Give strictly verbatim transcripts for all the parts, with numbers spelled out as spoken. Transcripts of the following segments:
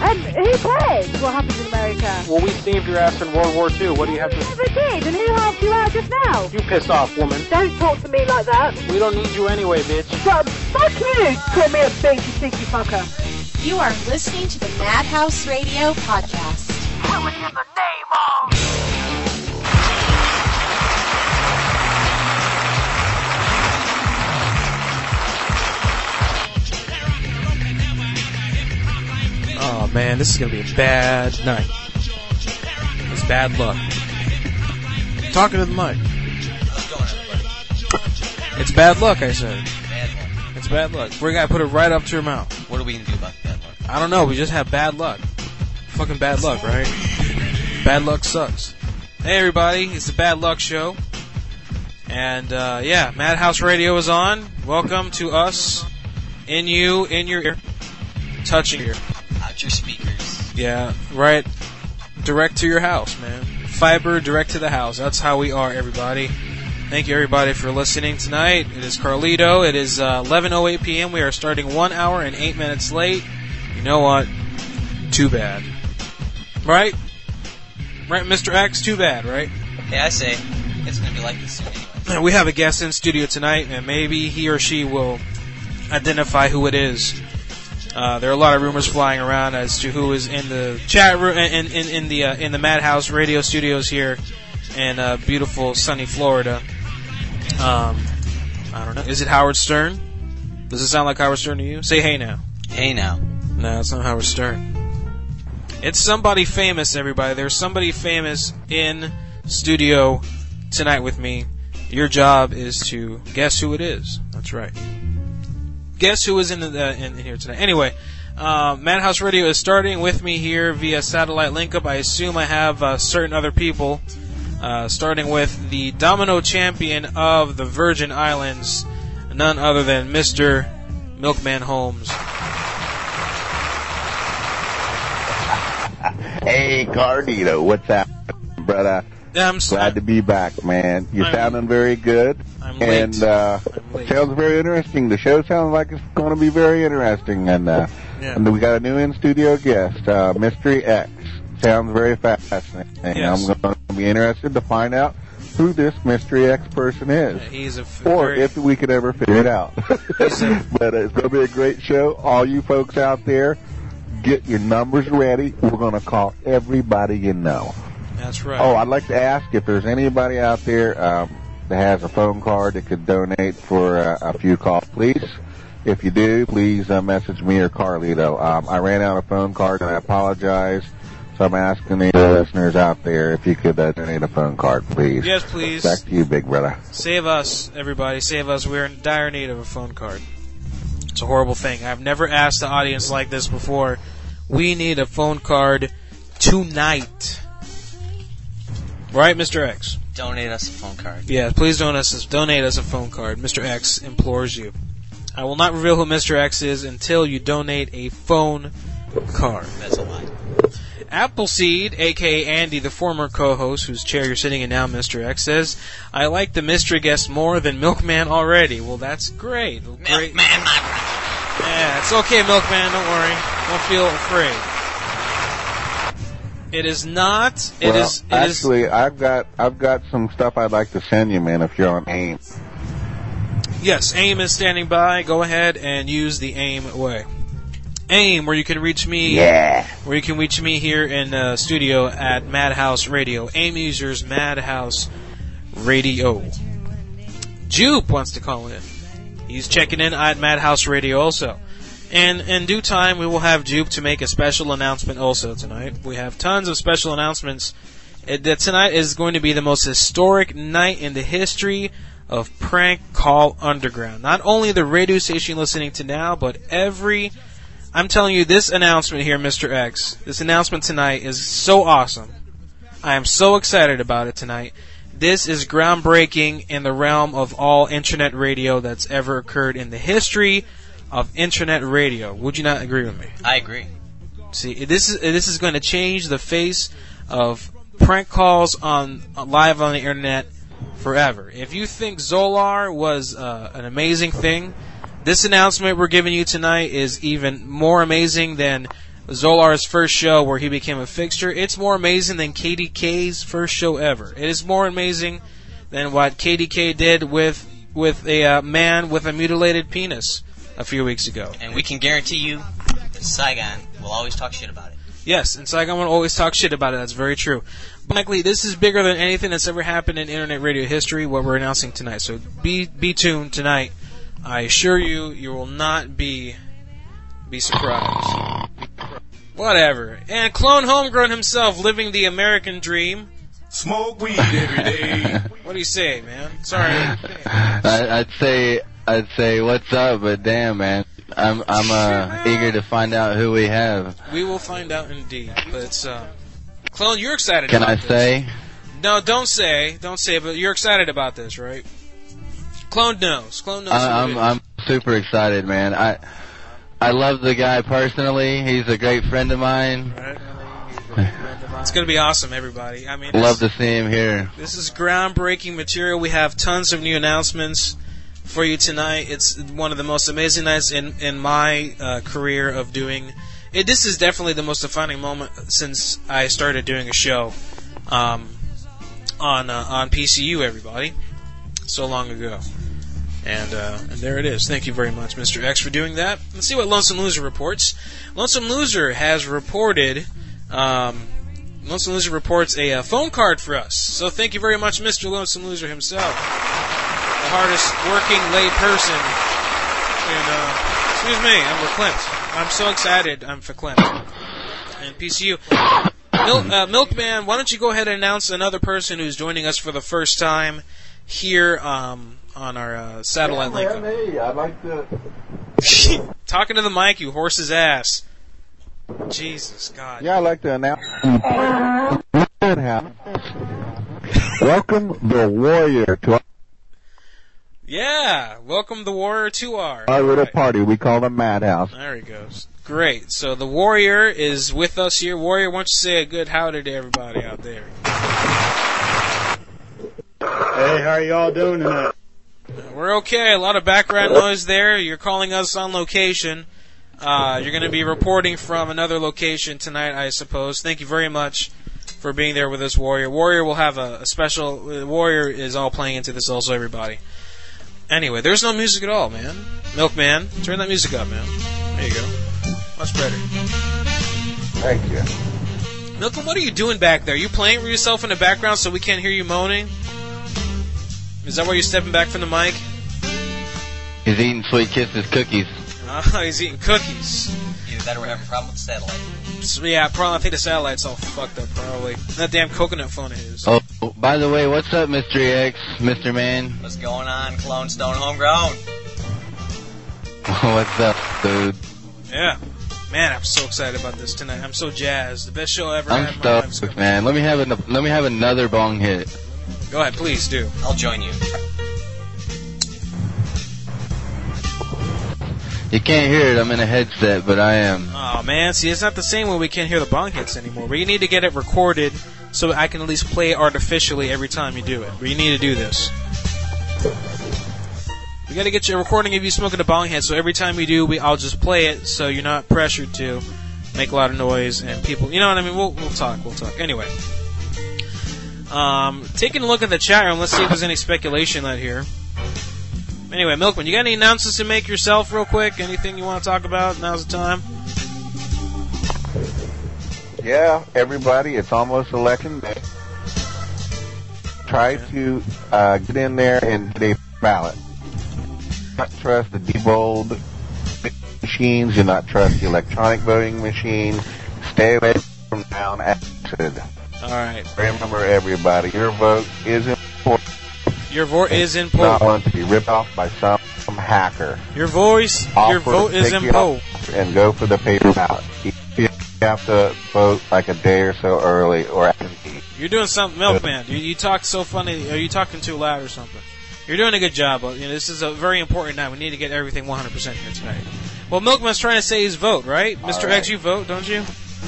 And who cares what happens in America? Well, we saved your ass in World War Two. What do you have to... You never did, and who helped you out just now? You pissed off, woman. Don't talk to me like that. We don't need you anyway, bitch. But fuck you! Call me a big stinky fucker. You are listening to the Madhouse Radio Podcast. Coming in the name of... Oh man, this is gonna be a bad night. It's bad luck. Talking to the mic. It's bad luck, I said. Bad luck. It's bad luck. We're gonna put it right up to your mouth. What are we gonna do about bad luck? I don't know. We just have bad luck. Fucking bad luck, right? Bad luck sucks. Hey everybody, it's the Bad Luck Show. And uh, yeah, Madhouse Radio is on. Welcome to us, in you, in your ear, touching your. Out your speakers. Yeah, right. Direct to your house, man. Fiber direct to the house. That's how we are, everybody. Thank you, everybody, for listening tonight. It is Carlito. It is uh, eleven oh eight p.m. We are starting one hour and eight minutes late. You know what? Too bad. Right? Right, Mister X? Too bad, right? Yeah, I say. It's going to be like this soon anyway. We have a guest in studio tonight, and maybe he or she will identify who it is. Uh, there are a lot of rumors flying around as to who is in the chat room, in, in, in the uh, in the Madhouse Radio Studios here in uh, beautiful sunny Florida. Um, I don't know. Is it Howard Stern? Does it sound like Howard Stern to you? Say hey now. Hey now. No, it's not Howard Stern. It's somebody famous, everybody. There's somebody famous in studio tonight with me. Your job is to guess who it is. That's right. Guess who is in, the, uh, in, in here tonight. Anyway, uh, Madhouse Radio is starting with me here via satellite link-up. I assume I have uh, certain other people, uh, starting with the Domino Champion of the Virgin Islands, none other than Mister Milkman Holmes. Hey, Carlito, what's up, brother? I'm glad to be back, man. You're I'm, sounding very good. I'm late. And uh, I'm late. Sounds very interesting. The show sounds like it's going to be very interesting. And, uh, yeah. and we got a new in-studio guest, uh, Mystery X. Sounds very fascinating. Yes. I'm going to be interested to find out who this Mystery X person is. Yeah, he's a f- or very... if we could ever figure it out. a... But uh, it's going to be a great show. All you folks out there, get your numbers ready. We're going to call everybody you know. That's right. Oh, I'd like to ask if there's anybody out there um, that has a phone card that could donate for uh, a few calls, please. If you do, please uh, message me or Carlito. Um, I ran out of phone cards, and I apologize. So I'm asking the listeners out there if you could uh, donate a phone card, please. Yes, please. Back to you, big brother. Save us, everybody. Save us. We're in dire need of a phone card. It's a horrible thing. I've never asked the audience like this before. We need a phone card tonight. Right, Mister X? Donate us a phone card. Yeah, please donate us, donate us a phone card. Mister X implores you. I will not reveal who Mister X is until you donate a phone card. That's a lie. Appleseed, a k a. Andy, the former co-host, whose chair you're sitting in now, Mister X, says, I like the mystery guest more than Milkman already. Well, that's great. Milkman, great. my friend. Yeah, it's okay, Milkman. Don't worry. Don't feel afraid. It is not. It well, is. It actually, is, I've got I've got some stuff I'd like to send you, man. If you're on AIM. Yes, AIM is standing by. Go ahead and use the AIM way. AIM, where you can reach me. Yeah. Where you can reach me here in uh, studio at Madhouse Radio. AIM users Madhouse Radio. Jupe wants to call in. He's checking in at Madhouse Radio also. And in due time, we will have Jupe to make a special announcement also tonight. We have tons of special announcements. It, that tonight is going to be the most historic night in the history of Prank Call Underground. Not only the radio station listening to now, but every... I'm telling you, this announcement here, Mister X, this announcement tonight is so awesome. I am so excited about it tonight. This is groundbreaking in the realm of all internet radio that's ever occurred in the history of internet radio. Would you not agree with me? I agree. See, this is this is going to change the face of prank calls on live on the internet forever. If you think Zolar was uh, an amazing thing, this announcement we're giving you tonight is even more amazing than Zolar's first show where he became a fixture. It's more amazing than K D K's first show ever. It is more amazing than what K D K did with with a uh, man with a mutilated penis a few weeks ago. And we can guarantee you that Saigon will always talk shit about it. Yes, and Saigon will always talk shit about it. That's very true. But frankly, this is bigger than anything that's ever happened in internet radio history, what we're announcing tonight. So be be tuned tonight. I assure you, you will not be be surprised. Whatever. And Clone Homegrown himself, living the American dream. Smoke weed every day. What do you say, man? Sorry. I, I'd say, I'd say, what's up? But damn, man, I'm, I'm uh, eager to find out who we have. We will find out indeed. But it's, uh, Clone, you're excited. Can about I this. say? No, don't say, don't say. But you're excited about this, right? Clone knows. Clone knows. I, who it I'm, is. I'm super excited, man. I, I love the guy personally. He's a great friend of mine. It's going to be awesome, everybody. I mean, Love this, to see him here. this is groundbreaking material. We have tons of new announcements for you tonight. It's one of the most amazing nights in in my uh, career of doing it. This is definitely the most defining moment since I started doing a show um, on uh, on P C U. Everybody, so long ago. And uh, and there it is. Thank you very much, Mister X, for doing that. Let's see what Lonesome Loser reports. Lonesome Loser has reported. Um, Lonesome Loser reports a uh, phone card for us. So thank you very much, Mister Lonesome Loser himself, the hardest working lay person. And uh, excuse me, I'm for Clint. I'm so excited. I'm for Clint and P C U. Mil- uh, Milkman, why don't you go ahead and announce another person who's joining us for the first time here um, on our uh, satellite yeah, link? man, hey, I'd like to. Talking to the mic, you horse's ass. Jesus, God. Yeah, I'd like to announce. Welcome the Warrior to our, Yeah, welcome the Warrior to our, our little right. party. We call it Madhouse. There he goes. Great. So the Warrior is with us here. Warrior, why don't you say a good howdy to everybody out there? Hey, how are y'all doing tonight? We're okay. A lot of background noise there. You're calling us on location. Uh, you're going to be reporting from another location tonight, I suppose. Thank you very much for being there with us, Warrior. Warrior will have a, a special... Uh, Warrior is all playing into this also, everybody. Anyway, there's no music at all, man. Milkman, turn that music up, man. There you go. Much better. Thank you. Milton, what are you doing back there? Are you playing with yourself in the background so we can't hear you moaning? Is that why you're stepping back from the mic? He's eating Sweet Kisses cookies. Oh, he's eating cookies. Either that or we're having a problem with the satellite. So, yeah, probably. I think the satellite's all fucked up, probably. That damn coconut phone of his. Oh, by the way, what's up, Mister X, Mister Man? What's going on, Clone Stone Homegrown? What's up, dude? Yeah. Man, I'm so excited about this tonight. I'm so jazzed. The best show ever. I'm had in my life is stoked, coming. man. Let me have an, let me have another bong hit. Go ahead, please do. I'll join you. You can't hear it. I'm in a headset, but I am. Oh, man. See, it's not the same when we can't hear the bong hits anymore. We need to get it recorded so I can at least play it artificially every time you do it. We need to do this. We got to get you a recording of you smoking a bong hit, so every time we do, we I'll just play it so you're not pressured to make a lot of noise and people. You know what I mean? We'll we'll talk. We'll talk. Anyway, um, taking a look at the chat room. Let's see if there's any speculation out here. Anyway, Milkman, you got any announcements to make yourself real quick? Anything you want to talk about? Now's the time. Yeah, everybody, it's almost election day. Try to uh, get in there and get a ballot. Do not trust the debold machines. Do not trust the electronic voting machine. Stay away from down acid. All right. Remember, everybody, your vote is important. Your vote is Not important. want to be ripped off by some, some hacker. Your voice, Offer your vote to is take you important. off and go for the paper ballot. You have to vote like a day or so early, or absentee. You're doing something, Milkman. You, you talk so funny. Are you talking too loud or something? You're doing a good job. But, you know, this is a very important night. We need to get everything one hundred percent here tonight. Well, Milkman's trying to say his vote, right? Mister right. X, you vote, don't you?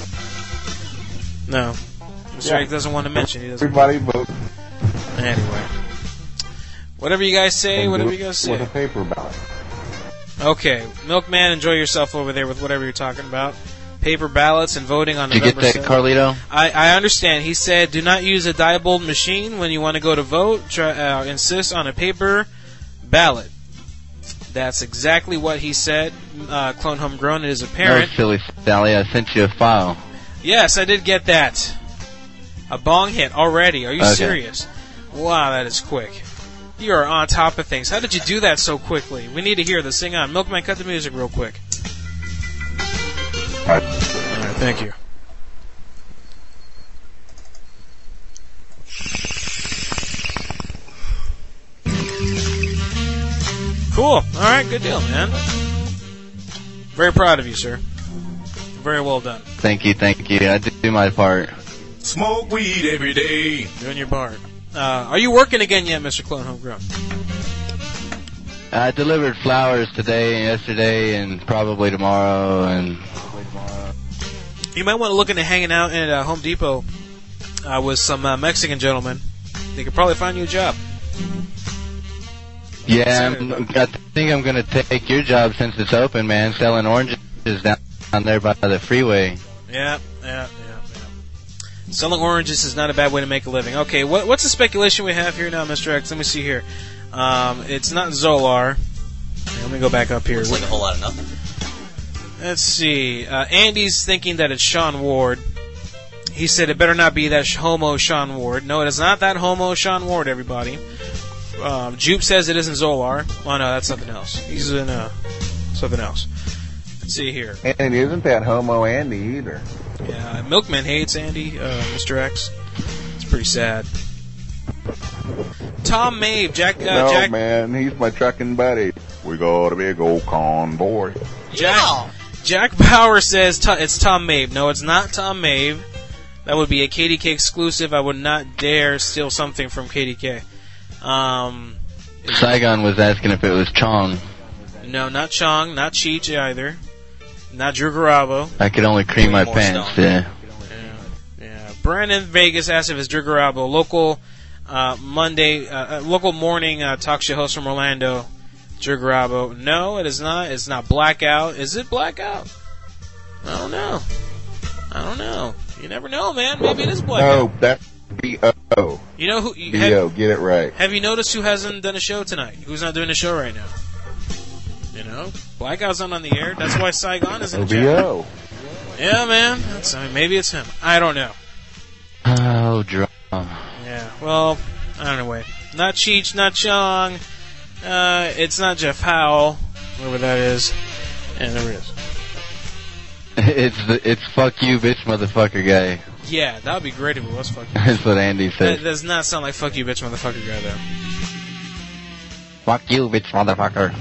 No. Mister Yeah. X doesn't want to mention. He doesn't. Everybody vote. Anyway. Whatever you guys say, and whatever do you guys it With say. a paper ballot. Okay. Milkman, enjoy yourself over there with whatever you're talking about. paper ballots and voting on Did you get November that, seventh. Carlito? I, I understand. He said, do not use a Diebold machine when you want to go to vote. Try, uh, insist on a paper ballot. That's exactly what he said. Uh, Clone Homegrown, it is No, apparent. silly Sally, I sent you a file. Yes, I did get that. A bong hit already. Are you Okay. serious? Wow, that is quick. You are on top of things. How did you do that so quickly? We need to hear this. Sing on. Milkman, cut the music real quick. All right, thank you. Cool. All right, good deal, man. Very proud of you, sir. Very well done. Thank you, thank you. I did do my part. Smoke weed every day. Doing your part. Uh, are you working again yet, Mister Clone Homegrown? I delivered flowers today and yesterday and probably tomorrow. And You might want to look into hanging out at uh, Home Depot uh, with some uh, Mexican gentlemen. They could probably find you a job. yeah, I'm, I think I'm going to take your job since it's open, man, selling oranges down, down there by the freeway. Yeah, yeah, yeah, yeah. Selling oranges is not a bad way to make a living. Okay, what, what's the speculation we have here now, Mister X? Let me see here. Um, it's not Zolar. Let me go back up here. Looks like a whole lot of nothing. Let's see. Uh, Andy's thinking that it's Sean Ward. He said it better not be that sh- homo Sean Ward. No, it is not that homo Sean Ward, everybody. Um, Jupe says it isn't Zolar. Oh, no, that's something else. He's in uh, something else. Let's see here. And it isn't that homo Andy either. Yeah, Milkman hates Andy, uh, Mister X. It's pretty sad. Tom Mabe, Jack, uh, no, Jack, man, he's my trucking buddy. We got a big old convoy. Jack, Jack Bauer says to, it's Tom Mabe. No, it's not Tom Mabe. That would be a K D K exclusive. I would not dare steal something from K D K. Um, Saigon was asking if it was Chong. no, not Chong, not Cheech either. Not Drew Garabo. I could only cream my more pants, stone. yeah. Yeah, yeah. Brandon Vegas asked if it's Drew Garabo, local uh, Monday, uh, uh, local morning uh, talk show host from Orlando. Drew Garabo. No, it is not. It's not Blackout. Is it Blackout? I don't know. I don't know. You never know, man. Maybe it is Blackout. No, that's B O. You know who? You, B O, have, get it right. have you noticed who hasn't done a show tonight? Who's not doing a show right now? You know, Blackout's not on the air. That's why Saigon is in the B chat. O. Yeah, man. That's, I mean, maybe it's him. I don't know. Oh, drama. Yeah. Well, anyway, not Cheech, not Chong. Uh, it's not Jeff Howell, whoever that is. And there it is. It's the, it's fuck you, bitch, motherfucker guy. Yeah, that would be great if it was fuck you. That's what Andy That said. does not sound like fuck you, bitch, motherfucker guy, though. Fuck you, bitch, motherfucker.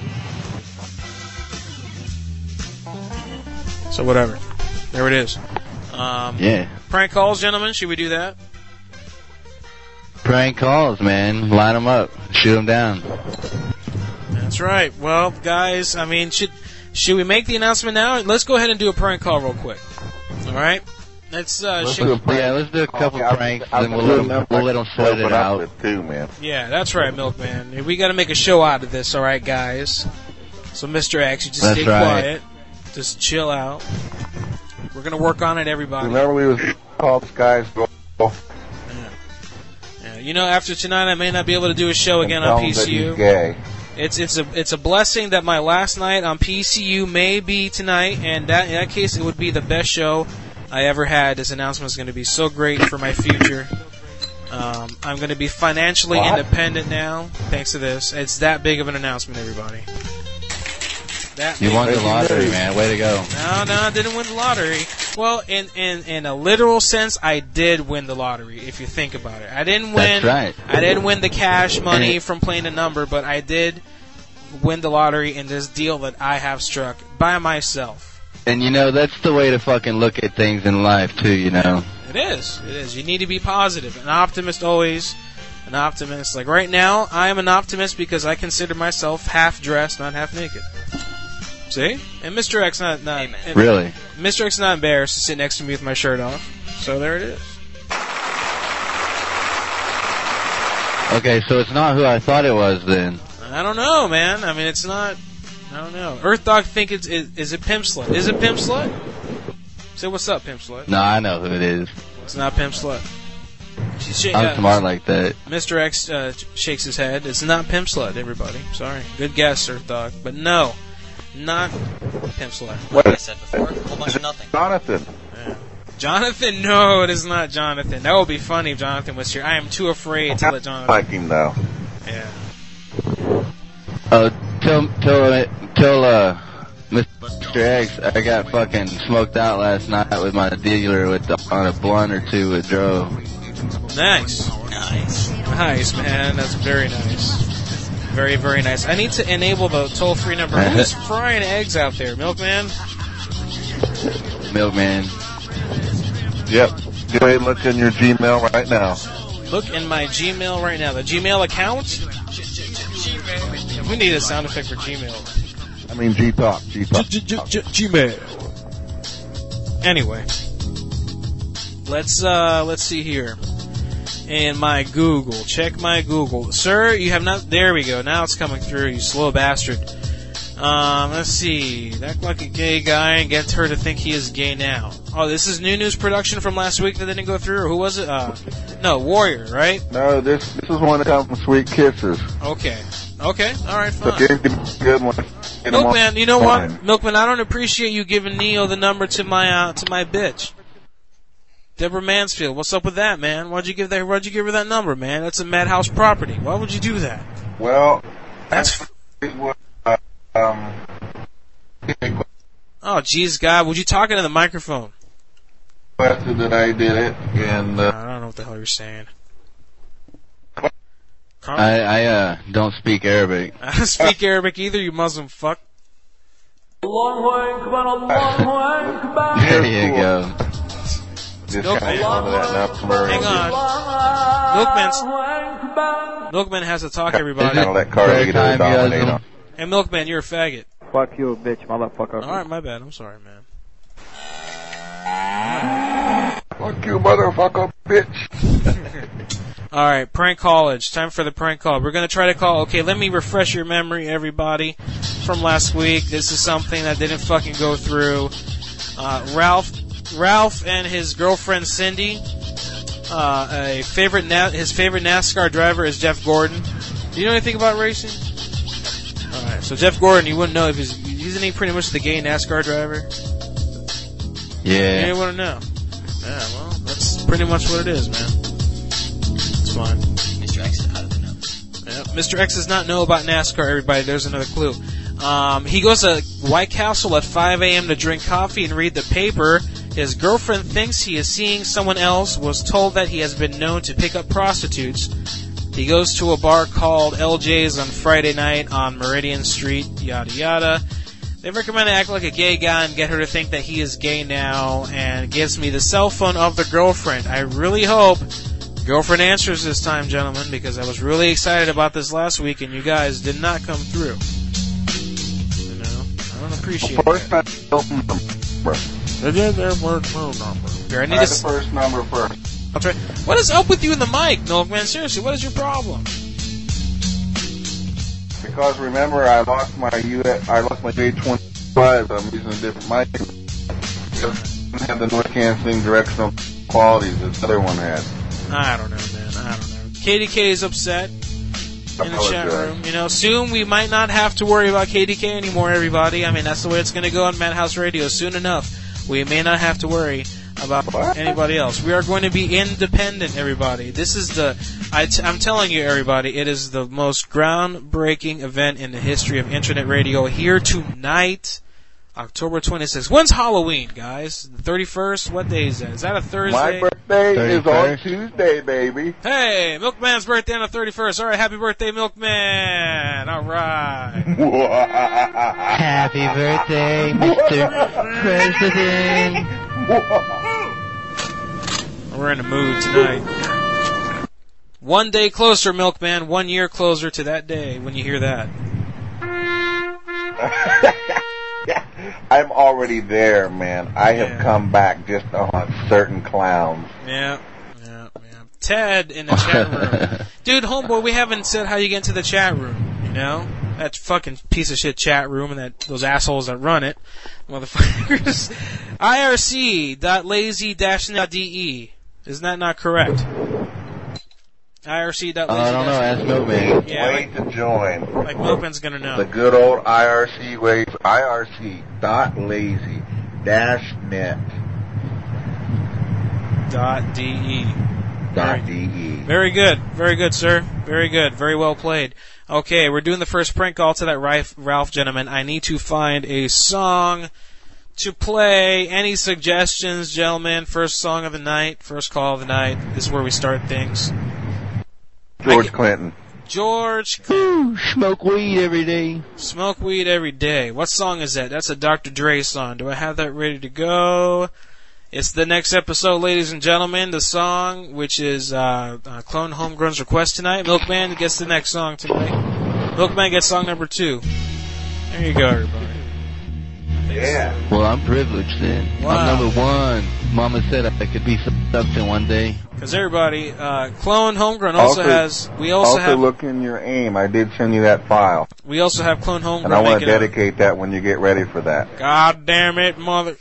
So whatever. There it is. Um, Yeah. Prank calls, gentlemen. Should we do that? Prank calls, man. Line them up. Shoot them down. That's right. Well, guys, I mean, should should we make the announcement now? Let's go ahead and do a prank call real quick. All right. Let's. Uh, Let's shake- do a prank. Yeah, let's do a couple Okay, I'll- pranks, I'll then we'll do let 'em- enough we'll let 'em to sweat it open up out. with Too, man. Yeah, that's right, Milkman. We got to make a show out of this, all right, guys. So, Mister X, you just That's stay right. quiet, just chill out. We're gonna work on it, everybody. Remember we was called Skies Go. Yeah, you know, after tonight, I may not be able to do a show again Tell on him P that C U. he's gay. It's it's a it's a blessing that my last night on P C U may be tonight, and that in that case, it would be the best show I ever had. This announcement is going to be so great for my future. Um, I'm going to be financially What? independent now, thanks to this. It's that big of an announcement, everybody. That You big. won the lottery, man. Way to go. No, no, I didn't win the lottery. Well, in, in, in a literal sense, I did win the lottery, if you think about it. I didn't win. That's right. I didn't win the cash money it- from playing a number, but I did win the lottery in this deal that I have struck by myself. And you know, that's the way to fucking look at things in life, too, you know. It is. It is. You need to be positive. An optimist always. An optimist. Like right now, I am an optimist because I consider myself half dressed, not half naked. See? And Mister X not not Amen. and Really. Mister X not embarrassed to sit next to me with my shirt off. So there it is. Okay, so it's not who I thought it was then. I don't know, man. I mean, it's not. I don't know. Earth Dog think it's is, is it Pimp Slut? Is it Pimp Slut? Say what's up, Pimp Slut. No, I know who it is. It's not Pimp Slut. She's sh- I'm uh, smart like that. Mister X uh, shakes his head. It's not Pimp Slut, everybody. Sorry. Good guess, Surf Dog. But no, not Pimp Slut. Like I said before, a whole bunch of nothing. Jonathan. Yeah. Jonathan? No, it is not Jonathan. That would be funny if Jonathan was here. I am too afraid to let Jonathan... like him, though. Yeah. Uh, tell, tell, tell, uh, Mister X, I got fucking smoked out last night with my dealer with the, on a blunt or two with Dro. Nice. Nice. Nice, man. That's very nice. Very, very nice. I need to enable the toll-free number. Who's frying eggs out there? Milkman? Milkman. Yep. Go ahead and look in your Gmail right now. Look in my Gmail right now. The Gmail account? We need a sound effect for Gmail. I mean G-Talk. G-Talk. Gmail. Anyway. Let's, uh, let's see here. In my Google. Check my Google. Sir, you have not... There we go. Now it's coming through, you slow bastard. Um, let's see. Act like a gay guy and get her to think he is gay now. Oh, this is new news production from last week that didn't go through? Or who was it? Uh, no, Warrior, right? No, this this is one that comes from Sweet Kisses. Okay. Okay, alright, fine. So get the good one. Milkman, you know what? Milkman, I don't appreciate you giving Neo the number to my, uh, to my bitch. Deborah Mansfield, what's up with that, man? Why'd you give that, why'd you give her that number, man? That's a Madhouse property. Why would you do that? Well, that's... It was, uh, um... Oh, jeez, God, would you talk into the microphone? Requested that I did it, and, uh... I don't know what the hell you're saying. I, I, uh, don't speak Arabic. I don't speak Arabic either, you Muslim fuck. Long way, come on, a long way, come on. There you go. Just kind of on that number. Hang on. Milkman's, Milkman has to talk, everybody. Let Carlito dominate on. Hey, Milkman, you're a faggot. Fuck you, bitch, motherfucker. Alright, my bad. I'm sorry, man. Fuck you, motherfucker, bitch. Alright, prank college. Time for the prank call. We're gonna try to call. Okay, let me refresh your memory, everybody, from last week. This is something that didn't fucking go through. Uh, Ralph... Ralph and his girlfriend Cindy, uh, a favorite na- his favorite NASCAR driver is Jeff Gordon. Do you know anything about racing? Alright, so Jeff Gordon, you wouldn't know if he's, isn't he pretty much the gay NASCAR driver? Yeah. You wouldn't know. Yeah, well, that's pretty much what it is, man. It's fine. Mister X is out of the know. Yeah, Mister X does not know about NASCAR, everybody. There's another clue. Um, he goes to White Castle at five a.m. to drink coffee and read the paper. His girlfriend thinks he is seeing someone else, was told that he has been known to pick up prostitutes. He goes to a bar called L J's on Friday night on Meridian Street, yada yada. They recommend I act like a gay guy and get her to think that he is gay now, and gives me the cell phone of the girlfriend. I really hope girlfriend answers this time, gentlemen, because I was really excited about this last week and you guys did not come through. You know, I don't appreciate it. They did their first phone number. Here, I need Try to the first number first. I'll try. What is up with you in the mic, Milkman? Seriously, what is your problem? Because remember, I lost my U S, I lost my J twenty-five. I'm using a different mic. It doesn't have the noise canceling directional qualities that the other one had. I don't know, man. I don't know. K D K is upset in the chat room. You know, soon we might not have to worry about K D K anymore, everybody. I mean, that's the way it's going to go on Madhouse Radio. Soon enough, we may not have to worry about what? anybody else. We are going to be independent, everybody. This is the, I t- I'm telling you, everybody, it is the most groundbreaking event in the history of internet radio here tonight, October twenty-sixth. When's Halloween, guys? The thirty-first? What day is that? Is that a Thursday? My birthday thirty-first. is on Tuesday, baby. Hey, Milkman's birthday on the thirty-first. All right, happy birthday, Milkman. All right. Happy birthday, Mister President. We're in a mood tonight. One day closer, Milkman. One year closer to that day when you hear that. I'm already there, man. I have Yeah. come back just on certain clowns. Yeah, yeah, yeah. Ted in the chat room. Dude, homeboy, we haven't said how you get into the chat room, you know? that fucking piece of shit chat room and that those assholes that run it, motherfuckers. I R C dot lazy dash net dot D E. Isn't that not correct? I R C dot lazy. Uh, I don't know. Ask Milkman. Yeah, Way like, to join. Like Milkman's gonna know. The good old I R C ways. I R C dot lazy dash net dot D E. Dot D E. Very good. Very good, sir. Very good. Very well played. Okay, we're doing the first prank call to that Ralph, Ralph gentleman. I need to find a song to play. Any suggestions, gentlemen? First song of the night, first call of the night. This is where we start things. George Clinton. George Ooh, smoke weed every day. Smoke weed every day. What song is that? That's a Doctor Dre song. Do I have that ready to go? It's the next episode, ladies and gentlemen. The song, which is uh, uh, Clone Homegrown's request tonight. Milkman gets the next song tonight. Milkman gets song number two. There you go, everybody. Yeah. Well, I'm privileged then. Wow. I'm number one. Mama said I could be something one day. Because everybody, uh, Clone Homegrown also, Also- has. We also, Also have. look in your aim. I did send you that file. We also have Clone Homegrown. And I want to making a- dedicate that when you get ready for that. God damn it, mother.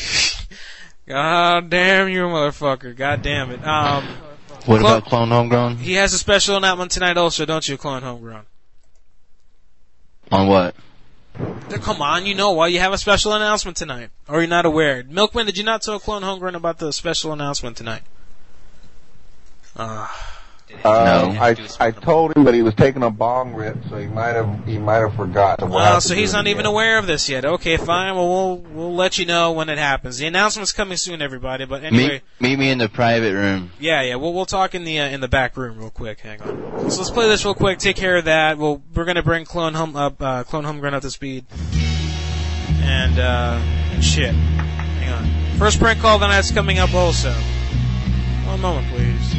God damn you, motherfucker. God damn it. Um, What Clone- about Clone Homegrown? he has a special announcement tonight also, don't you, Clone Homegrown? On what? Come on, you know why you have a special announcement tonight. Or you're not aware. Milkman, did you not tell Clone Homegrown about the special announcement tonight? Uh, Uh, No. I I told him, but he was taking a bong rip, so he might have he might have forgotten. We'll well, have to so do he's it not again. even aware of this yet. Okay, fine. Well, we'll we'll let you know when it happens. The announcement's coming soon, everybody. But anyway, Meet, meet me in the private room. yeah, yeah. We'll we'll talk in the uh, in the back room real quick. Hang on. So let's play this real quick. Take care of that. We'll we're gonna bring Clone Home up, uh, Clone Homegrown up to speed. And uh, and shit. Hang on. First prank call of the night's coming up also. One moment, please.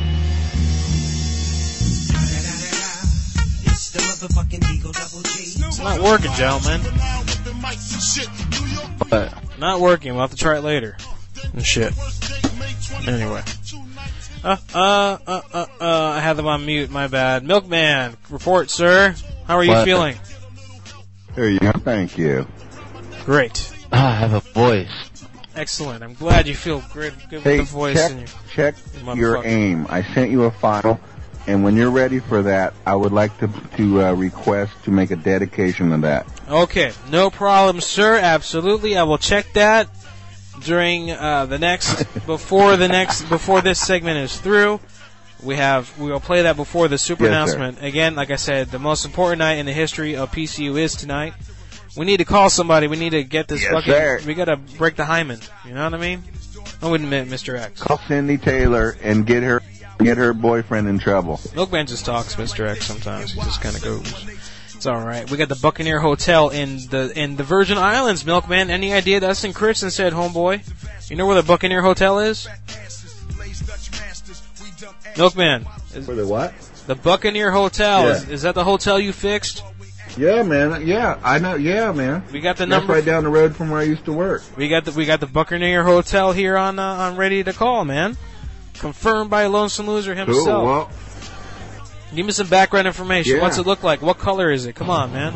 It's not working, gentlemen. But Not working. We'll have to try it later. And shit. Anyway. Uh, uh, uh, uh, uh, I had them on mute. My bad. Milkman, report, sir. How are you What? feeling? There you go. Thank you. Great. ah, I have a voice. Excellent. I'm glad you feel good, good Hey, with the voice. check And your, check you your motherfucker. aim. I sent you a file, and when you're ready for that, I would like to to uh, request to make a dedication of that. Okay, no problem, sir. Absolutely, I will check that during uh, the next before the next before this segment is through. We have we will play that before the super Yes, announcement. Again, like I said, the most important night in the history of P C U is tonight. We need to call somebody. We need to get this Yes, fucking. sir. We gotta break the hymen. You know what I mean? I wouldn't admit, Mister X. Call Cindy Taylor and get her get her boyfriend in trouble. Milkman just talks, Mister X. Sometimes he just kind of goes. It's all right. We got the Buccaneer Hotel in the in the Virgin Islands. Milkman, any idea? That's in Christian said, homeboy. You know where the Buccaneer Hotel is? Milkman, is, For the what? the Buccaneer Hotel Yeah. is, is that the hotel you fixed? Yeah, man. Yeah, I know. Yeah, man. We got the That's number. right down the road from where I used to work. We got the we got the Buccaneer Hotel here on uh, on ready to call, man. Confirmed by Lonesome Loser himself. Cool. Well, Give me some background information. Yeah. What's it look like? What color is it? Come on, man.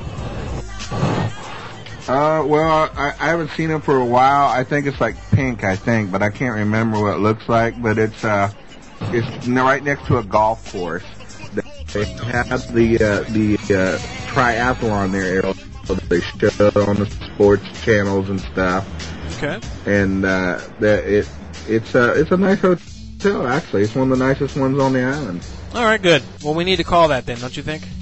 uh, well, I, I haven't seen it for a while. I think it's like pink. I think, but I can't remember what it looks like. But it's uh, it's right next to a golf course. They have the uh, the uh, triathlon there, Errol. They show it on the sports channels and stuff. Okay. And uh, that it it's uh, it's a nice hotel. Actually, it's one of the nicest ones on the island. All right, good. Well, we need to call that then, don't you think?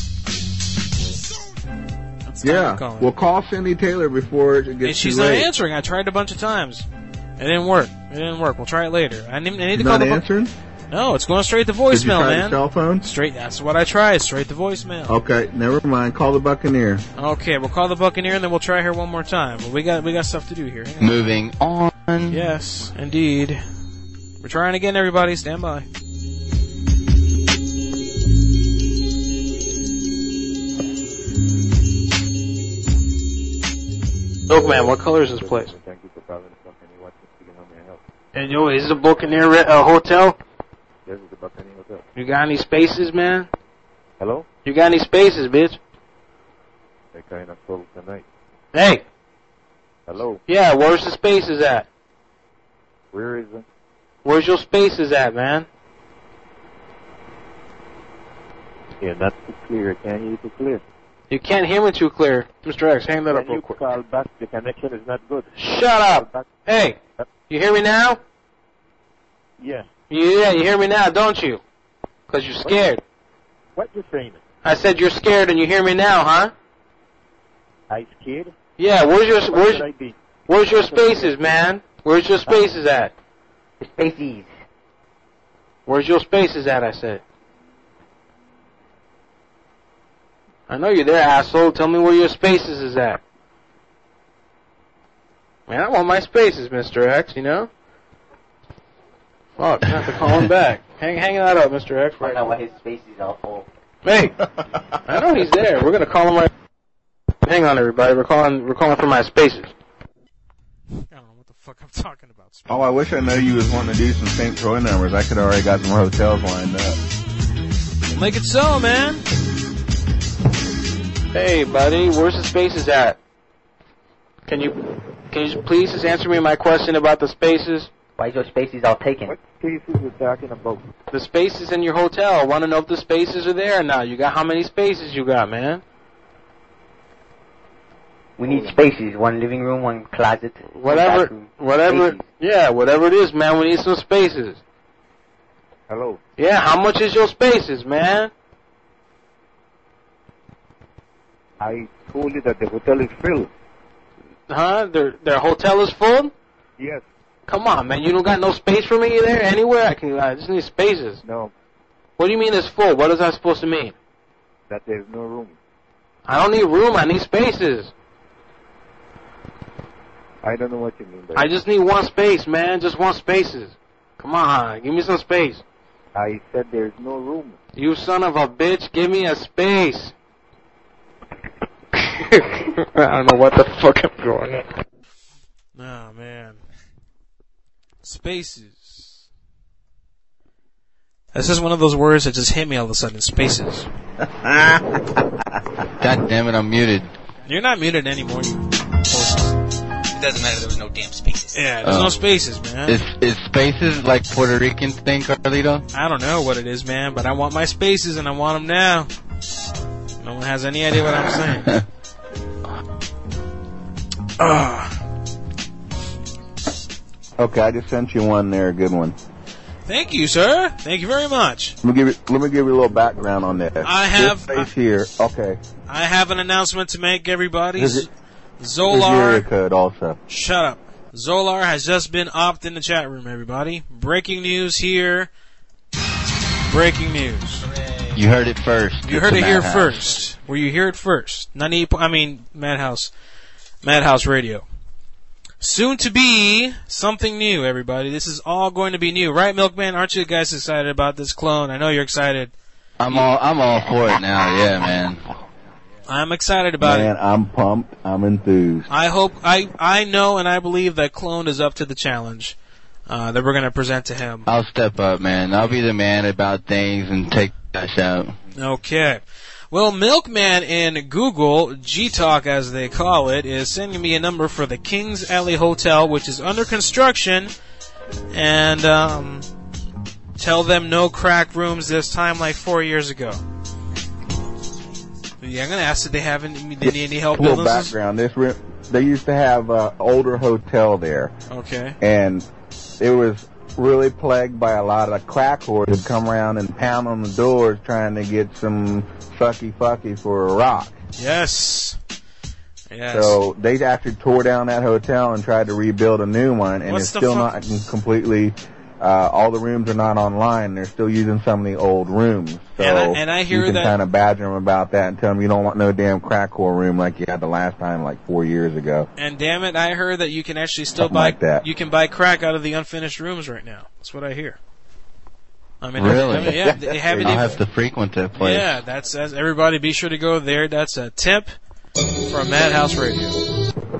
That's time Yeah, to call it. we'll call Cindy Taylor before it gets And she's too not late. answering. I tried a bunch of times. It didn't work. It didn't work. We'll try it later. I need, I need to She's call not the bu- answering? No, it's going straight to Did you voicemail, try man. the cell phone? Straight. That's what I tried. Straight to voicemail. Okay, never mind. Call the Buccaneer. Okay, we'll call the Buccaneer and then we'll try her one more time. But we got we got stuff to do here. Hang on. Moving on. Yes, indeed. We're trying again, everybody. Stand by. Milkman, what color is this place? And yo, is it a Buccaneer uh, hotel? This is the Buccaneer Hotel. You got any spaces, man? Hello? You got any spaces, bitch? They kind of full tonight. Hey. Hello. Yeah, where's the spaces at? Where is it? Where's your spaces at, man? Yeah, not too clear. I can't hear you too clear. You can't hear me too clear. Mister X, hang that Can up real you quick. call back? The connection is not good. Shut up! Hey, you hear me now? Yeah. Yeah, you hear me now, don't you? Because you're scared. What you saying? I said you're scared and you hear me now, huh? I scared? Yeah, where's your What where's should I be? where's your spaces, man? Where's your spaces at? Spaces. Where's your spaces at, I said. I know you're there, asshole. Tell me where your spaces is at. Man, I want my spaces, Mister X, you know? Fuck, I have to call him back. Hang, hang that up, Mister X. I know why his spaces are full. Hey, I know he's there. We're gonna call him right. Hang on, everybody. We're calling. We're calling for my spaces. I don't know what the fuck I'm talking about. Oh, I wish I knew you was wanting to do some Saint Croix numbers. I could already got some hotels lined up. Make it so, man. Hey, buddy, where's the spaces at? Can you, can you please just answer me my question about the spaces? Why is your spaces all taken? What spaces are talking about? The spaces in your hotel. I want to know if the spaces are there or not. You got how many spaces you got, man? We need spaces. One living room, one closet. Whatever, one bathroom. whatever, Spaces. yeah, whatever it is, man. We need some spaces. Hello. Yeah, how much is your spaces, man? I told you that the hotel is filled. Huh? Their their hotel is full? Yes. Come on, man. You don't got no space for me there anywhere? I can. I just need spaces. No. What do you mean it's full? What is that supposed to mean? That there's no room. I don't need room. I need spaces. I don't know what you mean by I just need one space, man. Just one spaces. Come on, give me some space. I said there's no room. You son of a bitch, give me a space. I don't know what the fuck I'm going at. Oh, man. Spaces. This is one of those words that just hit me all of a sudden. Spaces. God damn it, I'm muted. You're not muted anymore. You It doesn't matter, there was no damn spaces. yeah, there's Oh. no spaces, man. Is, is spaces like Puerto Rican thing, Carlito? I don't know what it is, man, but I want my spaces and I want them now. No one has any idea what I'm saying. Ugh. Okay, I just sent you one there, a good one. Thank you, sir. Thank you very much. Let me give you, let me give you a little background on that. I have- This space here. Okay. I have an announcement to make, everybody. Here's it- Here's your Zolar, code also. shut up. Zolar has just been opted in the chat room, everybody. Breaking news here. Breaking news. You heard it first. You It's heard the it here Madhouse. first. Where you hear it first. ninety-eight po- I mean, Madhouse. Madhouse Radio. Soon to be something new, everybody. This is all going to be new. Right, Milkman? Aren't you guys excited about this clone? I know you're excited. I'm all I'm all for it now. Yeah, man. I'm excited about Man, it. I'm pumped. I'm enthused. I hope, I, I know and I believe that Clone is up to the challenge, uh, that we're going to present to him. I'll step up, man. I'll be the man about things and take that out. Okay. Well, Milkman in Google, G-Talk as they call it, is sending me a number for the Kings Alley Hotel, which is under construction, and, um, tell them no crack rooms this time like four years ago. Yeah, I'm gonna ask if they have any, they need any help A little building this. background. This re- they used to have an older hotel there, Okay. and it was really plagued by a lot of crack whores who'd come around and pound on the doors trying to get some fucky fucky for a rock. Yes. Yes. So they actually tore down that hotel and tried to rebuild a new one, and What's it's the still fu- not completely. Uh, all the rooms are not online. They're still using some of the old rooms. So And I- and I hear you can that- kind of badger them about that and tell them you don't want no damn crack whore room like you had the last time, like four years ago. And damn it, I heard that you can actually still Something buy like that. you can buy crack out of the unfinished rooms right now. That's what I hear. I mean, Really? I mean, yeah, they have it. I'll even- have to frequent that place. Yeah, that's, that's everybody. Be sure to go there. That's a tip from Madhouse Radio.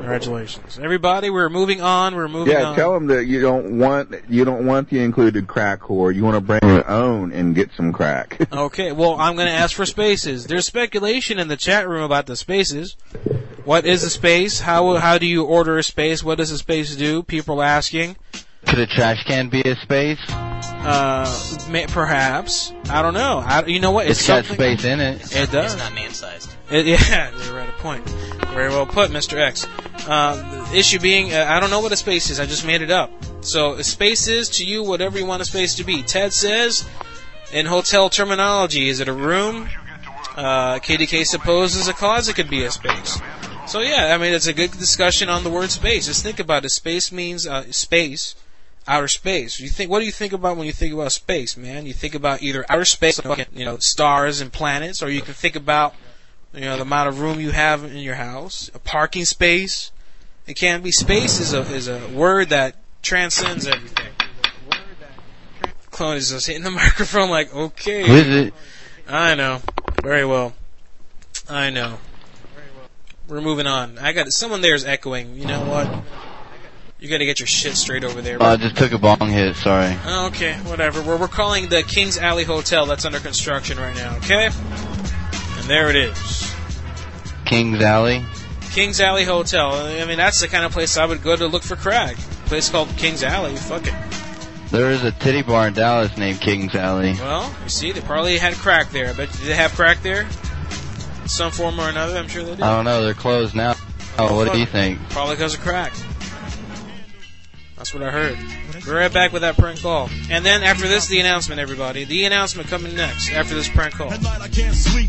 Congratulations, everybody. We're moving on. We're moving Yeah, on. tell them that you don't want you don't want the included crack whore. You want to bring your own and get some crack. Okay, well, I'm going to ask for spaces. There's speculation in the chat room about the spaces. What is a space? How how do you order a space? What does a space do? People asking. Could a trash can be a space? Uh, may, perhaps. I don't know. I, you know what? It's, It's got something- space in it. It does. It's not man-sized. It, yeah, you're right. A point. Very well put, Mister X. Uh, the issue being, uh, I don't know what a space is. I just made it up. So a space is to you whatever you want a space to be. Ted says, in hotel terminology, is it a room? Uh, K D K supposes a closet could be a space. So yeah, I mean it's a good discussion on the word space. Just think about it. Space means uh, space. Outer space. You think? What do you think about when you think about space, man? You think about either outer space, like, you know, stars and planets, or you can think about, you know, the amount of room you have in your house, a parking space. It can be space is a is a word that transcends everything. Clone is just hitting the microphone like, okay. Who is it? I know. Very well. I know. We're moving on. I got someone there is echoing. You know what? You got to get your shit straight over there. Oh, I just took a bong hit, sorry. Okay, whatever. We're, we're calling the Kings Alley Hotel that's under construction right now, okay? And there it is. Kings Alley? Kings Alley Hotel. I mean, that's the kind of place I would go to look for crack. A place called Kings Alley. Fuck it. There is a titty bar in Dallas named Kings Alley. Well, you see, they probably had crack there. But did they have crack there? In some form or another? I'm sure they did. I don't know, they're closed now. Oh, what do you think? Probably because of crack. That's what I heard. We're right back with that prank call. And then after this, the announcement, everybody. The announcement coming next after this prank call. Sweet.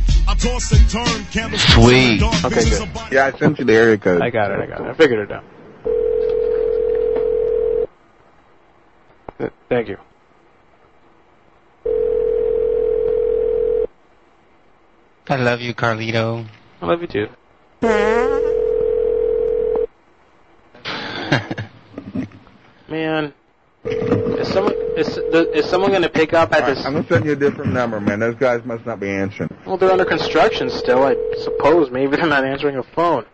Okay, good. Yeah, I sent you the area code. I got it, I got it. I figured it out. Th- Thank you. I love you, Carlito. I love you too. Man, is someone is is someone going to pick up at All right, this? I'm gonna send you a different number, man. Those guys must not be answering. Well, they're under construction still. I suppose maybe they're not answering a phone.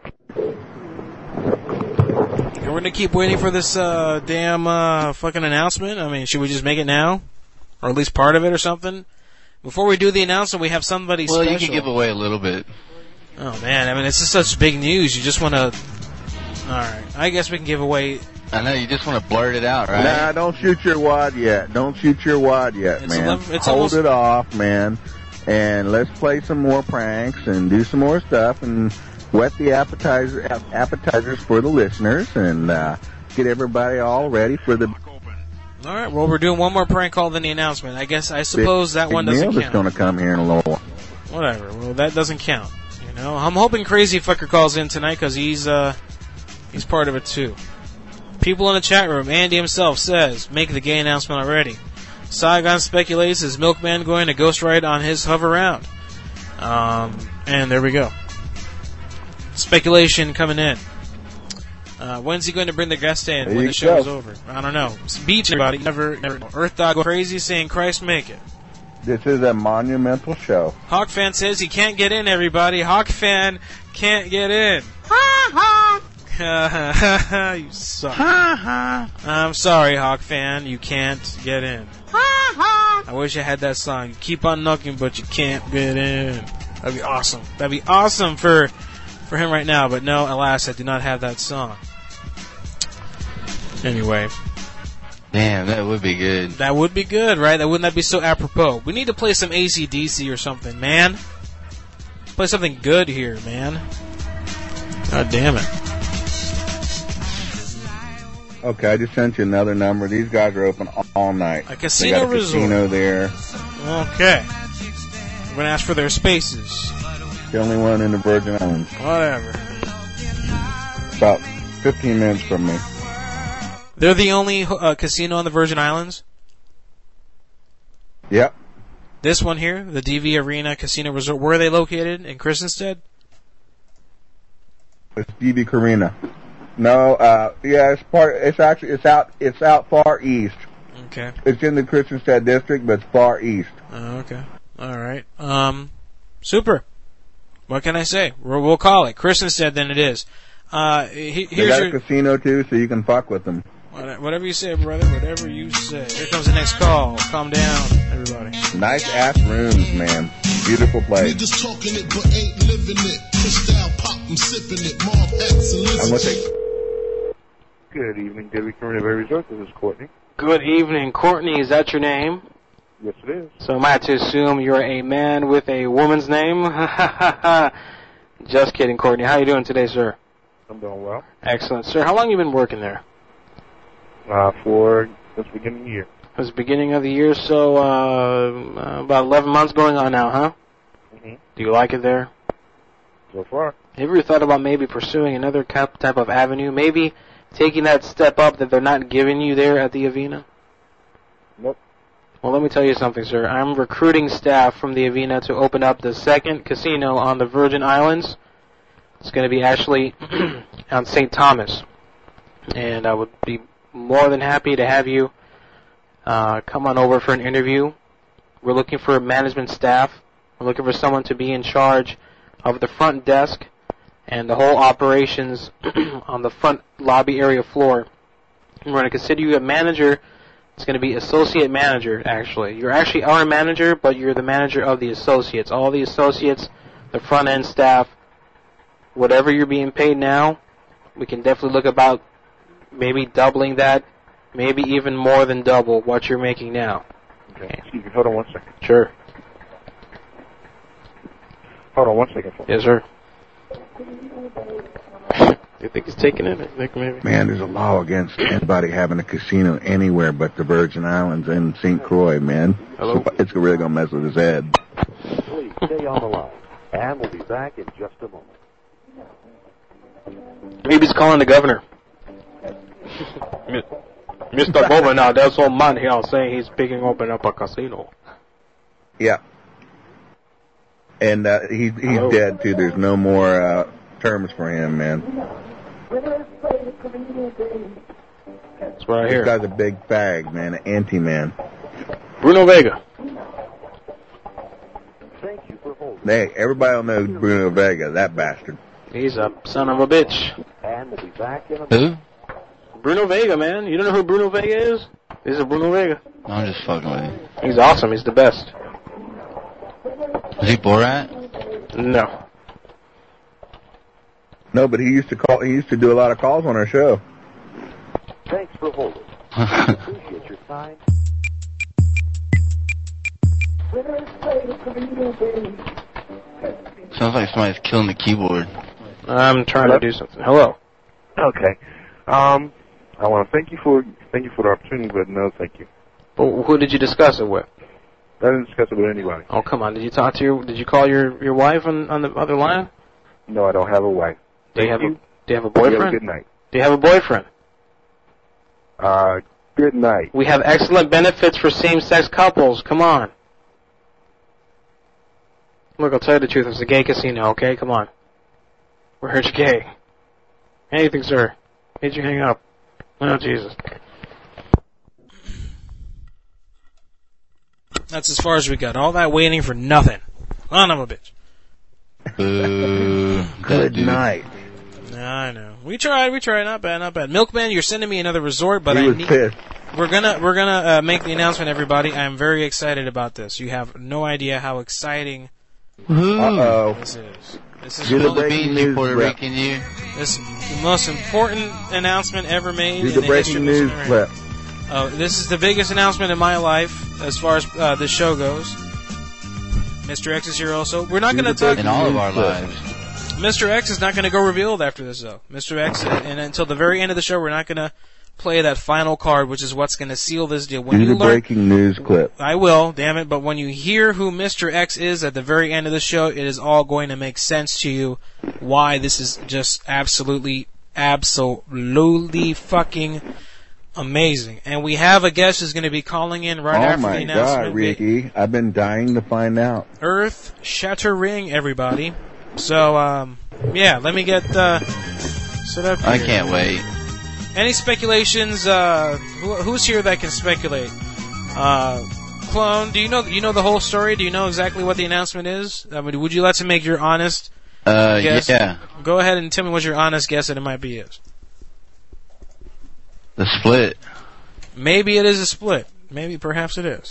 And we're gonna keep waiting for this uh, damn uh, fucking announcement. I mean, should we just make it now, or at least part of it, or something? Before we do the announcement, we have somebody Well, special. you can give away a little bit. Oh man, I mean, it's just such big news. You just want to. All right, I guess we can give away. I know, you just want to blurt it out, right? Nah, don't shoot your wad yet. Don't shoot your wad yet, It's man. eleven it's Hold almost- it off, man. And let's play some more pranks and do some more stuff and whet the appetizer ap- appetizers for the listeners and uh, get everybody all ready for the All right, well, we're doing one more prank call than the announcement. I guess I suppose that big one meal doesn't that's count. going to come here in a little while. Whatever. Well, that doesn't count. You know, I'm hoping Crazy Fucker calls in tonight because he's uh he's part of it too. People in the chat room, Andy himself says, make the gay announcement already. Saigon speculates, is Milkman going to ghost ride on his hover round? Um, and there we go. Speculation coming in. Uh, when's he going to bring the guest in There when you the show's go. over? I don't know. Beach everybody. Never, never know. Earth Dog go crazy saying, Christ make it. This is a monumental show. Hawk Fan says he can't get in, everybody. Hawk Fan can't get in. You suck. I'm sorry, Hawk Fan. You can't get in. I wish I had that song. You keep on knocking, but you can't get in. That'd be awesome. That'd be awesome for for him right now. But no, alas, I do not have that song. Anyway. Damn, that would be good. That would be good, right? That wouldn't that be so apropos? We need to play some A C D C or something, man. Let's play something good here, man. God damn it. Okay, I just sent you another number. These guys are open all night. A casino they got a resort. casino there. Okay. We're gonna ask for their spaces. The only one in the Virgin Islands. Whatever. About fifteen minutes from me. They're the only uh, casino on the Virgin Islands? Yep. This one here, the D V Arena Casino Resort, where are they located? In Christenstead? It's D V Carina. No, uh, yeah, it's part. It's actually it's out. It's out far east. Okay. It's in the Christiansted district, but it's far east. Oh, okay. All right. Um, super. What can I say? We'll, we'll call it Christenstead. Then it is. Uh, he, They here's got your a casino too, so you can fuck with them. whatever you say, brother. Whatever you say. Here comes the next call. Calm down, everybody. Nice ass rooms, man. Beautiful place. Just talking it, but ain't living it. Crystal pop, I'm sipping it. Marv excellence. I'm gonna take. Good evening, Debbie Community Bay Resort. This is Courtney. Good evening, Courtney. Is that your name? Yes, it is. So am I to assume you're a man with a woman's name? Just kidding, Courtney. How you doing today, sir? I'm doing well. Excellent, sir. How long you been working there? Uh, for this beginning of the year. Since the beginning of the year, so uh, about eleven months going on now, huh? Mm-hmm. Do you like it there? So far. Have you ever thought about maybe pursuing another type of avenue? Maybe taking that step up that they're not giving you there at the Avena? Nope. Well, let me tell you something, sir. I'm recruiting staff from the Avena to open up the second casino on the Virgin Islands. It's going to be actually on Saint Thomas. And I would be more than happy to have you uh, come on over for an interview. We're looking for management staff. We're looking for someone to be in charge of the front desk and the whole operations on the front lobby area floor. And we're going to consider you a manager. It's going to be associate manager, actually. You're actually our manager, but you're the manager of the associates. All the associates, the front-end staff, whatever you're being paid now, we can definitely look about maybe doubling that, maybe even more than double what you're making now. Okay. Excuse me. Hold on one second. Sure. Hold on one second. Yes, sir. You think he's taking it? I think maybe. Man, there's a law against anybody having a casino anywhere but the Virgin Islands and Saint Croix, man. Hello? So it's really gonna mess with his head. Please stay on the line, and we'll be back in just a moment. Maybe he's calling the governor. Mister Governor, there's some man here saying he's picking open up a casino. Yeah. And uh, he, he's Hello? dead, too. There's no more uh, terms for him, man. That's what I This hear. guy's a big fag, man, an anti-man. Bruno Vega. Thank you for holding. Hey, everybody will know Bruno Vega, that bastard. He's a son of a bitch. And we'll be back in a Who? Bruno Vega, man. You don't know who Bruno Vega is? This is Bruno Vega. I'm just fucking with you. He's awesome. He's the best. Is he Borat? No. No, but he used to call. He used to do a lot of calls on our show. Thanks for holding. Appreciate your time. Sounds like somebody's killing the keyboard. I'm trying to do something. Hello. Okay. Um, I want to thank you for thank you for the opportunity, but no, thank you. Well, who did you discuss it with? I didn't discuss it with anybody. Oh, come on. Did you talk to your, did you call your, your wife on, on the other line? No, I don't have a wife. Do you Thank have you. a, do you have a You boyfriend? have a good night. Do you have a boyfriend? Uh, good night. We have excellent benefits for same-sex couples. Come on. Look, I'll tell you the truth. It's a gay casino, okay? Come on. We heard you're gay. Anything, sir. Made you hang up. Oh, Jesus. That's as far as we got. All that waiting for nothing. Son of a bitch. Boo. Good night. I know. We tried. We tried. Not bad. Not bad. Milkman, you're sending me another resort, but he I was need. pissed. We're gonna we're gonna uh, make the announcement, everybody. I'm very excited about this. You have no idea how exciting Uh-oh. this is. This is Do the really- breaking Beans, you news, Puerto Brett. Rican, you. this is the most important announcement ever made Do in the the breaking history of news this clip. Uh, this is the biggest announcement in my life as far as uh, this show goes. Mister X is here also. We're not Do going to the talk. breaking In all of news our clip. lives. Mister X is not going to go revealed after this, though. Mister X, uh, and until the very end of the show, we're not going to play that final card, which is what's going to seal this deal. When Do you the learn, breaking news clip. I will, damn it. But when you hear who Mister X is at the very end of the show, it is all going to make sense to you why this is just absolutely, absolutely fucking amazing. And we have a guest who's going to be calling in right Oh after the my announcement. God, Ricky! I've been dying to find out. Earth shattering, everybody. So, um, yeah, let me get uh, set up here. I can't wait. Any speculations? Uh, who, who's here that can speculate? Uh, Clone, do you know you know the whole story? Do you know exactly what the announcement is? I mean, would you like to make your honest Uh, Guess? yeah. Go ahead and tell me what your honest guess that it might be is. The Split. Maybe it is a split. Maybe, perhaps it is.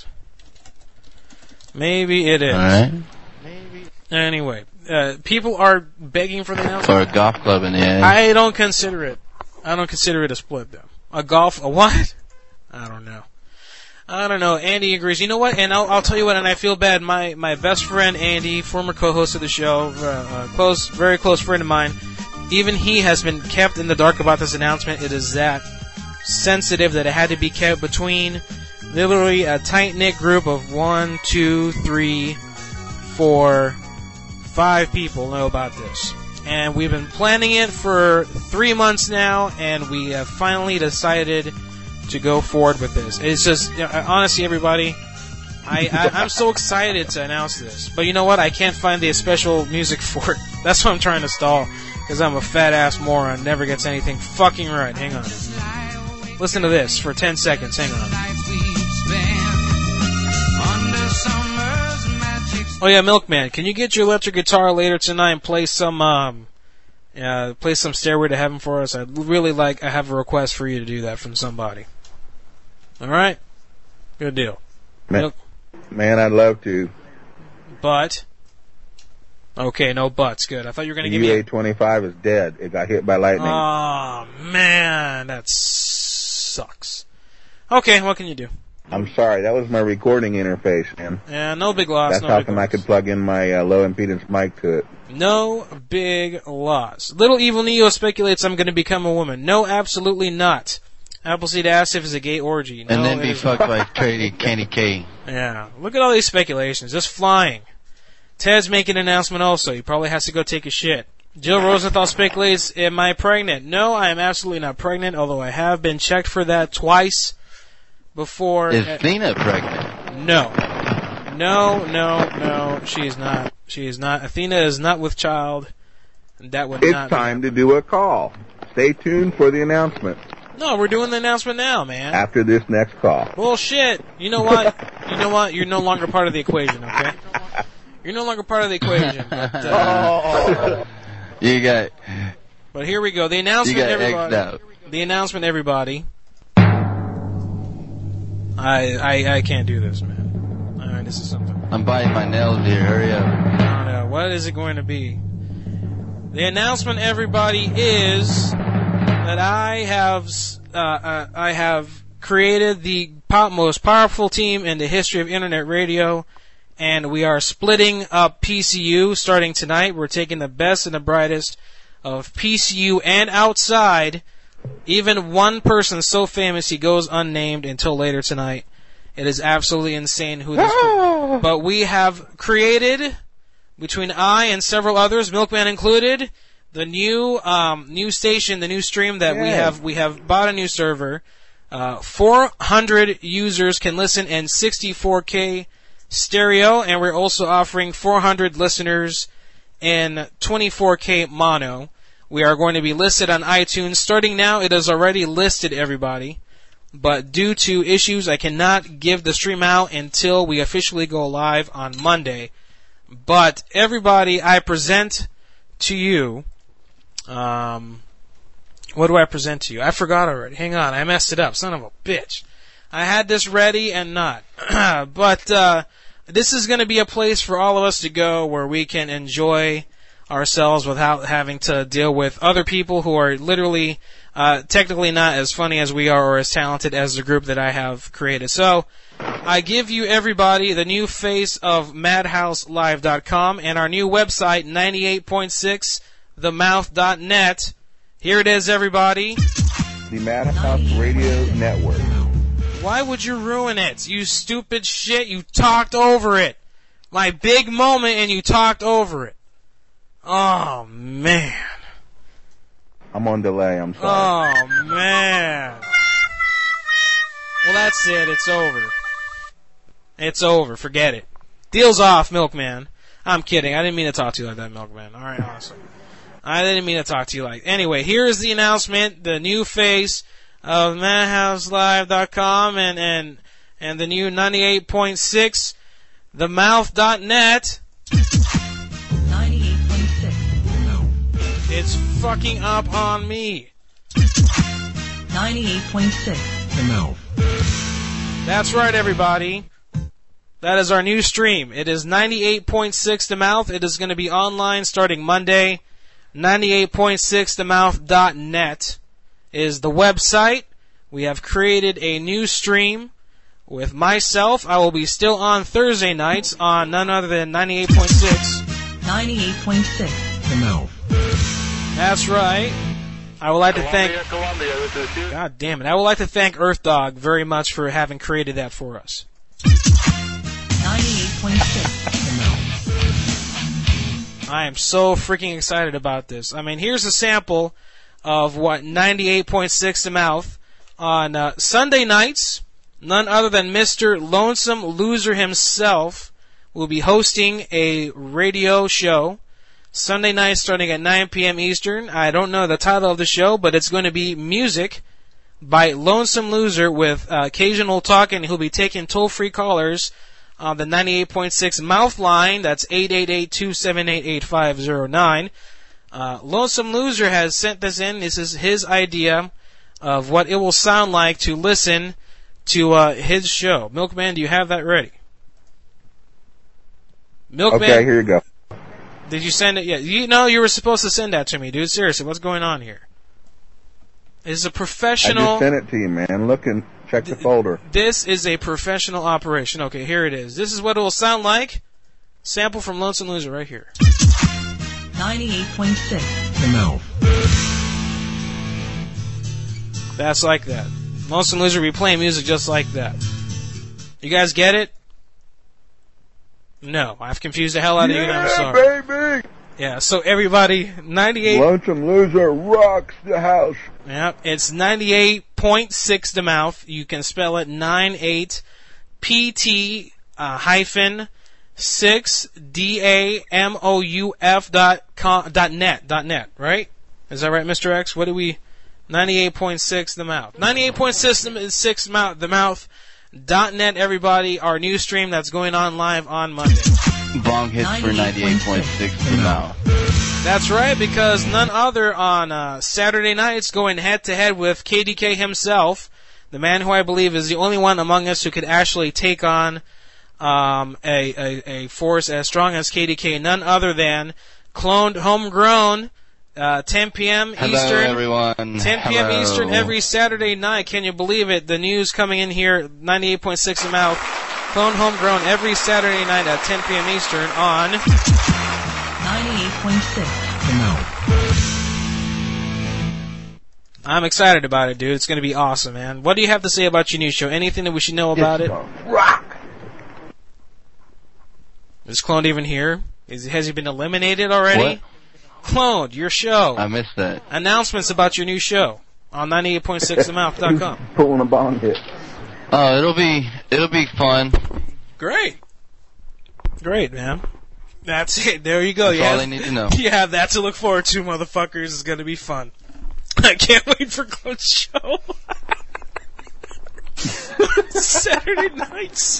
Maybe it is. All right. Anyway, uh, people are begging for the announcement. Or a golf club in the end. I don't consider it. I don't consider it a split, though. A golf, a what? I don't know. I don't know. Andy agrees. You know what? And I'll, I'll tell you what, and I feel bad. My, my best friend, Andy, former co-host of the show, uh, uh, close, very close friend of mine, even he has been kept in the dark about this announcement. It is that sensitive that it had to be kept between literally a tight-knit group of one, two, three, four, five people know about this. And we've been planning it for three months now, and we have finally decided to go forward with this. It's just, you know, honestly, everybody, I, I, I'm so excited to announce this. But you know what? I can't find the special music for it. That's what I'm trying to stall, because I'm a fat-ass moron, never gets anything fucking right. Hang on. Listen to this for ten seconds. Hang on. Oh yeah, Milkman, can you get your electric guitar later tonight and play some, um, uh, play some Stairway to Heaven for us? I'd really like, I have a request for you to do that from somebody. Alright? Good deal. Man, Milk- man, I'd love to. But? Okay, no buts. Good. I thought you were going to give U me A twenty-five is dead. It got hit by lightning. Oh, man, that sucks. Okay, what can you do? I'm sorry, that was my recording interface, man. Yeah, no big loss. That's no how big come loss. I could plug in my uh, low impedance mic to it. No big loss. Little Evil Neo speculates I'm going to become a woman. No, absolutely not. Appleseed asks if it's a gay orgy. No, and then be it is fucked not. by Trady Candy K. Yeah, look at all these speculations, just flying. Ted's making an announcement also. He probably has to go take a shit. Jill Rosenthal speculates, am I pregnant? No, I am absolutely not pregnant, although I have been checked for that twice before. Is Athena pregnant? No. No, no, no, she is not. She is not. Athena is not with child. And that would It's not time be. to do a call. Stay tuned for the announcement. No, we're doing the announcement now, man. After this next call. Bullshit. You know what? You know what? You're no longer part of the equation, okay? You're no longer part of the equation. But, uh, You got. but here we go. The announcement, You got everybody. X'd out. The announcement, everybody. I, I I can't do this, man. All right, this is something. I'm biting my nails here. Hurry up. I don't know. What is it going to be? The announcement, everybody, is that I have uh, uh, I have created the po- most powerful team in the history of internet radio, and we are splitting up P C U starting tonight. We're taking the best and the brightest of P C U and outside. Even one person so famous he goes unnamed until later tonight. It is absolutely insane who this. But we have created, between I and several others, Milkman included, the new um, new station, the new stream that we Yeah. have. We have bought a new server. Uh, four hundred users can listen in sixty-four K stereo, and we're also offering four hundred listeners in twenty-four K mono. We are going to be listed on iTunes. Starting now, it is already listed, everybody. But due to issues, I cannot give the stream out until we officially go live on Monday. But everybody, I present to you. Um, what do I present to you? I forgot already. Hang on, I messed it up. Son of a bitch. I had this ready and not. But uh, this is going to be a place for all of us to go where we can enjoy ourselves without having to deal with other people who are literally uh, technically not as funny as we are or as talented as the group that I have created. So I give you, everybody, the new face of madhouse live dot com and our new website, ninety-eight point six the mouth dot net. Here it is, everybody. The Madhouse Radio Network. Why would you ruin it? You stupid shit. You talked over it. My big moment and you talked over it. Oh, man. I'm on delay, I'm sorry. Oh, man. Well, that's it. It's over. It's over. Forget it. Deal's off, Milkman. I'm kidding. I didn't mean to talk to you like that, Milkman. All right, awesome. I didn't mean to talk to you like... Anyway, here is the announcement, the new face of madhouse live dot com and, and, and the new ninety-eight point six the mouth dot net. ninety-eight point six It's fucking up on me. ninety-eight point six. The Mouth. That's right, everybody. That is our new stream. It is ninety-eight point six The Mouth. It is going to be online starting Monday. ninety-eight point six the mouth dot net is the website. We have created a new stream with myself. I will be still on Thursday nights on none other than ninety-eight point six. ninety-eight point six. The Mouth. That's right. I would like Columbia, to thank... Columbia, this is Hugh. God damn it. I would like to thank Earth Dog very much for having created that for us. ninety-eight point six. The Mouth. I am so freaking excited about this. I mean, here's a sample of what ninety-eight point six The Mouth on uh, Sunday nights. None other than Mister Lonesome Loser himself will be hosting a radio show. Sunday night starting at nine p.m. Eastern. I don't know the title of the show, but it's going to be Music by Lonesome Loser with uh, occasional talking. He'll be taking toll-free callers on the ninety-eight point six Mouth line. That's eight eight eight, two seven eight, eight five zero nine. Uh, Lonesome Loser has sent this in. This is his idea of what it will sound like to listen to uh, his show. Milkman, do you have that ready? Milkman, Okay, here you go. did you send it yet? You know you were supposed to send that to me, dude. Seriously, what's going on here? It's a I professional... just sent it to you, man. Look and check the folder. This is a professional operation. Okay, here it is. This is what it will sound like. Sample from Lonesome Loser right here. ninety-eight point six. The Mouth. That's like that. Lonesome Loser will be playing music just like that. You guys get it? No, I've confused the hell out of you and I'm sorry. Baby! Yeah, so everybody, ninety-eight... Lonesome Loser rocks the house. Yep, it's ninety-eight point six The Mouth. You can spell it ninety-eight P T uh, hyphen six D A M O U F dot com dot net dot net, right? Is that right, Mister X? What do we... ninety-eight point six The Mouth. ninety-eight point six Mouth, The Mouth dot net, everybody. Our new stream that's going on live on Monday. Bong hits for ninety-eight point six The Mouth. That's right, because none other on uh, Saturday nights going head-to-head with K D K himself, the man who I believe is the only one among us who could actually take on um, a, a, a force as strong as K D K, none other than Cloned Homegrown, uh, ten p.m. Hello, Eastern. everyone. ten p.m. Hello. Eastern every Saturday night. Can you believe it? The news coming in here, ninety-eight point six The Mouth. Clone Homegrown every Saturday night at ten p.m. Eastern on ninety-eight point six. The Mouth. I'm excited about it, dude. It's going to be awesome, man. What do you have to say about your new show? Anything that we should know about it? Rock! Is Cloned even here? Is, has he been eliminated already? What? Cloned, your show. I missed that. Announcements about your new show on ninety-eight point six the mouth dot com. Pulling a bong hit. Oh, it'll be it'll be fun. Great. Great, man. That's it. There you go. That's you all have, they need to know. You have that to look forward to, motherfuckers. It's going to be fun. I can't wait for Clone's show. Saturday nights.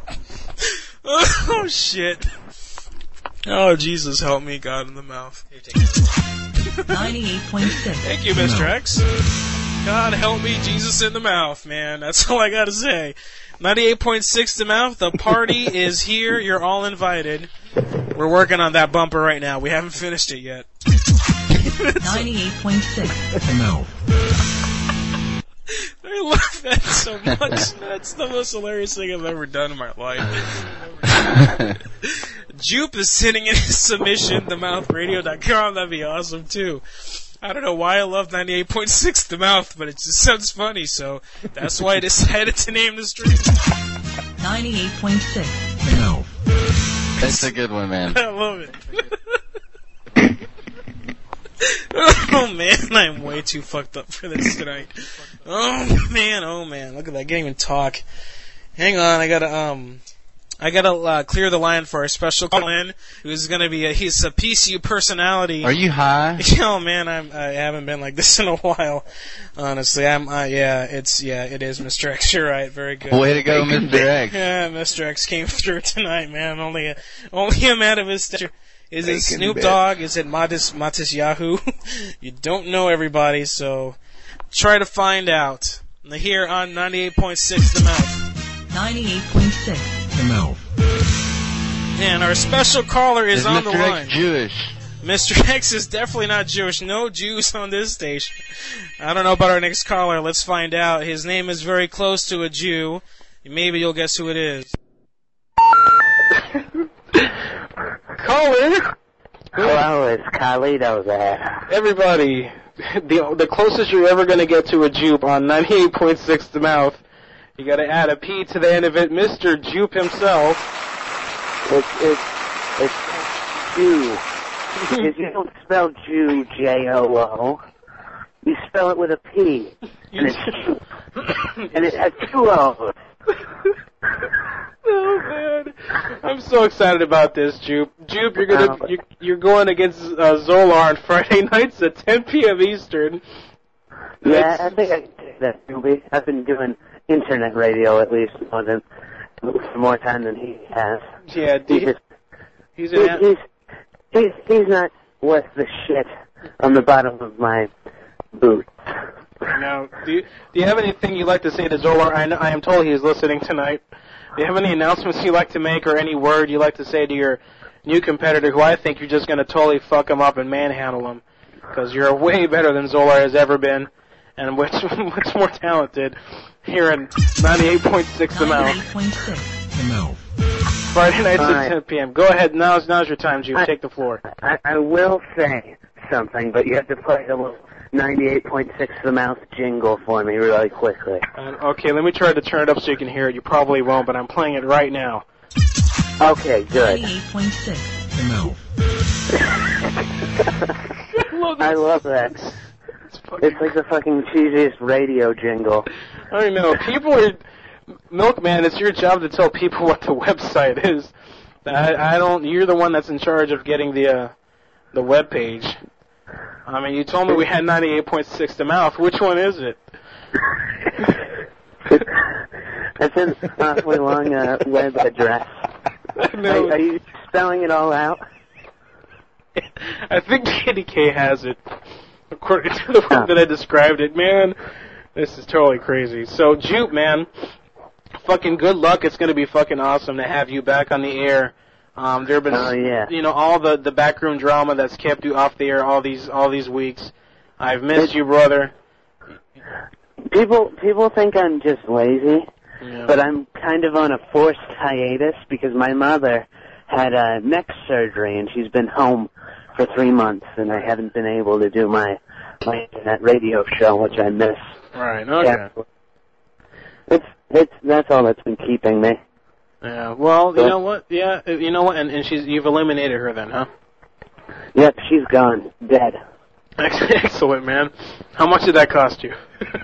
Oh, shit. Oh, Jesus, help me, God in the mouth. ninety-eight point six. Thank you, Mister X. God help me, Jesus in the mouth, man. That's all I gotta say. ninety-eight point six The Mouth. The party is here. You're all invited. We're working on that bumper right now. We haven't finished it yet. ninety-eight point six The Mouth. I love that so much. That's the most hilarious thing I've ever done in my life. Jupe is sitting in his submission, the mouth radio dot com. That'd be awesome, too. I don't know why I love ninety-eight point six The Mouth, but it just sounds funny, so that's why I decided to name the stream. ninety-eight point six The Mouth. That's a good one, man. I love it. Oh, man, I'm way too fucked up for this tonight. Oh, man, oh, man. Look at that. I can't even talk. Hang on, I gotta, um... I gotta uh, clear the line for our special call-in, who's gonna be a, he's a P C U personality. Are you high? Oh man, I'm, I haven't been like this in a while. Honestly, I'm, uh, yeah, it's, yeah, it is Mister X. You're right, very good. Way to go, Mister X. Yeah, Mister X came through tonight, man. Only a, only a man of his stature. Is it Bacon Snoop bits. Dogg? Is it Matis, Matis Yahoo? You don't know everybody, so try to find out. Here on ninety-eight point six The Mouth. ninety-eight point six The Mouth. And our special caller is, Is on Mister the X line. Jewish? Mister X is definitely not Jewish. No Jews on this station. I don't know about our next caller. Let's find out. His name is very close to a Jew. Maybe you'll guess who it is. Caller! Hello, it's Carlito there. Everybody, the the closest you're ever going to get to a Jupe on ninety-eight point six The Mouth. You got to add a P to the end of it. Mister Jupe himself. It's, it's, it's Jew. Because you don't spell Jew, J O O. You spell it with a P. And it's Jew. And it has two O's. Oh man, I'm so excited about this, Jupe. Jupe, you're gonna Oh. you're, you're going against uh, Zolar on Friday nights at ten p.m. Eastern. Yeah, I think I can take that, Juby. I've been doing internet radio at least more than for more time than he has. Yeah, do He's you- just, he's he's, an he's, he's, he's not worth the shit on the bottom of my boot. Now, do you, do you have anything you'd like to say to Zolar? I, know, I am told he is listening tonight. Do you have any announcements you'd like to make or any word you'd like to say to your new competitor who I think you're just going to totally fuck him up and manhandle him? Because you're way better than Zolar has ever been and much, much more talented here in ninety-eight point six The Mouth. ninety-eight point six The Mouth. Friday nights All at right. ten p.m. Go ahead. Now's, now's your time, Jude. I- Take the floor. I, I will say something, but you have to play the little ninety-eight point six The Mouth jingle for me really quickly. Uh, okay, let me try to turn it up so you can hear it. You probably won't, but I'm playing it right now. Okay, good. ninety-eight point six The Mouth. I love that. It's like the fucking cheesiest radio jingle. I know. People are... Milkman, it's your job to tell people what the website is. I, I don't... You're the one that's in charge of getting the, uh, the web page. I mean, you told me we had ninety-eight point six The Mouth. Which one is it? It's an awfully long uh, web address. I know. Are, are you spelling it all out? I think Kitty K has it, according to the way that I described it. Man, this is totally crazy. So, Jupe, man, fucking good luck. It's going to be fucking awesome to have you back on the air. Um, there have been, Oh, yeah. you know, all the, the backroom drama that's kept you off the air all these all these weeks. I've missed you, brother. People people think I'm just lazy, Yeah. but I'm kind of on a forced hiatus because my mother had a neck surgery and she's been home for three months and I haven't been able to do my my internet radio show, which I miss. Right, okay. Yeah. It's it's that's all that's been keeping me. Yeah, well, you know what? Yeah, uh, you know what? And, and she's you've eliminated her then, huh? Yep, she's gone, dead. Excellent, man. How much did that cost you?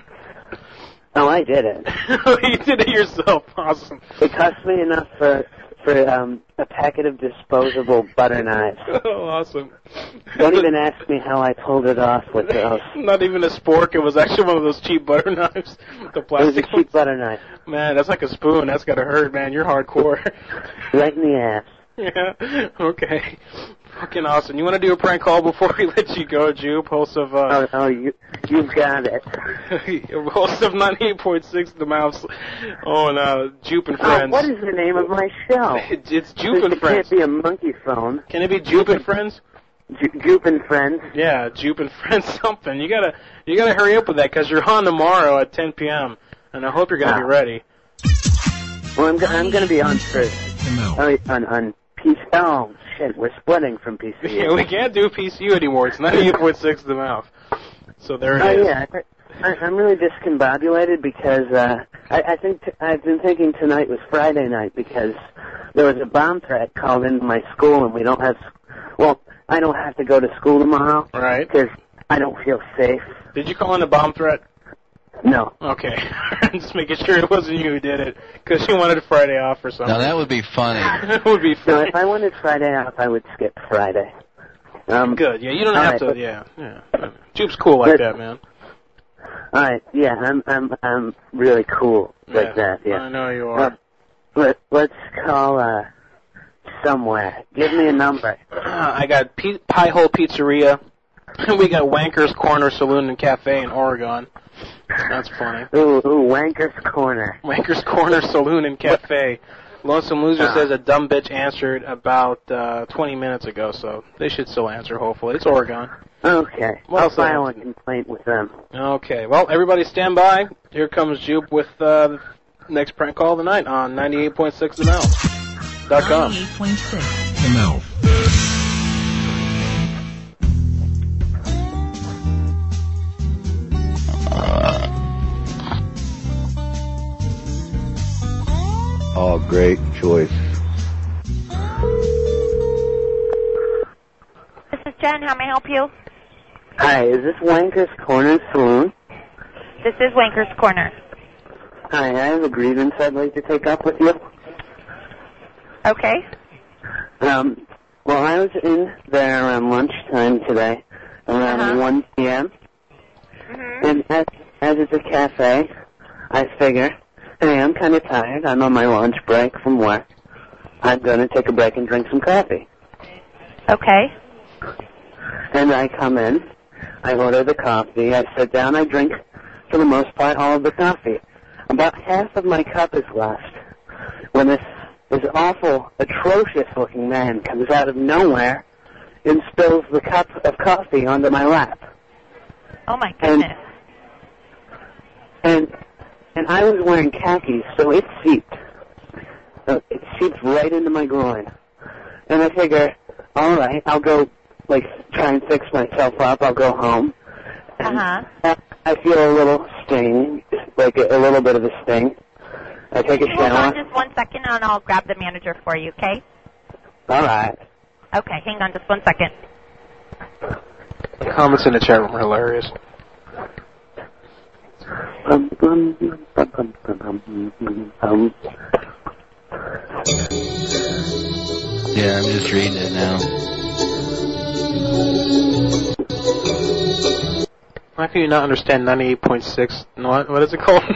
Oh, I did it. You did it yourself. Awesome. It cost me enough for for um, a packet of disposable butter knives. Oh, awesome. Don't even ask me how I pulled it off with those. Not even a spork. It was actually one of those cheap butter knives. The It was a plastic cheap butter knife. Man, that's like a spoon. That's gotta hurt, man. You're hardcore. Right in the ass. Yeah. Okay. Fucking awesome. You want to do a prank call before we let you go, Jupe? Host of uh, Oh, oh, you you've got it. host of ninety-eight point six The Mouth. Oh, no, Jupe and Oh, Friends. what is the name of my show? It's, it's Jupe and It Friends. can't be a monkey phone. Can it be Jupe and Friends? Ju- Jupe and Friends. Yeah, Jupe and Friends something. You gotta, you gotta hurry up with that because you're on tomorrow at ten p.m. and I hope you're gonna be Ah. ready. Well, I'm, go- I'm going to be on for oh, on on P C. Oh shit, we're splitting from P C. Yeah, we can't do P C U anymore. It's ninety-eight point six The Mouth. So there it Oh is. yeah, I, I'm really discombobulated because uh, I, I think t- I've been thinking tonight was Friday night because there was a bomb threat called into my school and we don't have. Well, I don't have to go to school tomorrow. Right. Because I don't feel safe. Did you call in a bomb threat? No. Okay. I'm just making sure it wasn't you who did it because you wanted Friday off or something. Now that would be funny. That would be No, funny. if I wanted Friday off, I would skip Friday. Um, Good. Yeah, you don't all have right, to. but- Yeah, yeah. Jupe's cool like But- that, man. All right. Yeah, I'm I'm I'm really cool like Yeah, that. Yeah. I know you Uh, are. let Let's call uh somewhere. Give me a number. I got P- Pie Hole Pizzeria. We got Wanker's Corner Saloon and Cafe in Oregon. That's funny. Ooh, ooh, Wanker's Corner. Wanker's Corner Saloon and Cafe. Lonesome Loser Uh. says a dumb bitch answered about uh, twenty minutes ago, so they should still answer, hopefully. It's Oregon. Okay. What I'll else I file a have? complaint with them. Okay, well, everybody stand by. Here comes Jupe with uh, the next prank call of the night on ninety-eight point six The Mouth dot com. ninety-eight point six. The Mouth. Oh, great choice. This is Jen. How may I help you? Hi, is this Wanker's Corner Saloon? This is Wanker's Corner. Hi, I have a grievance I'd like to take up with you. Okay. Um, well, I was in there around lunchtime today, around Uh-huh. one p.m., Mm-hmm. and as, as it's a cafe, I figure, hey, I'm kind of tired. I'm on my lunch break from work. I'm going to take a break and drink some coffee. Okay. And I come in, I order the coffee, I sit down, I drink, for the most part, all of the coffee. About half of my cup is left when this, this awful, atrocious-looking man comes out of nowhere and spills the cup of coffee onto my lap. Oh, my goodness. And, and I was wearing khakis, so it seeped. Uh, it seeped right into my groin. And I figure, all right, I'll go, like, try and fix myself up. I'll go home. And Uh-huh. I feel a little sting, like a, a little bit of a sting. I take a Hold on shower. just one second, and I'll grab the manager for you, okay? All right. Okay, hang on just one second. The comments in the chat room are hilarious. Um, um, um, um, um, um, um. Yeah, I'm just reading it now. How can you not understand ninety-eight point six? What, what is it called?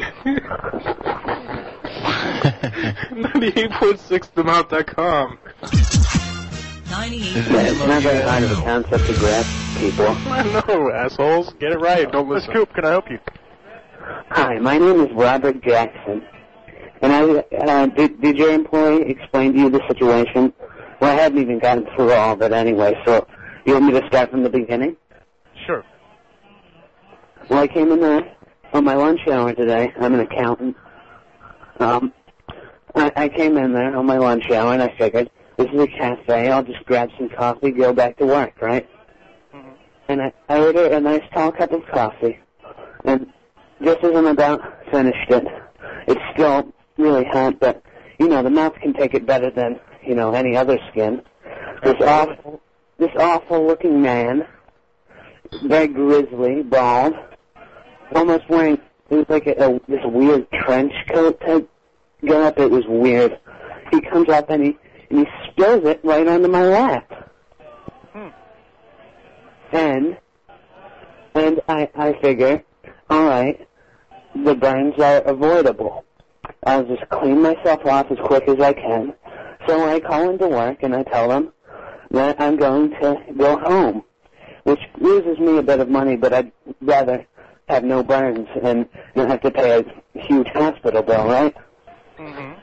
ninety-eight point six the mouth dot com. ninety-eight Yeah, it's not very hard of a concept to grasp, people. I know, assholes. Get it right. Don't listen. Scoop, can I help you? Hi, my name is Robert Jackson. And I, uh, did, did your employee explain to you the situation? Well, I hadn't even gotten through all of it anyway, so you want me to start from the beginning? Sure. Well, I came in there on my lunch hour today. I'm an accountant. Um, I, I came in there on my lunch hour, and I figured, this is a cafe. I'll just grab some coffee, go back to work, right? Mm-hmm. And I, I ordered a nice tall cup of coffee. And just as I'm about finished it, it's still really hot, but, you know, the mouth can take it better than, you know, any other skin. This awful, this awful-looking man, very grizzly, bald, almost wearing, it was like a, a, this weird trench coat type getup. It was weird. He comes up and he, and he spills it right onto my lap. Hmm. And, and I, I figure, all right, the burns are avoidable. I'll just clean myself off as quick as I can. So I call into work and I tell them that I'm going to go home, which loses me a bit of money, but I'd rather have no burns and not have to pay a huge hospital bill, right? Mm-hmm.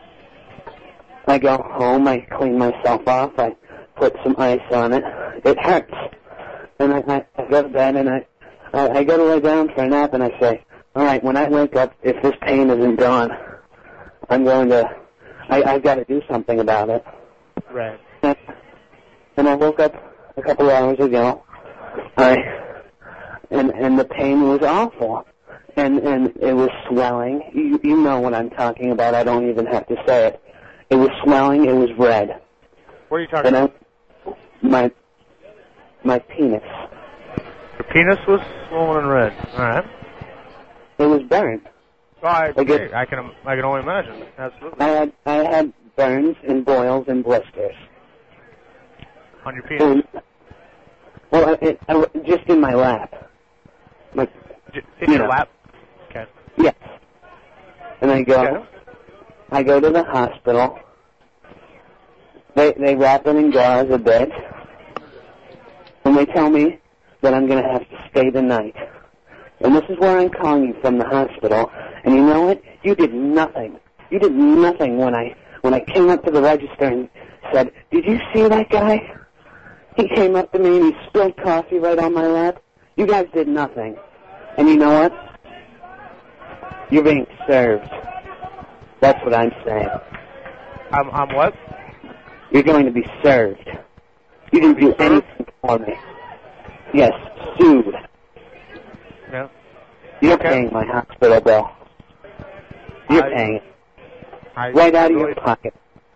I go home, I clean myself off, I put some ice on it. It hurts. And I, I, I go to bed and I, I, I go to lay down for a nap and I say, all right, when I wake up, if this pain isn't gone, I'm going to, I, I've got to do something about it. Right. And, and I woke up a couple hours ago, I, and, and the pain was awful. And, and it was swelling. You, you know what I'm talking about. I don't even have to say it. It was swelling. It was red. What are you talking and about? I, my, my penis. Your penis was swollen and red. All right. It was burned. Well, I, Like it- I can I can only imagine. Absolutely. I had I had burns and boils and blisters. On your penis. And, well, it, I, just in my lap. My, J- in you your know. lap. Okay. Yes. And I go, Okay. I go to the hospital, They they wrap it in gauze a bit, and they tell me that I'm going to have to stay the night. And this is where I'm calling you from the hospital. And you know what? You did nothing. You did nothing when I when I came up to the register and said, "Did you see that guy?" He came up to me and he spilled coffee right on my lap. You guys did nothing. And you know what? You're being served. That's what I'm saying. I'm, I'm what? You're going to be served. You didn't do anything for me. Yes, sued. Yeah. You're Okay. paying my hospital bill. You're I- paying it. I Right out of really, your pocket.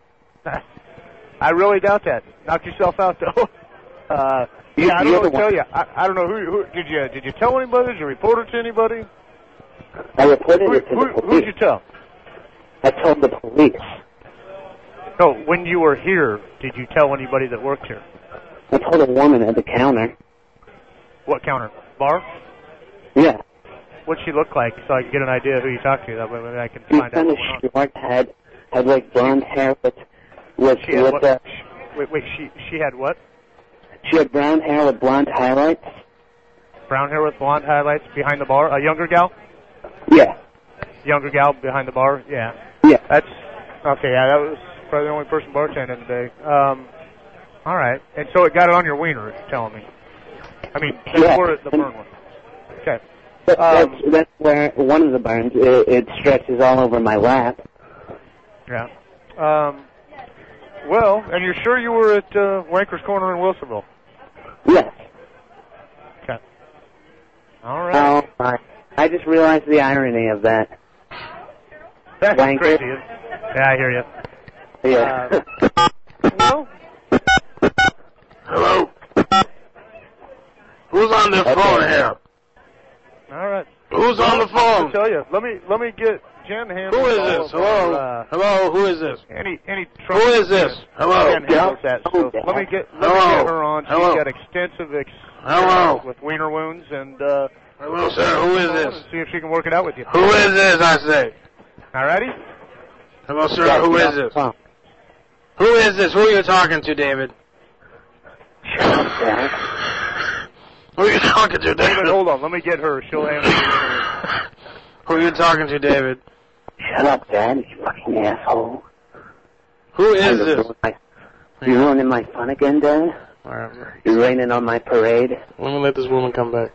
I really doubt that. Knock yourself out, though. Uh, You- yeah, I don't you're know what the to tell one- you. I, I don't know who, who did you did you tell anybody? Did you report it to anybody? I reported Who, it to who, the who'd police. you tell? I told the police. No, when you were here, did you tell anybody that worked here? I told a woman at the counter. What counter? Bar? Yeah. What'd she look like so I can get an idea of who you talked to? That way maybe I can She find out kind what of went on. short, had had like blonde hair with with She had with what? uh, Wait, wait, she she had what? she had brown hair with blonde highlights. Brown hair with blonde highlights behind the bar? A younger gal? Yeah. Younger gal behind the bar? Yeah. Yeah. That's, okay, yeah, that was probably the only person bartending today. Um, alright. And so it got it on your wiener, it's telling me. I mean, that's Yeah. where the burn was. Okay. But Um, that's that's where one of the burns it, it stretches all over my lap. Yeah. Um, well, and you're sure you were at uh, Wanker's Corner in Wilsonville? Yes. Okay. Alright. Oh my! I just realized the irony of that. That's Wanker. crazy. isn't it? Yeah, I hear you. Yeah. Uh, well, Hello? Who's on the phone here? all right. Who's on the phone? I'll tell you. Let me let me get Jen to handle Who is all this? of Hello? our, uh, Hello, who is this? Any any Who trouble? is this? Hello? Jen handles that stuff. Let me get let me Hello? get her on. She's Hello? got extensive ex- Hello? with wiener wounds, and uh, Hello, sir, who is this? see if she can work it out with you. Who is this, I say? Alrighty. Hello, sir, who is this? Who is this? Who are you talking to, David? Who are you talking to, David, David? hold on. Let me get her. She'll answer. Who are you talking to, David? Shut up, Dad, you fucking asshole. Who is Kind of this? ruined my- You ruining my fun again, Dad? Alright. You're raining on my parade? Let me let this woman come back.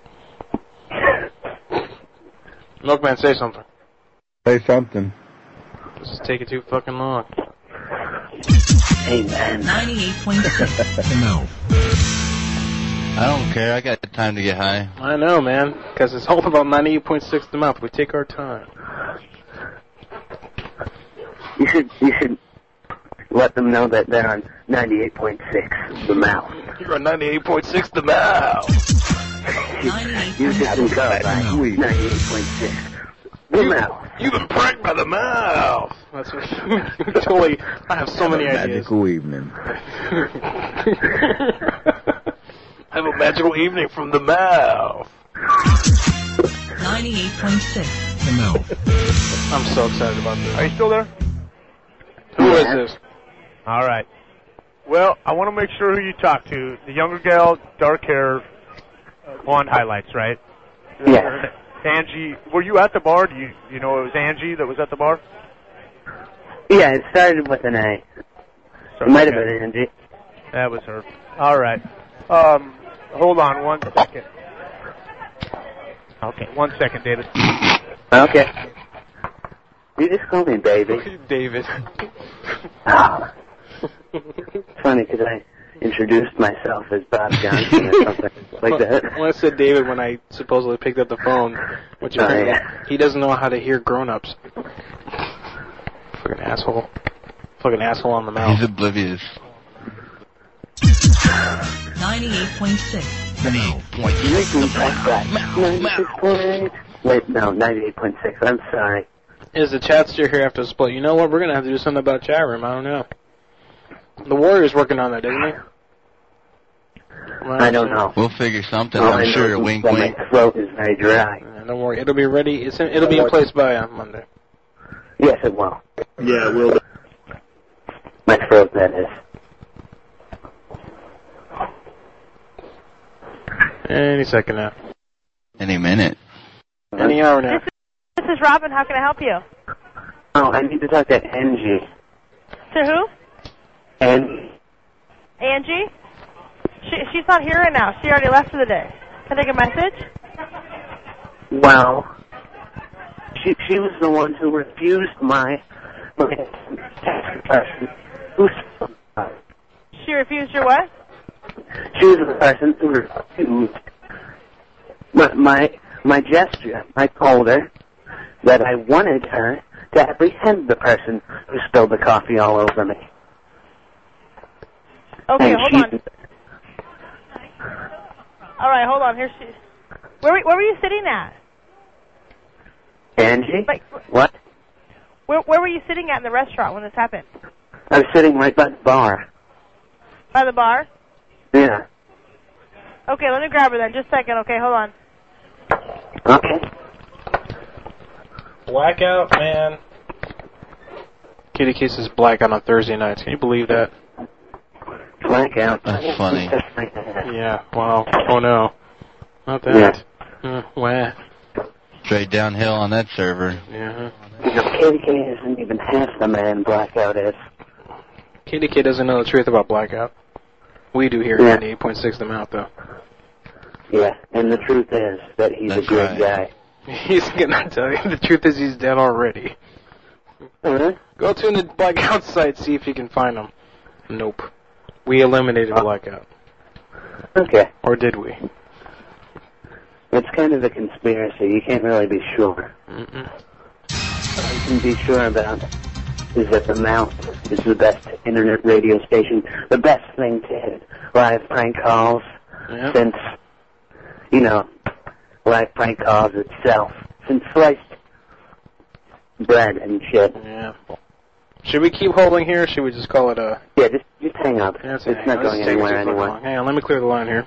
Milkman, say something. Say something. This is taking too fucking long. Hey, man. ninety-eight point six. No. I don't care. I got time to get high. I know, man. Because it's all about ninety-eight point six the mouth. We take our time. You should you should let them know that they're on ninety-eight point six, the mouth. You're on ninety-eight point six the mouth. You just been covered by ninety-eight point six, the mouth. You've been pranked by the mouth. That's what, totally. I have so many ideas. Magical evening. Have a magical evening from the mouth. ninety-eight point six. No. I'm so excited about this. Are you still there? Who is this? All right. Well, I want to make sure who you talk to. The younger gal, dark hair, uh, blonde highlights, right? Yeah. Angie, were you at the bar? Do you you know it was Angie that was at the bar? Yeah, it started with an A. So, It might have okay. been Angie. That was her. All right. Um, hold on one second. Okay, one second, David. Okay. You just call me baby. David. Ah. It's funny because I introduced myself as Bob Johnson or something like that. When I said David when I supposedly picked up the phone, which Oh, yeah. he doesn't know how to hear grown-ups. Fucking asshole. Fucking asshole on the mouth. He's oblivious. ninety-eight point six. ninety-eight point six. ninety-six point eight. Wait, no, ninety-eight point six. I'm sorry. Is the chat still here after the split? You know what? We're going to have to do something about chat room. I don't know. The Warrior's working on that, isn't he? I don't know. We'll figure something. All I I'm know sure. is Wink, that wink. My throat is very dry. Yeah, don't worry. It'll be ready. It's in, it'll be in place by uh, Monday. Yes, it will. Yeah, we'll. My throat, that is. Any second now. Any minute. Any hour now. This is, this is Robin. How can I help you? Oh, I need to talk to Angie. To who? Angie. Angie? She, she's not here right now. She already left for the day. Can I take a message? Well, she she was the one who refused my my tax person. Who's She refused your what? She was the person who refused my my, my gesture. I told her that I wanted her to apprehend the person who spilled the coffee all over me. Okay, And hold she, on. All right, hold on. Here she. Where were- where were you sitting at? Angie? Like, What? where where were you sitting at in the restaurant when this happened? I was sitting right by the bar. By the bar? Yeah. Okay, let me grab her then. Just a second. Okay, hold on. Okay. Blackout, man. Kitty Kisses blackout on Thursday nights. Can you believe that? Blackout. That's funny. Yeah, wow. Oh no. Not that. Uh, wah. Straight downhill on that server. Yeah. You know, K D K isn't even half the man Blackout is. Kitty Kid doesn't know the truth about blackout. We do here at Yeah. ninety-eight point six The Mouth, though. Yeah, and the truth is that he's That's a good right. guy. He's gonna tell you the truth is he's dead already. Uh-huh. Go to the blackout site, see if you can find him. Nope. We eliminated blackout. Okay. Or did we? It's kind of a conspiracy. You can't really be sure. Mm-mm. All you can be sure about is that the Mouth is the best internet radio station, the best thing to hit live prank calls Yeah. since, you know, live prank calls itself, since sliced bread and shit. Yeah. Should we keep holding here, or should we just call it a... Yeah, just just hang up. Yeah, it's it's hang not on. This going is taking anywhere too fucking anyway. long. Hang on, let me clear the line here.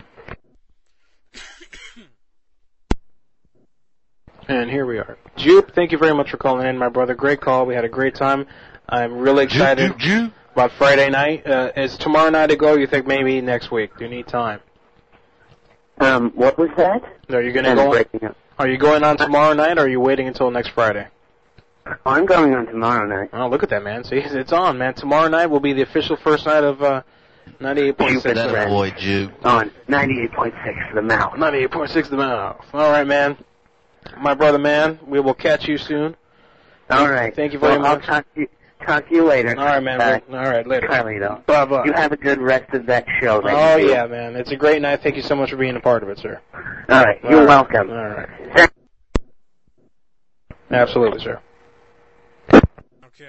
And here we are. Jupe, thank you very much for calling in, my brother. Great call. We had a great time. I'm really excited Jupe, Jupe, Jupe. about Friday night. Uh, is tomorrow night a go? Or you think maybe next week? Do you need time? Um, what was that? Are you going to I'm go? breaking up. Are you going on tomorrow night, or are you waiting until next Friday? I'm going on tomorrow night. Oh, look at that, man. See, it's on, man. Tomorrow night will be the official first night of uh, ninety-eight point six. Stupid That friend. boy, Juke. On ninety-eight point six, The Mouth. ninety-eight point six The Mouth. All right, man. My brother, man. We will catch you soon. All right. Thank you very well, much. I'll talk to you, talk to you later. All right, man. Uh, All right, later. Carlito. Bye-bye. You have a good rest of that show. That Oh, you do. yeah, man. It's a great night. Thank you so much for being a part of it, sir. All right. All You're right. welcome. All right. Absolutely, sir. Okay.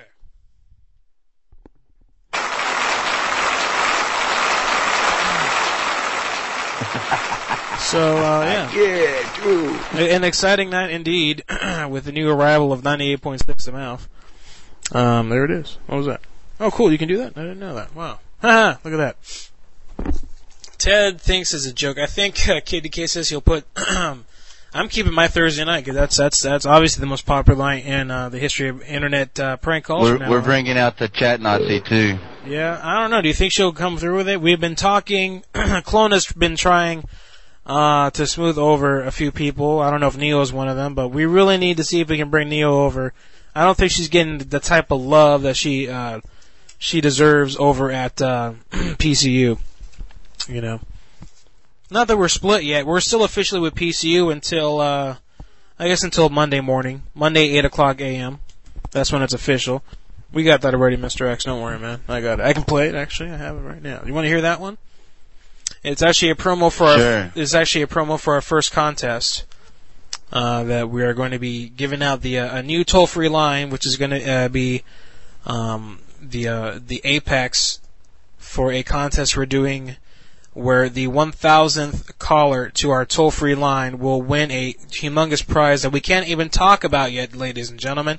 So, uh, yeah. Yeah, true. An exciting night indeed with the new arrival of ninety-eight point six The Mouth. Um, there it is. What was that? Oh, cool. You can do that? I didn't know that. Wow. Haha, look at that. Ted thinks it's a joke. I think uh, K D K says he'll put... I'm keeping my Thursday night because that's, that's, that's obviously the most popular night in uh, the history of internet uh, prank calls. We're, from now we're on. bringing out the chat Nazi, too. Yeah, I don't know. Do you think she'll come through with it? We've been talking. Clone has been trying uh, to smooth over a few people. I don't know if Neo's one of them, but we really need to see if we can bring Neo over. I don't think she's getting the type of love that she uh, she deserves over at uh, P C U. You know, not that we're split yet. We're still officially with P C U until uh, I guess until Monday morning, Monday eight o'clock a m. That's when it's official. We got that already, Mister X. Don't worry, man. I got it. I can play it, actually. I have it right now. You want to hear that one? It's actually a promo for our, Sure. it's actually a promo for our first contest, uh, that we are going to be giving out the, uh, a new toll-free line, which is going to, uh, be, um, the, uh, the apex for a contest we're doing where the one thousandth caller to our toll-free line will win a humongous prize that we can't even talk about yet, ladies and gentlemen.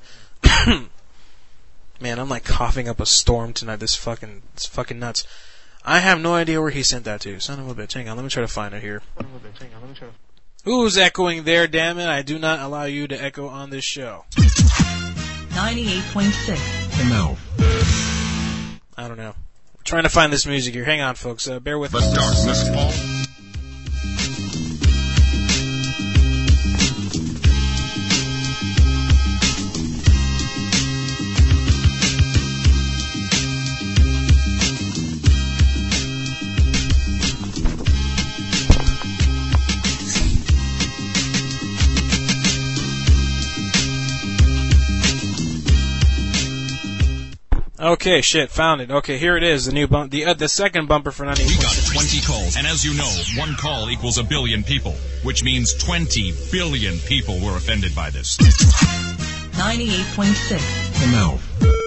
Man, I'm like coughing up a storm tonight. This fucking, it's fucking nuts. I have no idea where he sent that to. Son of a bitch. Hang on, let me try to find it here. Who's echoing there, damn it? I do not allow you to echo on this show. ninety-eight point six. No. I don't know. I'm trying to find this music here. Hang on, folks. Uh, bear with The me. darkness falls. Okay, shit, found it. Okay, here it is, the new bump, the uh, the second bumper for ninety-eight point six. We got twenty calls, and as you know, one call equals a billion people, which means twenty billion people were offended by this. ninety-eight point six. The mouth.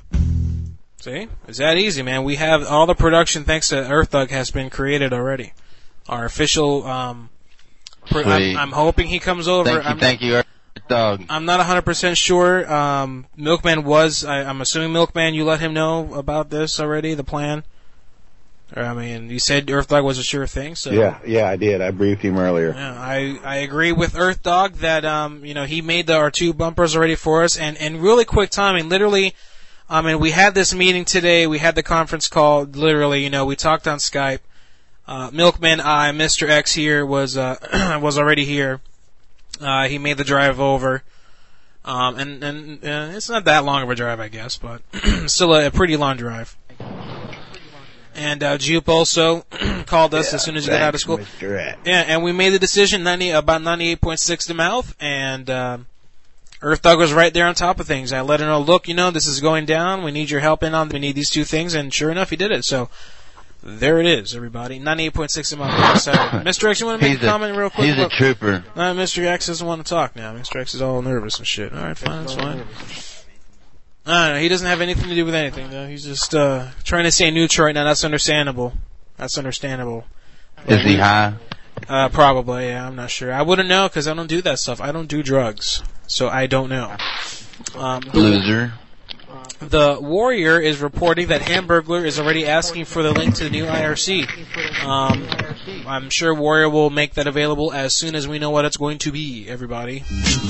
See? It's that easy, man. We have all the production, thanks to Earth Thug, has been created already. Our official, um, pr- I'm, I'm hoping he comes over. Thank you, I'm, thank you, Earth Dog. I'm not one hundred percent sure. Um, Milkman was, I, I'm assuming Milkman, you let him know about this already, the plan? Or, I mean, you said Earth Dog was a sure thing, so. Yeah, yeah, I did. I briefed him earlier. Yeah, I, I agree with Earth Dog that, um, you know, he made the, our two bumpers already for us, and, and really quick timing, literally, I mean, we had this meeting today, we had the conference call, literally, you know, we talked on Skype. Uh, Milkman, I, Mister X here was, uh, was already here. Uh, he made the drive over. Um, and, and, uh, it's not that long of a drive, I guess, but still a, a pretty long drive. And, uh, Jupe also called us yeah, as soon as he got out of school. Mister X. Yeah, and we made the decision ninety, about ninety-eight point six the mouth, and, uh, Earth Dog was right there on top of things. I let her know, look, you know, this is going down, we need your help in on, we need these two things, and sure enough, he did it, so. There it is, everybody. ninety-eight point six in my side. Mister X, you want to make he's a comment real quick? He's a trooper. No, Mister X doesn't want to talk now. Mister X is all nervous and shit. All right, fine, that's fine. No, no, he doesn't have anything to do with anything, though. He's just uh trying to stay neutral right now. That's understandable. That's understandable. Is he high? Uh, probably, yeah, I'm not sure. I wouldn't know because I don't do that stuff. I don't do drugs. So I don't know. Um, Loser. The Warrior is reporting that Hamburglar is already asking for the link to the new I R C. Um, I'm sure Warrior will make that available as soon as we know what it's going to be, everybody.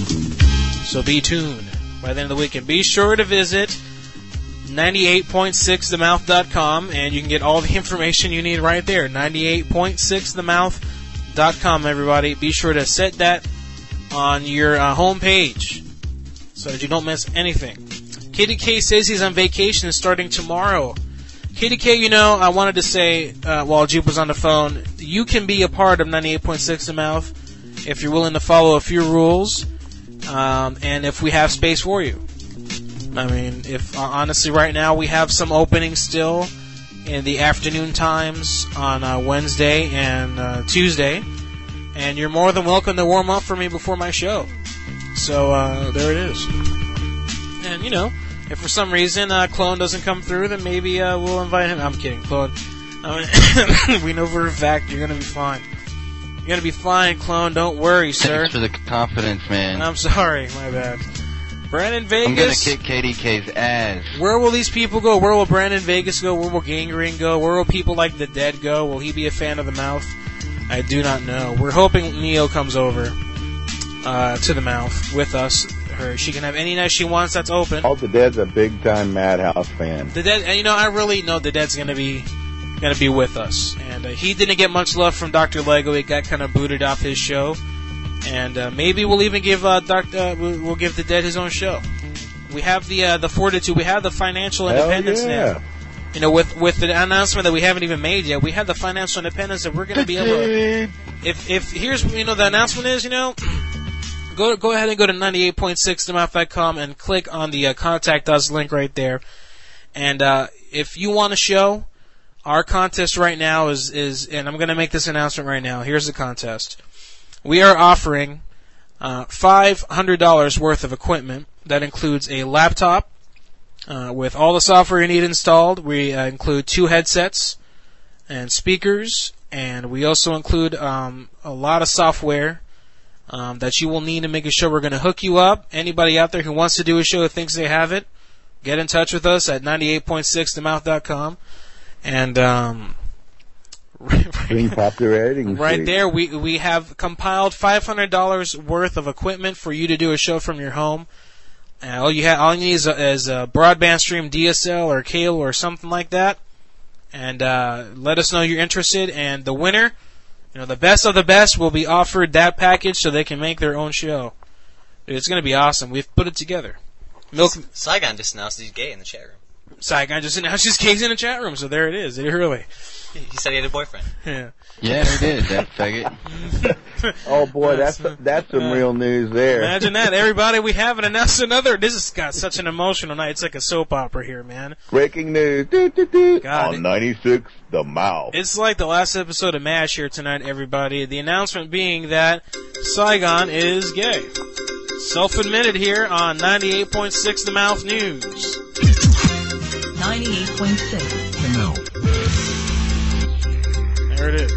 So be tuned by the end of the weekend. Be sure to visit ninety-eight point six the mouth dot com and you can get all the information you need right there. ninety-eight point six the mouth dot com, everybody. Be sure to set that on your uh, home page so that you don't miss anything. K D K says he's on vacation starting tomorrow. K D K, you know, I wanted to say, uh, while Jupe was on the phone, you can be a part of ninety-eight point six The Mouth if you're willing to follow a few rules, um, and if we have space for you. I mean, if, uh, honestly, right now we have some openings still in the afternoon times on uh, Wednesday and uh, Tuesday, and you're more than welcome to warm up for me before my show. So, uh, there it is. And, you know, if for some reason uh, Clone doesn't come through, then maybe uh, we'll invite him. I'm kidding, Clone. I mean, we know for a fact you're going to be fine. You're going to be fine, Clone. Don't worry, sir. Thanks for the confidence, man. I'm sorry. My bad. Brandon Vegas. I'm going to kick K D K's ass. Where will these people go? Where will Brandon Vegas go? Where will Gangrene go? Where will people like the Dead go? Will he be a fan of the Mouth? I do not know. We're hoping Neo comes over uh, to the Mouth with us. Her. She can have any night she wants that's open. All the Dead's a big time Madhouse fan. The Dead, and you know, I really know the Dead's gonna be gonna be with us, and uh, he didn't get much love from Doctor Lego. He got kind of booted off his show, and uh, maybe we'll even give uh, Doctor uh, we'll, we'll give the Dead his own show. We have the uh, the fortitude, we have the financial independence yeah. now. You know, with with the announcement that we haven't even made yet, we have the financial independence that we're gonna be able to. If if here's you know the announcement is you know. Go go ahead and go to ninety-eight point six the mouth dot com and click on the uh, Contact Us link right there. And uh, if you want a show, our contest right now is, is and I'm going to make this announcement right now. Here's the contest. We are offering uh, five hundred dollars worth of equipment. That includes a laptop uh, with all the software you need installed. We uh, include two headsets and speakers. And we also include um, a lot of software Um, that you will need to make a show. We're going to hook you up. Anybody out there who wants to do a show who thinks they have it, get in touch with us at ninety-eight point six the mouth dot com. And, um, Bring popularity. right there, we, we have compiled five hundred dollars worth of equipment for you to do a show from your home. And all you have, all you need is a, is a broadband stream D S L or cable or something like that. And, uh, let us know you're interested. And the winner, you know, the best of the best will be offered that package so they can make their own show. Dude, it's going to be awesome. We've put it together. Milk. Saigon just announced he's gay in the chat room. Saigon just announced his case in the chat room, so there it is. Early. He said he had a boyfriend. Yeah. Yeah, he did, that faggot. Oh boy, that's that's some real news there. Imagine that, everybody. We haven't announced another. This has got such an emotional night. It's like a soap opera here, man. Breaking news. Do, do, do. God, on ninety-six, The Mouth. It's like the last episode of MASH here tonight, everybody. The announcement being that Saigon is gay. Self-admitted here on ninety-eight point six The Mouth News. ninety-eight point six The Mouth. There it is.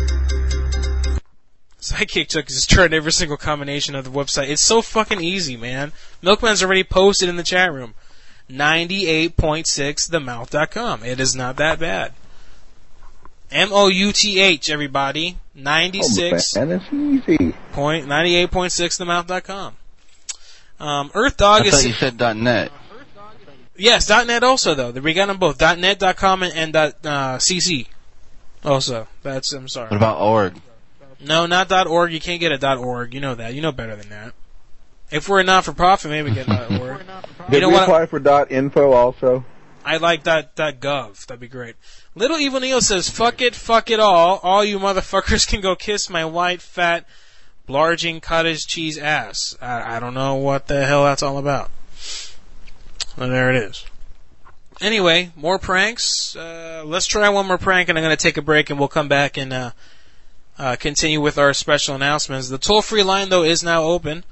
Sidekick Chuck is trying every single combination of the website. It's so fucking easy, man. Milkman's already posted in the chat room. ninety-eight point six the mouth dot com. It is not that bad. M O U T H, everybody. ninety-six. Oh, man, that's easy. Point, ninety-eight point six the mouth dot com. Um, Earth Dog I is... thought you said .net. Yes, .net also, though. We got them both. .net dot com and, and uh, .cc. Also, that's, I'm sorry. What about org? No, not .org. You can't get a .org. You know that. You know better than that. If we're a not-for-profit, maybe we get .org. Did You know we what? apply for .info also? I like that .gov. That'd be great. Little Evil Neil says, "Fuck it, fuck it all. All you motherfuckers can go kiss my white, fat, blarging cottage cheese ass." I, I don't know what the hell that's all about. Well, there it is. Anyway, more pranks. Uh, let's try one more prank, and I'm going to take a break, and we'll come back and uh, uh, continue with our special announcements. The toll-free line, though, is now open.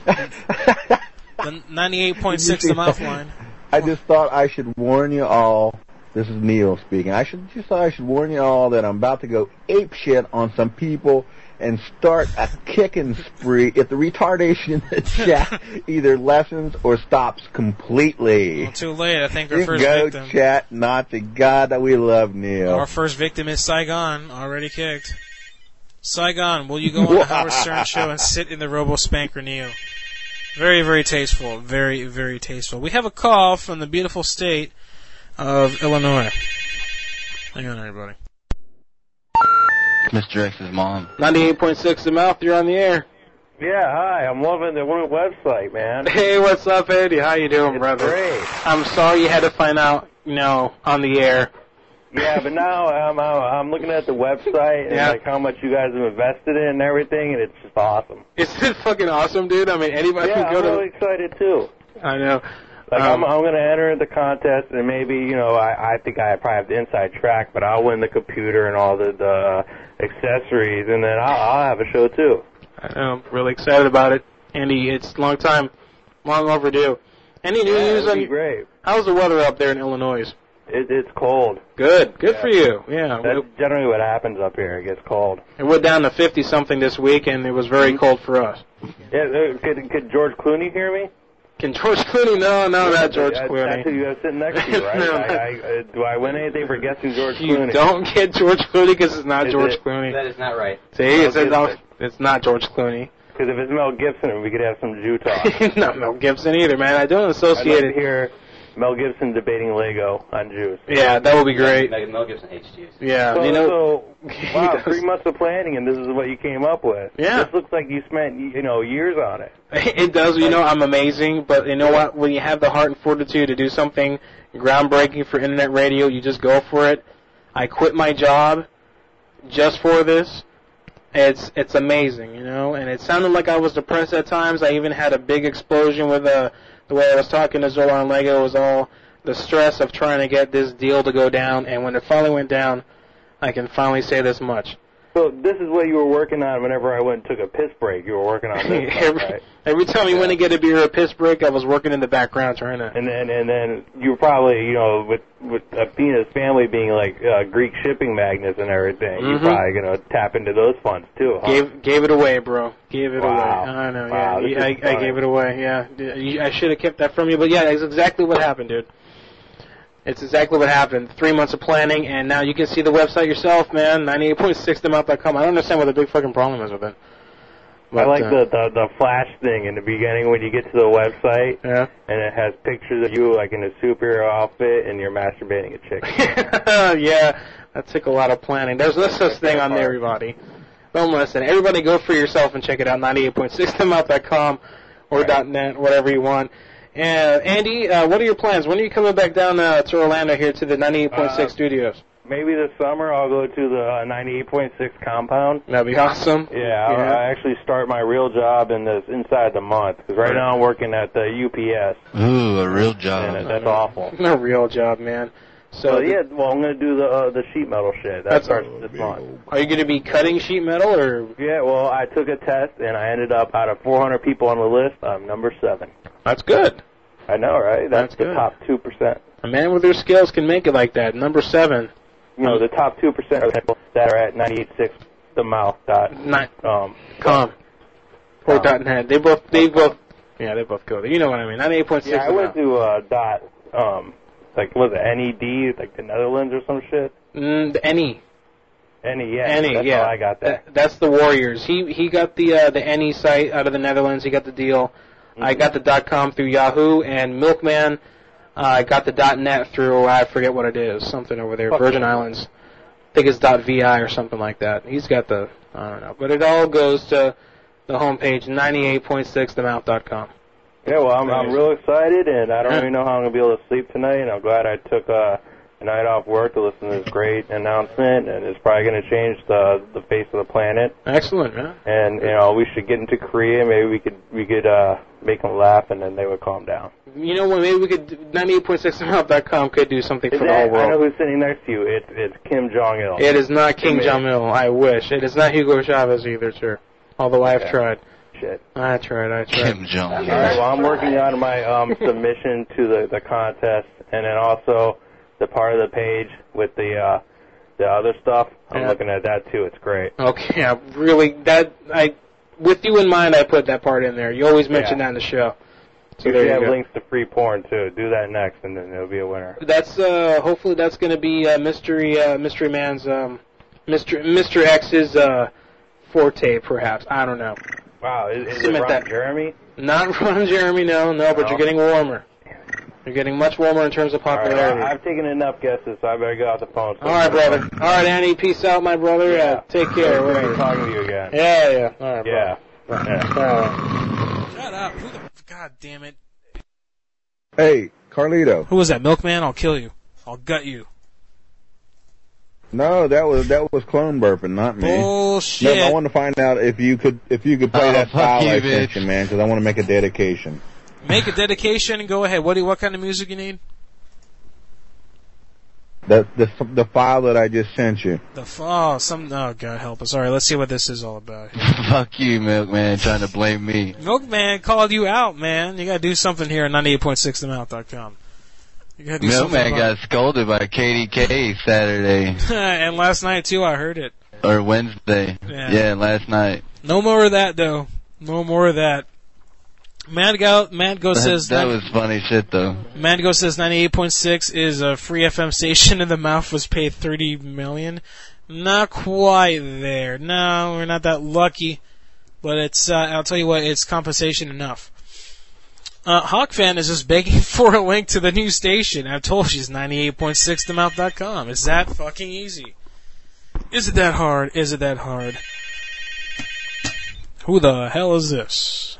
The ninety-eight point six The Mouth line. I just thought I should warn you all. This is Neil speaking. I should just thought I should warn you all that I'm about to go ape shit on some people and start a kicking spree if the retardation in the chat either lessens or stops completely. Well, too late. I think our You first go victim. chat, not the God that we love, Neil. Our first victim is Saigon, already kicked. Saigon, will you go on the Howard Stern show and sit in the Robo Spanker Neo? Very, very tasteful. Very, very tasteful. We have a call from the beautiful state of Illinois. Hang on, everybody. Mister X's mom. ninety-eight point six The Mouth, you're on the air. Yeah, hi. I'm loving the new website, man. Hey, what's up, Eddie? How you doing, It's brother? great. I'm sorry you had to find out, you know, on the air. Yeah, but now I'm I'm, I'm looking at the website and Yeah. like how much you guys have invested in and everything, and it's just awesome. Isn't it fucking awesome, dude? I mean, anybody Yeah, can go I'm to... really excited too. I know. Like Um, I'm I'm gonna enter the contest and maybe you know I I think I probably have the inside track, but I'll win the computer and all the the accessories, and then I'll, I'll have a show too. I know, I'm really excited about it. Andy, it's a long time, long overdue. Any new Yeah, news it'd on... be great. How's the weather up there in Illinois? It, it's cold. Good. Good Yeah. for you. Yeah. That's generally what happens up here. It gets cold. It went down to fifty-something this week, and it was very Mm-hmm. cold for us. Yeah, uh, could could George Clooney hear me? Can George Clooney? No, no, not George That's- Clooney. That's who you have sitting next to you, right? No, I, I, uh, do I win anything for guessing George You Clooney? don't get George Clooney because it's not Is George it- Clooney. That is not right. See, Mel it's, it's, not, Gibson. it's not George Clooney. Because if it's Mel Gibson, we could have some Jew talk. Not Mel Gibson either, man. I don't I'd associate like to it. hear Mel Gibson debating Lego on Jews. Yeah, that would be great. Mel Gibson hates Jews. Yeah, So, you know. so wow, three months of planning, and this is what you came up with. Yeah. This looks like you spent, you know, years on it. It does, you know, I'm amazing, but you know what? When you have the heart and fortitude to do something groundbreaking for internet radio, you just go for it. I quit my job just for this. It's it's amazing, you know, and it sounded like I was depressed at times. I even had a big explosion with uh, the way I was talking to Zola and Lego. It was all the stress of trying to get this deal to go down, and when it finally went down, I can finally say this much. So this is what you were working on whenever I went and took a piss break. You were working on this stuff, every, right? every time you went to get a beer or a piss break, I was working in the background trying to... And then, and then you were probably, you know, with with uh, Pina's family being like uh, Greek shipping magnets and everything, you're Mhm. probably gonna tap into those funds too, huh? Gave gave it away, bro. Gave it Wow. away. I know. Wow, Yeah, this I, is I fun. gave it away. Yeah, You- I should have kept that from you, but yeah, that's exactly what happened, dude. It's exactly what happened. Three months of planning, and now you can see the website yourself, man. ninety-eight point six the mouth dot com. I don't understand what the big fucking problem is with it. I But, like uh, the, the the flash thing in the beginning when you get to the website, Yeah. and it has pictures of you like in a superhero outfit and you're masturbating a chick. yeah, that took a lot of planning. There's no such thing on there, everybody. Don't listen. Everybody go for yourself and check it out, ninety-eight point six the mouth dot com or .net, whatever you want. Uh, Andy, uh, what are your plans? When are you coming back down uh, to Orlando here to the ninety-eight point six Uh, studios? Maybe this summer I'll go to the uh, ninety-eight point six compound. That'd be awesome. Yeah, I'll, Yeah. I actually start my real job in this inside the month because right now I'm working at the U P S. Ooh, a real job. And that's awful. No real job, man. So So yeah, well I'm gonna do the uh, the sheet metal shit. That That's- starts this month. Are you going to be cutting sheet metal or? Yeah, well I took a test and I ended up out of four hundred people on the list, I'm number seven. That's good. I know, right? That's, That's the good. top two percent. A man with their skills can make it like that. Number seven. You know, the top two percent are the people that are at ninety-eight point six the mouth dot Not um com. Or Um, dot net. They both. They both. Yeah, they both go there. You know what I mean. ninety-eight point six. Yeah, I went to uh, dot um like was it N E D like the Netherlands or some shit? Mm, the N E. N E, yeah. N E, that's yeah. how I got that. Th- That's the Warriors. He he got the uh, the N E site out of the Netherlands. He got the deal. I got the dot com through Yahoo, and Milkman, uh, I got the dot net through I forget what it is, something over there, Fuck Virgin yeah. Islands. I think it's dot .vi or something like that. He's got the I don't know, but it all goes to the homepage ninety-eight point six the mouth dot com. Yeah, well, I'm I'm real excited, and I don't Yeah. even know how I'm gonna be able to sleep tonight. And I'm glad I took uh, a night off work to listen to this great announcement, and it's probably gonna change the the face of the planet. Excellent, man. And you know, we should get into Korea. Maybe we could we could uh, make them laugh, and then they would calm down. You know what? Maybe we could ninety-eight point six the mouth dot com could do something Is for the that, whole I know world. who's sitting next to you. It's it's Kim Jong Il. It is not King Kim Jong Il. I wish. It is not Hugo Chavez either, sir. Although I have Yeah. tried. Shit. I tried. I tried. Kim Jong. All right. Well, I'm working on my um, submission to the the contest, and then also the part of the page with the uh, the other stuff. I'm Yeah. looking at that too. It's great. Okay, yeah, really, that I, with you in mind, I put that part in there. You always mention Yeah. that in the show. So If there you you have go. links to free porn too, do that next, and then it'll be a winner. That's uh, hopefully that's going to be uh, mystery uh, mystery man's um, Mister Mister X's uh, forte, perhaps. I don't know. Wow, is, is it Submit Ron that. Jeremy? Not Ron Jeremy, no, no, but No. you're getting warmer. You're getting much warmer in terms of All right, popularity. I- I've taken enough guesses, so I better get off the phone. All right, brother. All right, Annie, peace out, my brother. Yeah. Uh, take care. Great Whatever. talking to you again. Yeah, yeah. All right, Yeah. brother. Yeah. All right. Shut up. Who the... God damn it. Hey, Carlito. Who was that? Milkman? I'll kill you. I'll gut you. No, that was that was clone burping, not me. Bullshit. No, I want to find out if you could if you could play Oh, that fuck file you, I bitch. sent you, man, because I want to make a dedication. Make a dedication and go ahead. What do you, what kind of music you need? The the the file that I just sent you. The f- oh, some oh God help us. All right, let's see what this is all about. Fuck you, Milkman, trying to blame me. Milkman called you out, man. You gotta do something here at ninety-eight point six the mouth dot com. You gotta do Milkman something got about scolded by K D K Saturday it. And last night too, I heard it. or Wednesday. Yeah. Yeah, last night. No more of that though. No more of that. Madgo Madgo That, says that was funny shit though. Madgo says ninety-eight point six is a free F M station and the mouth was paid thirty million. Not quite there. No, we're not that lucky. But it's, uh, I'll tell you what, it's compensation enough. Uh, Hawkfan is just begging for a link to the new station. I've told you it's ninety-eight point six the mouth dot com. It's that fucking easy. Is it that hard? Is it that hard? Who the hell is this?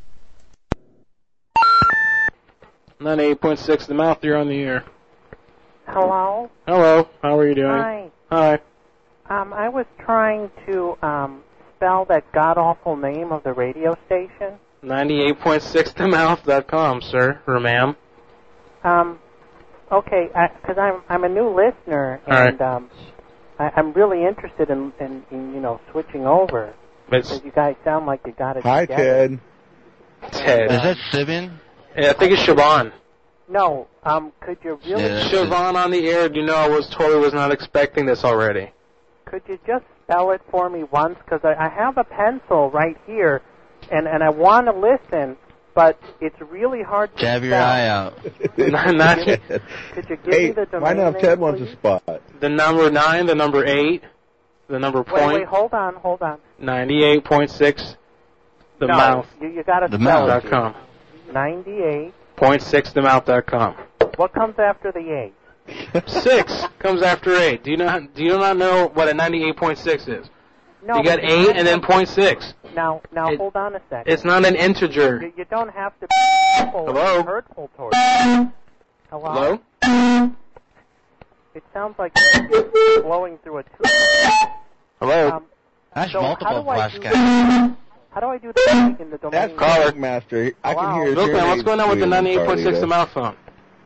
ninety-eight point six The Mouth, you're on the air. Hello? Hello, how are you doing? Hi. Hi. Um, I was trying to um, spell that god-awful name of the radio station. ninety-eight point six the mouth dot com, sir, or ma'am. Um, okay, because I'm I'm a new listener, All right. and um, I, I'm really interested in, in, in you know switching over. It's Because you guys sound like you got it Hi, together. Ted. Ted. Is that Sibian? Yeah, I think it's Siobhan. No, um, could you really? Yeah, that's Siobhan on the air. You know, I was totally was not expecting this already. Could you just spell it for me once? Because I, I have a pencil right here, and, and I want to listen, but it's really hard to Jab spell. your eye out. Not, not Could you give Hey, me the domain find out if name, Ted wants please? a spot. the number nine, the number eight, the number Wait, point, wait, hold on, hold on. ninety-eight point six the no, mouth You, you got to The spell mouth. dot com. it. ninety-eight. Point six the mouth dot com. What comes after the eight? Six comes after eight. Do you not do you not know what a ninety-eight point six is? No, you got but eight could and then point six. Now, now It- hold on a second. It's not an integer. You, you don't have to be hurtful Hello? or hurtful towards me. Hello? Hello? It sounds like you're blowing through a tube. Hello? Um, That's so multiple how do I do flashcards. How do I do the in the domain? That's caller master. I can Wow. hear his Look, man, what's going on with the squealing, ninety-eight point six Carlito. the mouth phone?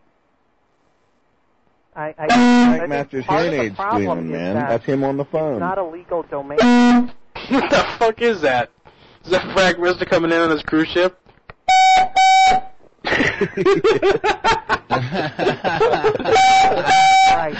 I, I, I think Master's part of hearing the aids problem squealing, is man. that That's him on the It's phone. not a legal domain. What the fuck is that? Is that Frank Mister coming in on his cruise ship? Right.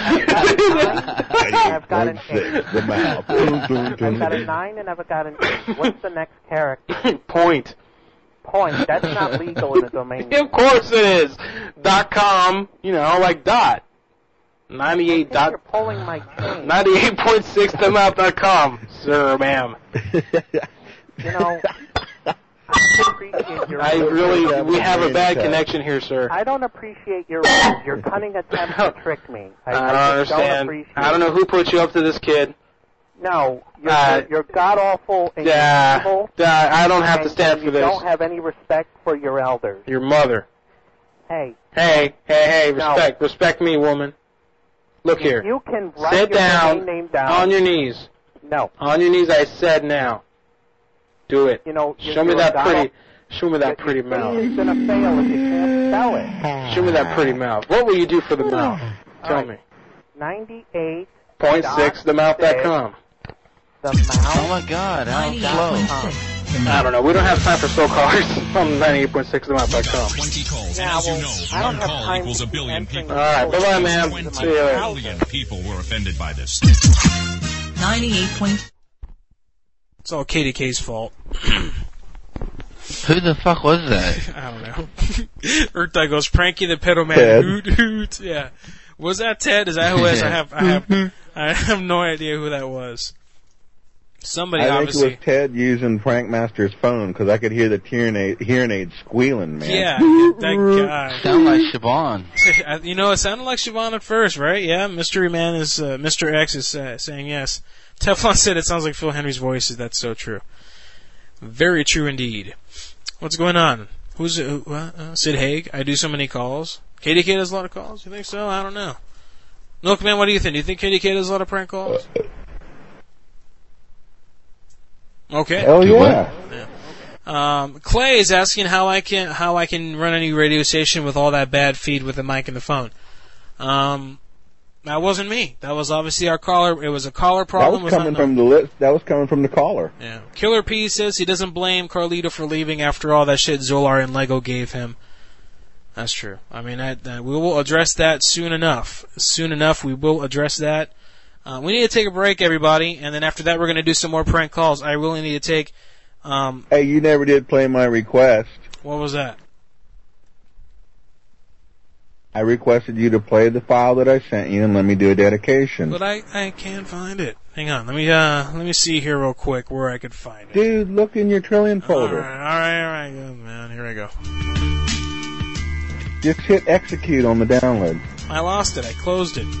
I've got a nine. I've got an eight. The mouth. I've got a nine and I've got an eight. What's the next character? Point. Point. That's not legal in a domain. Of course it is. Dot com, you know, like dot. ninety-eight I think dot. you're pulling my chain. ninety-eight point six the mouth dot com, sir, ma'am. You know, I appreciate your. I really, we have a bad connection here, sir. I don't appreciate your your cunning attempt to trick me. I, I don't I just understand. Don't appreciate I don't know who put you up to this kid. No, you're, Uh, you're, you're god awful and Yeah, you're evil. uh, I don't have to and- stand and for you this. don't have any respect for your elders. Your mother. Hey, Hey, hey, hey, No. respect, respect me, woman. Look if here. you can write Sit your down, domain name down. on your knees. No, On your knees, I said now. Do it. you know. you're- Show me you're that a god pretty, show me that Your pretty thing mouth. is gonna fail if you can't spell it. Show me that pretty mouth. What will you do for the mouth? Tell right. me. Ninety-eight Point six, the mouth dot com. the mouth. Oh my god, how ninety-eight slow. point six. I don't know. We don't have time for slow callers from ninety-eight point six the mouth dot com. twenty calls, Yeah, and as you well, know, I don't one have call time equals to a keep billion answering people. All right, bye-bye, ma'am. twenty See you later. billion people were offended by this. ninety-eight point It's all K D K's fault. Who the fuck was that? I don't know. Urtai goes, Pranky the pedo man. Ted. Hoot, hoot. Yeah. Was that Ted? Is that who it is? I have, I have, I have no idea who that was. Somebody I think obviously. it was Ted using Frank Master's phone because I could hear the hearing aid, hearing aid squealing, man. Yeah, that guy. Sound like Siobhan. You know, it sounded like Siobhan at first, right? Yeah, Mystery Man is, uh, Mister X is uh, saying yes. Teflon said it sounds like Phil Henry's voice. That's so true. Very true indeed. What's going on? Who's uh, uh, Sid Haig? I do so many calls. K D K does a lot of calls? You think so? I don't know. Milkman, what do you think? Do you think K D K does a lot of prank calls? Okay. Hell Do yeah. Yeah. Um, Clay is asking how I can how I can run any radio station with all that bad feed with the mic and the phone. Um, that wasn't me. That was obviously our caller. It was a caller That problem. was It coming not- from the list. That was coming from the caller. Yeah. Killer P says he doesn't blame Carlito for leaving after all that shit Zolar and Lego gave him. That's true. I mean, that, that we will address that soon enough. Soon enough, we will address that. Uh, we need to take a break, everybody, and then after that, we're going to do some more prank calls. I really need to take. Um, Hey, you never did play my request. what was that? I requested you to play the file that I sent you and let me do a dedication. But I, I can't find it. Hang on. Let me uh let me see here real quick where I could find it. Dude, look in your trillion folder. All right, all right, all right, good man. Here I go. Just hit execute on the download. I lost it. I closed it.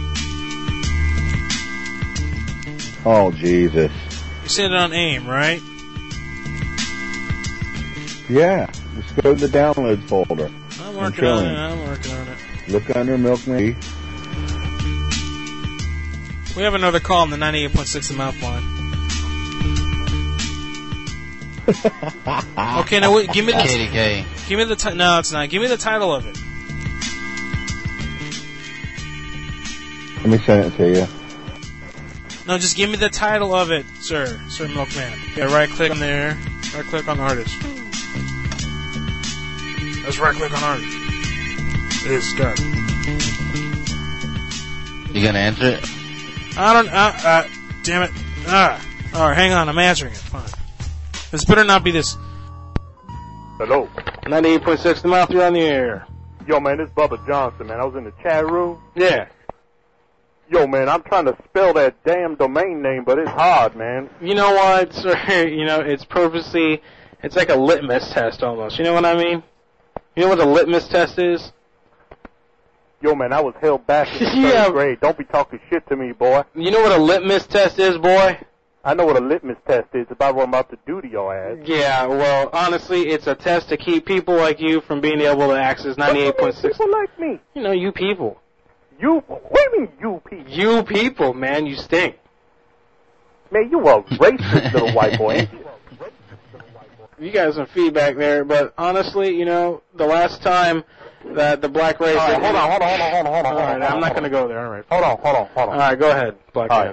Oh, Jesus. You said it on AIM, right? Yeah. Just go to the downloads folder. I'm on working on it. Trillium. I'm working on it. Look under Milkman. We have another call on the ninety-eight point six the mouth line. Okay, now wait, give me the K D K. give me the ti- no, it's not. Give me the title of it. Let me send it to you. No, just give me the title of it, sir, Sir Milkman. Yeah, right click on there. Right click on artist. Let's right click on artist. It is done. You gonna answer it? I don't. Uh, uh, damn it. Ah. All right, hang on. I'm answering it. Fine. This better not be this. Hello. ninety-eight point six the mouth, you're on the air. Yo, man, this is Bubba Johnson, man. I was in the chat room. Yeah. Yo, man, I'm trying to spell that damn domain name, but it's hard, man. You know what, sir? You know, it's purposely, it's like a litmus test almost. You know what I mean? You know what a litmus test is? Yo, man, I was held back in the Yeah. third grade. Don't be talking shit to me, boy. You know what a litmus test is, boy? I know what a litmus test is. It's about what I'm about to do to your ass. Yeah, well, honestly, it's a test to keep people like you from being able to access ninety-eight point six. People like me. You know, you people. You, what do you mean, you people? You people, man, you stink. Man, you a racist little white boy, ain't you? You got some feedback there, but honestly, you know, the last time that the black race... All right, hold on, hold on, hold on, hold on, hold on. All right, hold I'm on, not going to go there, all right. Hold on, hold on, hold on. All right, go ahead, black All man. right.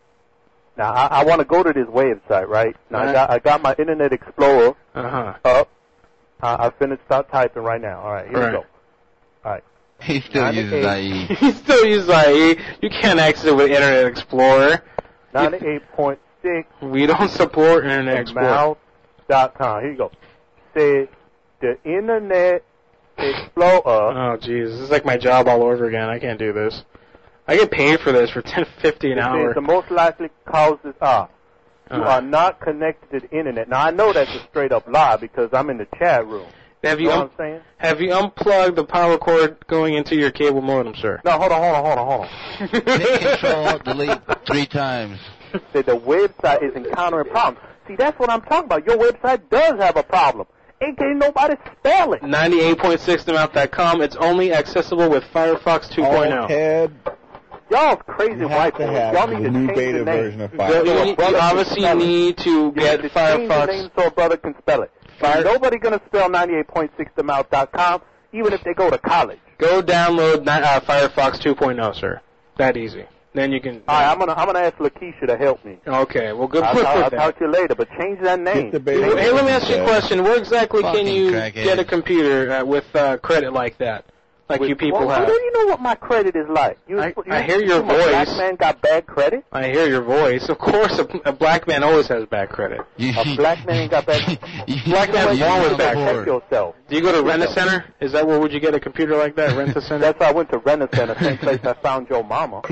Now, I, I want to go to this website, right? Now, All right. I got I got my Internet Explorer Uh-huh. up. Uh, I finished start typing right now. All right, here All we right. go. All right. He still uses I E. He still uses I E. You can't access it with Internet Explorer. ninety-eight point six. We don't support Internet Explorer. Mouth dot com. Here you go. Say the Internet Explorer. Oh, jeez. This is like my job all over again. I can't do this. I get paid for this for ten fifty an It hour. says the most likely causes are you Uh-huh. are not connected to the Internet. Now, I know that's a straight up lie because I'm in the chat room. Have you you know un- what I'm saying? Have you unplugged the power cord going into your cable modem, sir? No, hold on, hold on, hold on, hold on. Hit Control Delete three times. Say the website is encountering problems. See, that's what I'm talking about. Your website does have a problem. Ain't can't nobody spell it. ninety-eight point six the mouth dot com. It's only accessible with Firefox two point oh. Ted, Y'all's crazy you white have to boys. have Y'all need the to new change beta the name. version of You, Firefox. you- you brother can obviously spell it. need to You get need to change the Firefox. name so a brother can spell it. Fire- Nobody gonna spell ninety-eight point six the mouth dot com, even if they go to college. Go download ni- uh, Firefox two point oh, sir. That easy. Then you can. All right, I'm gonna I'm gonna ask Lakeisha to help me. Okay, well, good I'll, luck I'll, with I'll that. talk to you later, but change that name. Get the beta Hey, hey, let me version, ask you a Ted. question. Where exactly Fucking can you crackhead. get a computer uh, with uh, credit like that? Like With- you people well, have. How do you know what my credit is like? You, I- you, I hear your you, a black voice. man got bad credit? I hear your voice. Of course, a, a black man always has bad credit. A black man ain't got bad Black man's You born with know bad the credit. board. Check yourself. Do you go to Rent-A-Center? Is that where would you get a computer like that? Rent-A-Center? That's why I went to Rent-A-Center, same place I found your mama.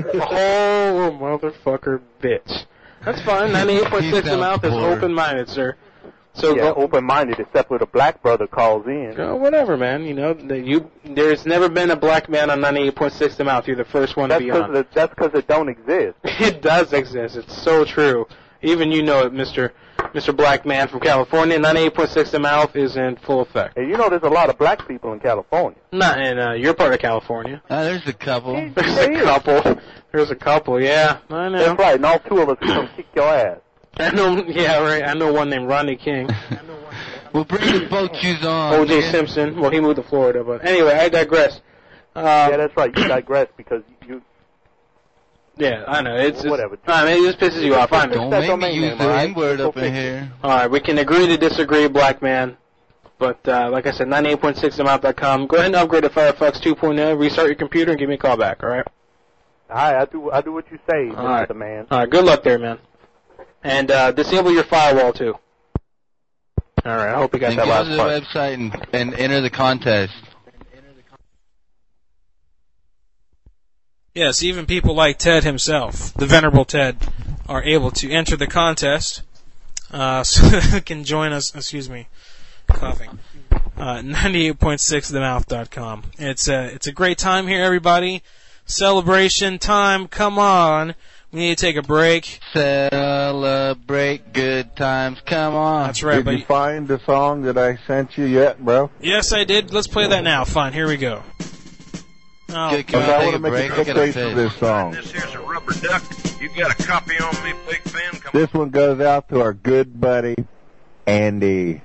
Oh, motherfucker, bitch. That's fine. ninety-eight point six the mouth is open-minded, sir. So Yeah, go, open-minded, except when a black brother calls in. go whatever, man. You know, the, you there's never been a black man on ninety-eight point six the mouth. You're the first one That's to be on. because that's because it don't exist. It does exist. It's so true. Even you know it, Mister Mister Black Man from California. ninety-eight point six the mouth is in full effect. And you know there's a lot of black people in California. Not in uh, your part of California. Uh, there's a couple. There's a couple. There's a couple. Yeah, I know. That's right, and all two of us can come kick your ass. I know. Yeah, right. I know one named Rodney King. We'll bring the boat shoes on. O J man. Simpson. Well, he moved to Florida, but anyway, I digress. Um, yeah, that's right. You digress because you. Yeah, I know. It's, it's Whatever. I mean, it just pisses you off. I know. Don't that make domain me use name, the all right? N-word up Go in fix it. here. All right, we can agree to disagree, Black Man. But uh, like I said, ninety-eight point six the mouth dot com. Go ahead and upgrade to Firefox two point oh. Restart your computer and give me a call back. All right. All right, I do. I do what you say, All Mister right. the man. All right. Good luck there, man. And uh, disable your firewall too. All right. I hope you got And that go last to the part. website and, and enter the contest. Yes, even people like Ted himself, the Venerable Ted, are able to enter the contest, uh, so they can join us, excuse me, coughing, uh, ninety-eight point six the mouth dot com. It's a, it's a great time here, everybody. Celebration time, come on. We need to take a break. Celebrate good times, come on. That's right, Did but you find the song that I sent you yet, bro? yes, I did. Let's play that now. Fine, here we go. Oh, Can, can Okay, we I take want a to make break? a I quick gotta case for piss. this song. This here's a rubber duck. You got a copy on me, Big Ben? Come This one goes out to our good buddy, Andy.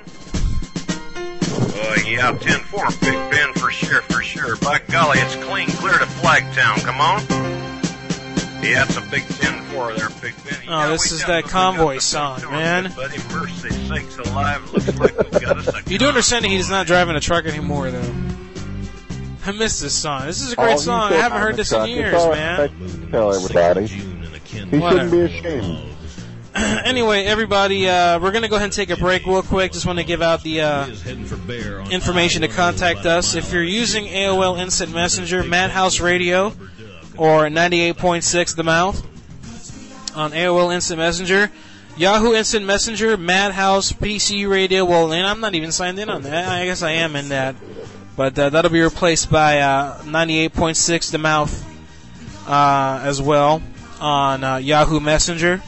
Uh, yeah, ten four, Big Ben, for sure, for sure. By golly, it's clean clear to Flagtown. Come on. Yeah, it's a big ten four there, Big Ben. You Oh, know, this we is got that the- convoy we got the song, door, man. Buddy, mercy sakes alive. Looks like we've got us a You do understand that he's not driving a truck anymore, though. I miss this song. This is a great Oh, song. you I haven't said heard this in Chuck. years, It's all man. right. Tell everybody. He Whatever. shouldn't be ashamed. Anyway, everybody, uh, we're going to go ahead and take a break real quick. Just want to give out the uh, information to contact us. If you're using A O L Instant Messenger, Madhouse Radio, or ninety-eight point six The Mouth on A O L Instant Messenger, Yahoo Instant Messenger, Madhouse, P C Radio, well, and I'm not even signed in on that. I guess I am in that. But uh, that'll be replaced by uh, ninety-eight point six The Mouth uh, as well on uh, Yahoo Messenger.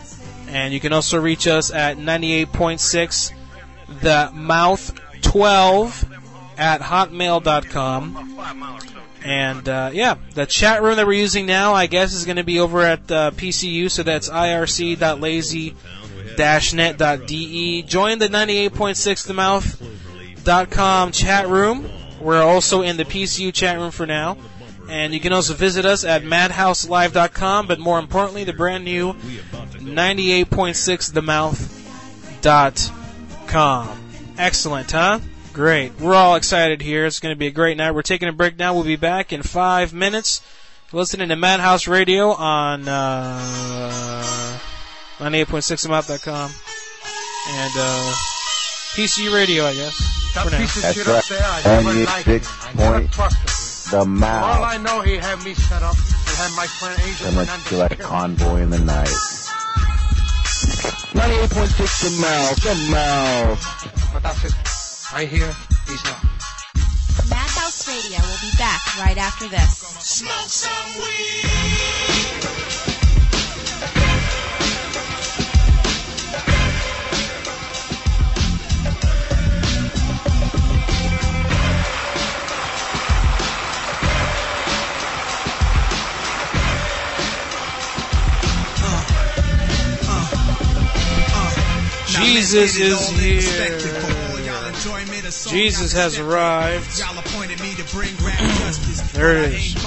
And you can also reach us at ninety-eight point six the mouth twelve at hotmail dot com. And, uh, yeah, the chat room that we're using now, I guess, is going to be over at uh, P C U, so that's I R C dot lazy dash net dot D E. Join the ninety-eight point six the mouth dot com chat room. We're also in the P C U chat room for now. And you can also visit us at madhouse live dot com, but more importantly, the brand new ninety-eight point six the mouth dot com. Excellent, huh? Great. We're all excited here. It's going to be a great night. We're taking a break now. We'll be back in five minutes. Listening to Madhouse Radio on uh, ninety-eight point six the mouth dot com and uh, P C U Radio, I guess. For now. That's right. ninety-six point the mouth. All I know, he had me set up and had my friend Angel. So much feel like Convoy in the night. ninety-eight point six the mouth, the mouth. But that's it. Right here, he's not. Madhouse Radio will be back right after this. Smoke some weed. Jesus is here. Jesus has arrived. There it is.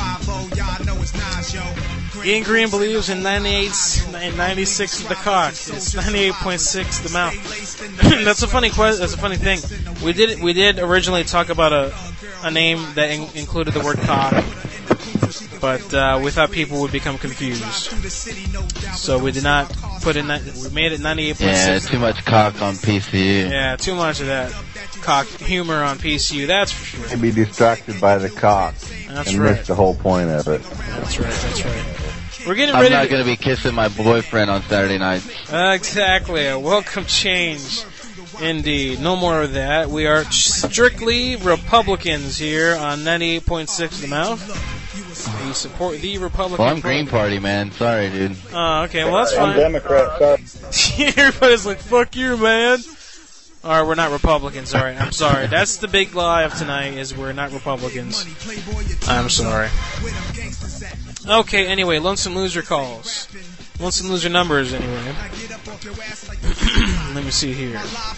Ian Green believes in ninety-eight and ninety-six the cock. It's ninety-eight point six the mouth. That's a funny question. That's a funny thing. We did we did originally talk about a a name that in, included the word cock, but uh, we thought people would become confused, so we did not put in. We made it ninety-eight point six. Yeah, too much cock on P C U. Yeah, too much of that cock humor on P C U. That's for sure. And be distracted by the cock. That's and right. miss the whole point of it. That's right. That's right. We're getting I'm ready. not to... going to be kissing my boyfriend on Saturday nights. Uh, exactly. A welcome change. Indeed. No more of that. We are strictly Republicans here on ninety-eight point six The Mouth. We support the Republican Well, I'm Green Party, man. Sorry, dude. Oh, okay. Well, that's fine. I'm Democrat. Sorry. Everybody's like, fuck you, man. Alright, we're not Republicans. Alright, I'm sorry. That's the big lie of tonight, is we're not Republicans. I'm sorry. Okay, anyway, Lonesome Loser calls. Lonesome Loser numbers, anyway. Let me see here.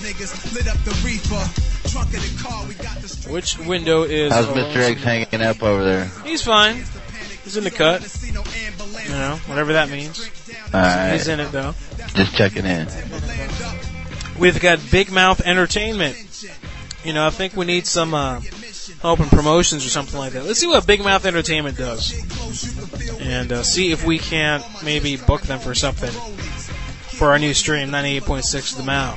Which window is... How's Mister X hanging up over there? He's fine. He's in the cut. You know, whatever that means. Alright. He's in it, though. Just checking in. We've got Big Mouth Entertainment. You know, I think we need some uh, help in promotions or something like that. Let's see what Big Mouth Entertainment does. And uh, see if we can't maybe book them for something. For our new stream, ninety-eight point six The Mouth.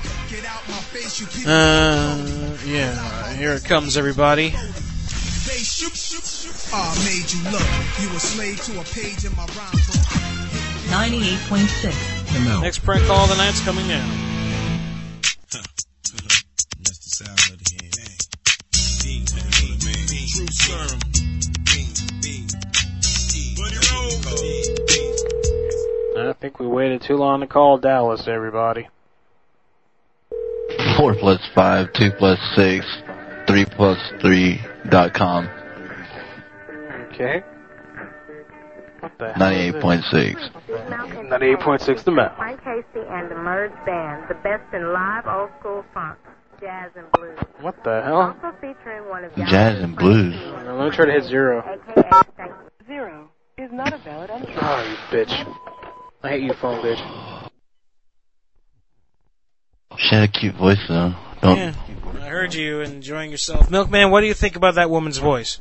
Uh, yeah, here it comes, everybody. ninety-eight point six The Mouth. Next prank call of the night's coming now. That's the sound of the hand. True serum. I think we waited too long to call Dallas, everybody. Four plus five, two plus six, three plus three dot com. Okay. What the hell? Ninety-eight point six. Ninety-eight point six The Mouth. Frank Casey and the Merge Band, the best in live old school funk, jazz and blues. What the hell? Also featuring one of Jazz and blues. Now, let me try to hit zero. Zero is not a valid entry. Oh, you bitch. I hate you, phone bitch. She had a cute voice, though. Don't. Yeah, I heard you enjoying yourself. Milkman, what do you think about that woman's voice?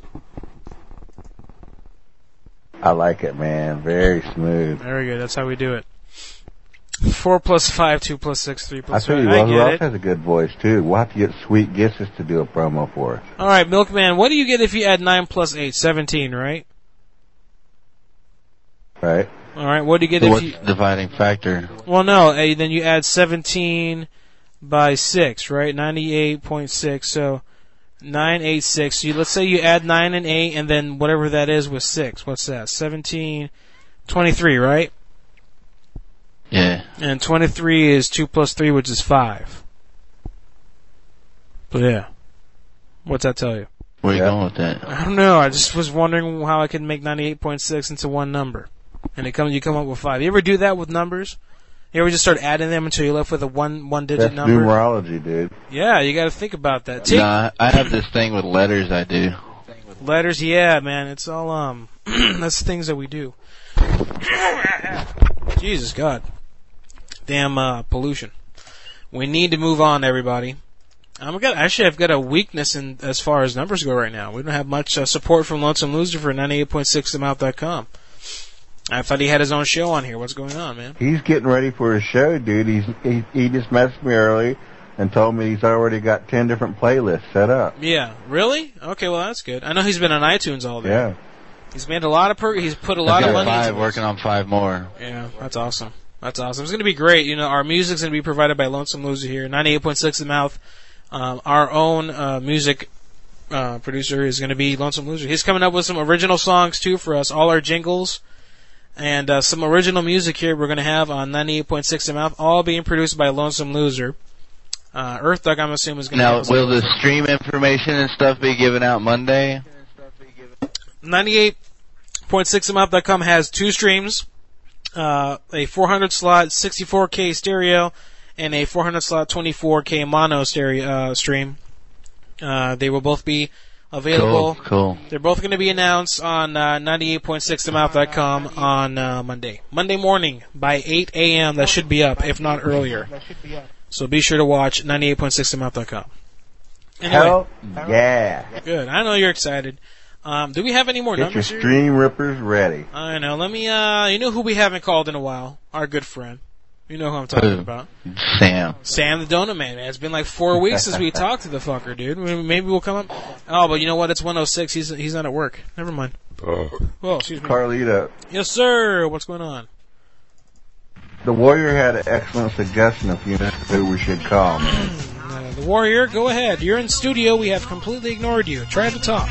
I like it, man. Very smooth. Very good. That's how we do it. Four plus five, two plus six, three I plus tell five. you I what, who get else it. has a good voice, too? We'll have to get Sweet Gisses to do a promo for us. All right, Milkman, what do you get if you add nine plus eight? seventeen, right? Right. All right, what do you get So if what's you... the dividing factor? Well, no, eh, then you add seventeen by six, right? ninety-eight point six, so nine, eight, six. So you, let's say you add nine and eight, and then whatever that is with six. What's that? seventeen, twenty-three, right? Yeah. And twenty-three is two plus three, which is five. But yeah. What's that tell you? Where are you going with that? I don't know. I just was wondering how I could make ninety-eight point six into one number. And it comes, you come up with five. You ever do that with numbers? You ever just start adding them until you're left with a one, one digit That's number? numerology, dude. Yeah, you gotta think about that. Take Nah, I have this thing with letters I do. letters, yeah, man. It's all, um, that's the things that we do. Jesus God. Damn, uh, pollution. We need to move on, everybody. I'm got actually I've got a weakness in as far as numbers go right now. We don't have much uh, support from Lonesome Loser for ninety-eight point six the mouth dot com. I thought he had his own show on here. What's going on, man? He's getting ready for his show, dude. He's he, he just messaged me early and told me he's already got ten different playlists set up. Yeah, really? Okay, well that's good. I know he's been on iTunes all day. Yeah. He's made a lot of per- he's put a lot I've of got money five, into working on five more. Yeah, that's awesome. That's awesome. It's going to be great. You know, our music's going to be provided by Lonesome Loser here. ninety-eight point six The Mouth. Um, our own uh, music uh, producer is going to be Lonesome Loser. He's coming up with some original songs, too, for us. All our jingles and uh, some original music here we're going to have on ninety-eight point six The Mouth, all being produced by Lonesome Loser. Uh, Earth Duck, I'm assuming, is going to Now, will the stream information and stuff be given out Monday? ninety-eight point six the mouth dot com has two streams, uh, a four hundred slot sixty-four K stereo and a four hundred slot twenty-four K mono stereo uh, stream. Uh, they will both be available. Cool, cool. They're both going to be announced on uh, ninety-eight point six the mouth dot com on uh, Monday. Monday morning by eight a.m. That should be up, if not earlier. So be sure to watch ninety-eight point six the mouth dot com. Anyway, Hell yeah. Good. I know you're excited. Um, do we have any more Get numbers your here? stream rippers ready. I know. Let me, uh, you know who we haven't called in a while? Our good friend. You know who I'm talking Who? about. Sam. Sam the Donut Man, man. It's been like four weeks since we talked to the fucker, dude. Maybe we'll come up. Oh, but you know what? It's one oh six. He's, he's not at work. Never mind. Oh, excuse me. Carlita, Yes, sir. What's going on? the Warrior had an excellent suggestion a few minutes ago we should call, man. Uh, the Warrior, go ahead. You're in studio. We have completely ignored you. Try to talk.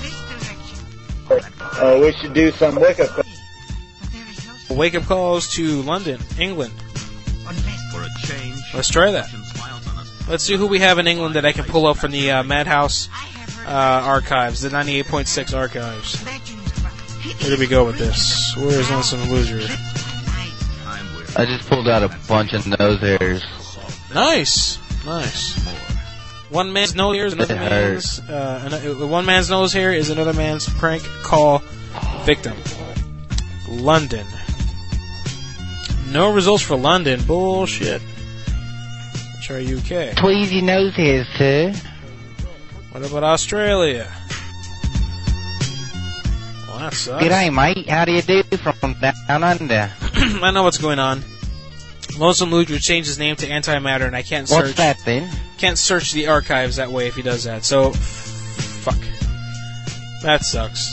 Uh, we should do some wake-up calls. Wake up calls to London, England. For a change. Let's try that. Let's see who we have in England that I can pull up from the uh, Madhouse uh, archives, the ninety-eight point six archives. Where do we go with this? Where is Lonesome Loser? I just pulled out a bunch of nose hairs. Nice, nice. One man's nose hair is another It man's. Uh, another, one man's nose hair is another man's prank call victim. London. No results for London. Bullshit. Let's try U K. Please your nose hairs, sir. What about Australia? Well, that sucks. G'day, mate. How do you do from down under? I know what's going on. Lonesome Loser changed his name to Antimatter, and I can't search. What's that then? Can't search the archives that way if he does that. So, fuck. That sucks.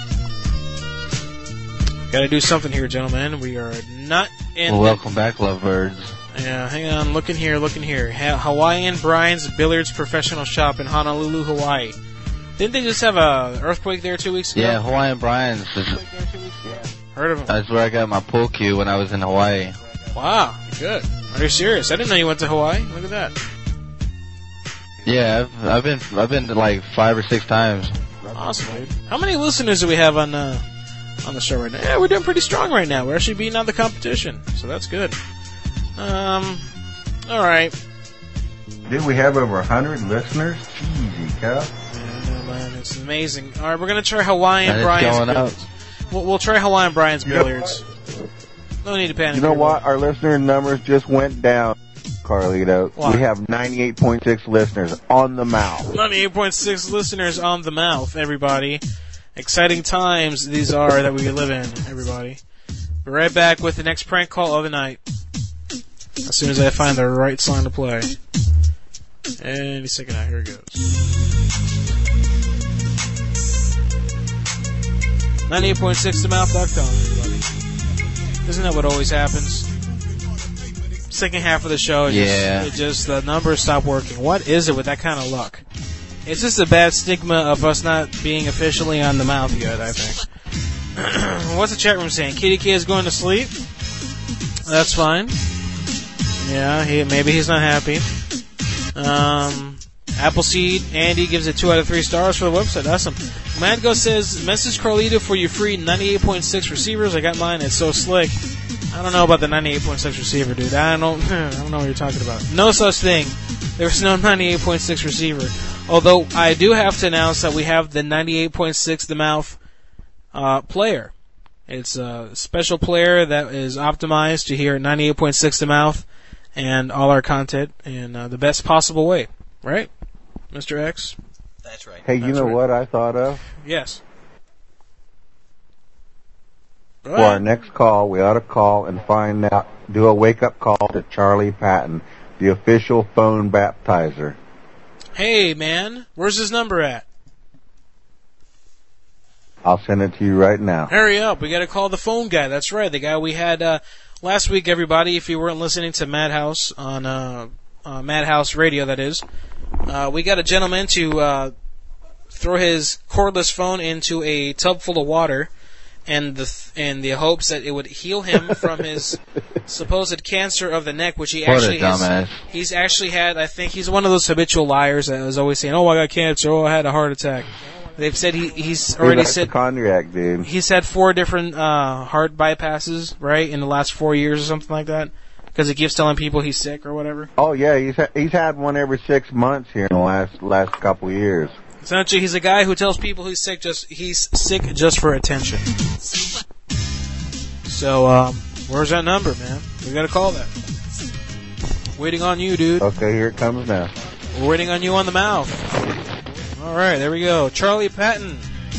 Gotta do something here, gentlemen. We are not in. Well, welcome back, lovebirds. Yeah, hang on. Looking here, looking here. Ha- Hawaiian Brian's Billiards Professional Shop in Honolulu, Hawaii. Didn't they just have a earthquake there two weeks ago? Yeah, Hawaiian Brian's. Heard of him? That's where I got my pool cue when I was in Hawaii. Wow, good. Are you serious? I didn't know you went to Hawaii. Look at that. Yeah, I've, I've been I've been to like five or six times. Awesome, dude. How many listeners do we have on uh, on the show right now? Yeah, we're doing pretty strong right now. We're actually beating out the competition, so that's good. Um, all right. Did we have over a hundred listeners? Easy, cow. Yeah, man, it's amazing. All right, we're gonna try Hawaiian And it's Brian's going Billiards. We'll, we'll try Hawaiian Brian's You know Billiards. No need to panic. You know everybody. what? Our listener numbers just went down, Carlito. Why? We have ninety-eight point six listeners on the mouth. ninety-eight point six listeners on the mouth, everybody. Exciting times these are that we live in, everybody. Be right back with the next prank call of the night. As soon as I find the right song to play. Any second now, here it goes. ninety-eight point six the mouth dot com, everybody. Isn't that what always happens? Second half of the show, it Yeah. just, it just the numbers stop working. What is it with that kind of luck? It's just a bad stigma of us not being officially on the mouth yet, I think. What's the chat room saying? Kitty K is going to sleep? That's fine. Yeah, he, maybe he's not happy. Um, Appleseed, Andy gives it two out of three stars for the website. Awesome. Madgo says, message Carlito for your free ninety-eight point six receivers. I got mine. It's so slick. I don't know about the ninety-eight point six receiver, dude. I don't, I don't know what you're talking about. No such thing. There's no ninety-eight point six receiver. Although I do have to announce that we have the ninety-eight point six the mouth uh, player. It's a special player that is optimized to hear ninety-eight point six the mouth and all our content in uh, the best possible way. Right, Mister X? That's right. Hey, you That's know right. what I thought of? Yes. Go For ahead. our next call, we ought to call and find out, do a wake-up call to Charlie Patton, the official phone baptizer. Hey, man, where's his number at? I'll send it to you right now. Hurry up, we gotta call the phone guy. That's right, the guy we had uh, last week, everybody, if you weren't listening to Madhouse on uh, uh, Madhouse Radio, that is. Uh, we got a gentleman to uh, throw his cordless phone into a tub full of water and the th- in the hopes that it would heal him from his supposed cancer of the neck, which he What a actually has. dumbass. He's actually had, I think, he's one of those habitual liars that is always saying, oh, I got cancer, oh, I had a heart attack. They've said he, he's already He's said hypochondriac, dude. he's had four different uh, heart bypasses, right, in the last four years or something like that, because he keeps telling people he's sick or whatever. Oh yeah, he's ha- he's had one every six months here in the last last couple of years. Essentially, he's a guy who tells people he's sick just he's sick just for attention. So, um, where's that number, man? We gotta call that. Waiting on you, dude. Okay, here it comes now. We're waiting on you on the mouth. All right, there we go. Charlie Patton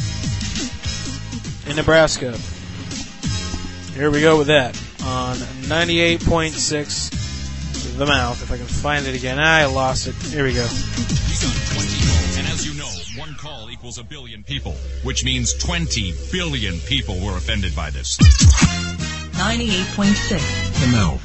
in Nebraska. Here we go with that on ninety-eight point six the mouth. If I can find it again. I lost it. Here we go. And as you know, one call equals a billion people, which means twenty billion people were offended by this. ninety-eight point six The Mouth.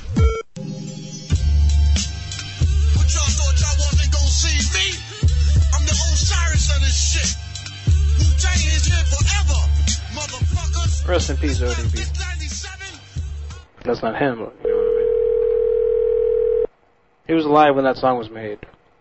But y'all thought y'all wasn't gonna see me? I'm the Osiris of this shit. Wu-Tang is here forever, motherfuckers. Rest in peace, O D B. That's not him, but you know what I mean. He was alive when that song was made.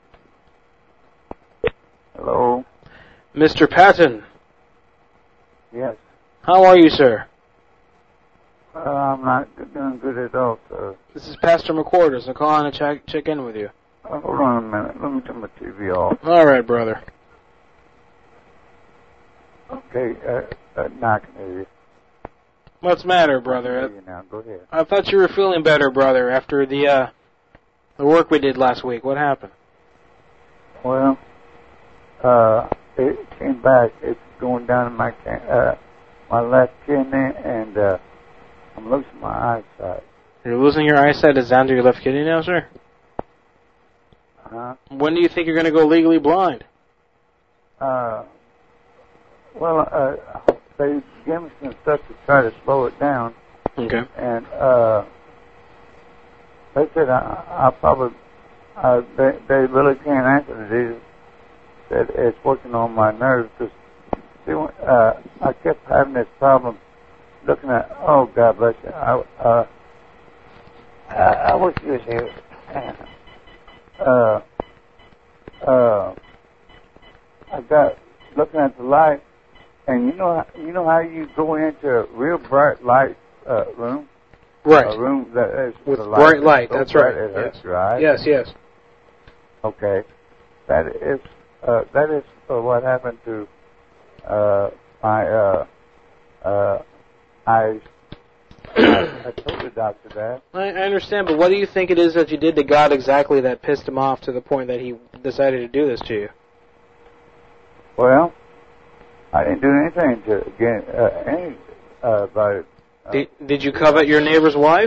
Hello? Mister Patton, Yes. how are you, sir? Uh, I'm not doing good at all, sir. This is Pastor McQuarters. I'm calling to check, check in with you. Uh, hold on a minute. Let me turn my T V off. All right, brother. Okay, uh, uh, now I can hear you. What's the matter, I can brother? hear you now. Go ahead. I thought you were feeling better, brother, after the uh, the work we did last week. What happened? Well, uh, it came back. It's going down in my can- uh, my left kidney, and uh, I'm losing my eyesight. You're losing your eyesight. It's down to your left kidney now, sir? Huh? When do you think you're going to go legally blind? Uh, well, uh, they gave me some stuff to try to slow it down. Okay. And uh, they said I, I probably uh, they they really can't answer the disease. That it's working on my nerves because see, when, uh, I kept having this problem looking at. Oh God bless you. I uh, I, I wish you was here. Uh, uh, I got looking at the light, and you know you know how you go into a real bright light uh, room. Right. A room that is With the bright light, so that's bright right, It hurts yes. your eyes. Yes, yes. Okay. That is uh, that is uh, what happened to uh, my uh, uh, eyes. I, I told the doctor that. I, I understand, but what do you think it is that you did to God exactly that pissed him off to the point that he decided to do this to you? Well, I didn't do anything to get uh, any uh, about it. Uh, Did, did you covet your neighbor's wife?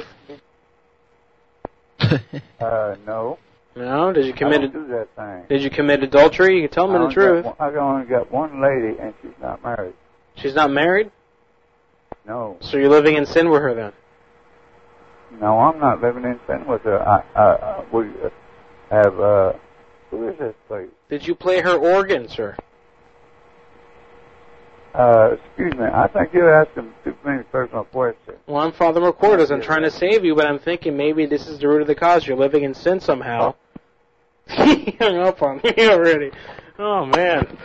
uh, no. No? Did you I commit don't do that thing. Did you commit adultery? You can tell me I the only truth. got one- I only got one lady, and she's not married. She's not married? No. So you're living in sin with her then? No, I'm not living in sin with her. I, I, I we have, uh, who is this place? Did you play her organ, sir? Uh, excuse me, I think you're asking too many personal questions. Well, I'm Father McCordis. I'm trying to save you, but I'm thinking maybe this is the root of the cause. You're living in sin somehow. He hung up on me already. Oh, man.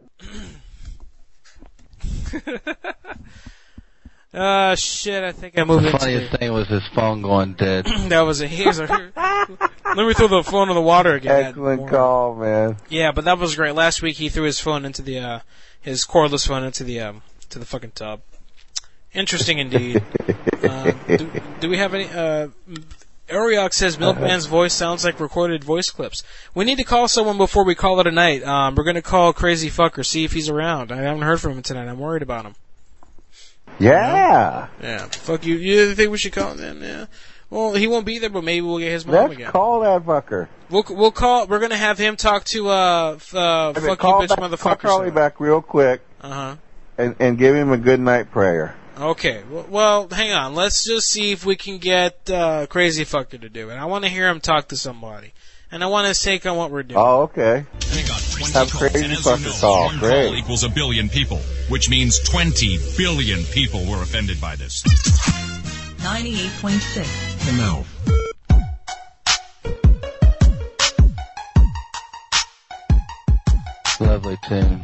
Uh, shit, I think I moved The into funniest thing was his phone going dead. That was a, here's a, here. Let me throw the phone in the water again. Excellent call, man. Yeah, but that was great. Last week he threw his phone into the, uh, his cordless phone into the, um, to the fucking tub. Interesting indeed. uh, do, do we have any, uh, Ariok says Milkman's voice sounds like recorded voice clips. We need to call someone before we call it a night. Um, we're gonna call Crazy Fucker, see if he's around. I haven't heard from him tonight. I'm worried about him. Yeah. You know? Yeah. Fuck you. You think we should call him then? Yeah. Well, he won't be there, but maybe we'll get his mom Let's again. call that fucker. We'll we'll call. We're gonna have him talk to uh, f- uh Hey, fuck you, call bitch, back, motherfucker. Call Charlie back real quick. Uh huh. And, and give him a good night prayer. Okay. Well, well, hang on. Let's just see if we can get uh, Crazy Fucker to do it. I want to hear him talk to somebody, and I want his take on what we're doing. Oh, okay. We got twenty Have calls, Crazy and as Fucker you know, call. one Great. call equals a billion people, which means twenty billion people were offended by this. ninety-eight point six. The mouth. Lovely tune.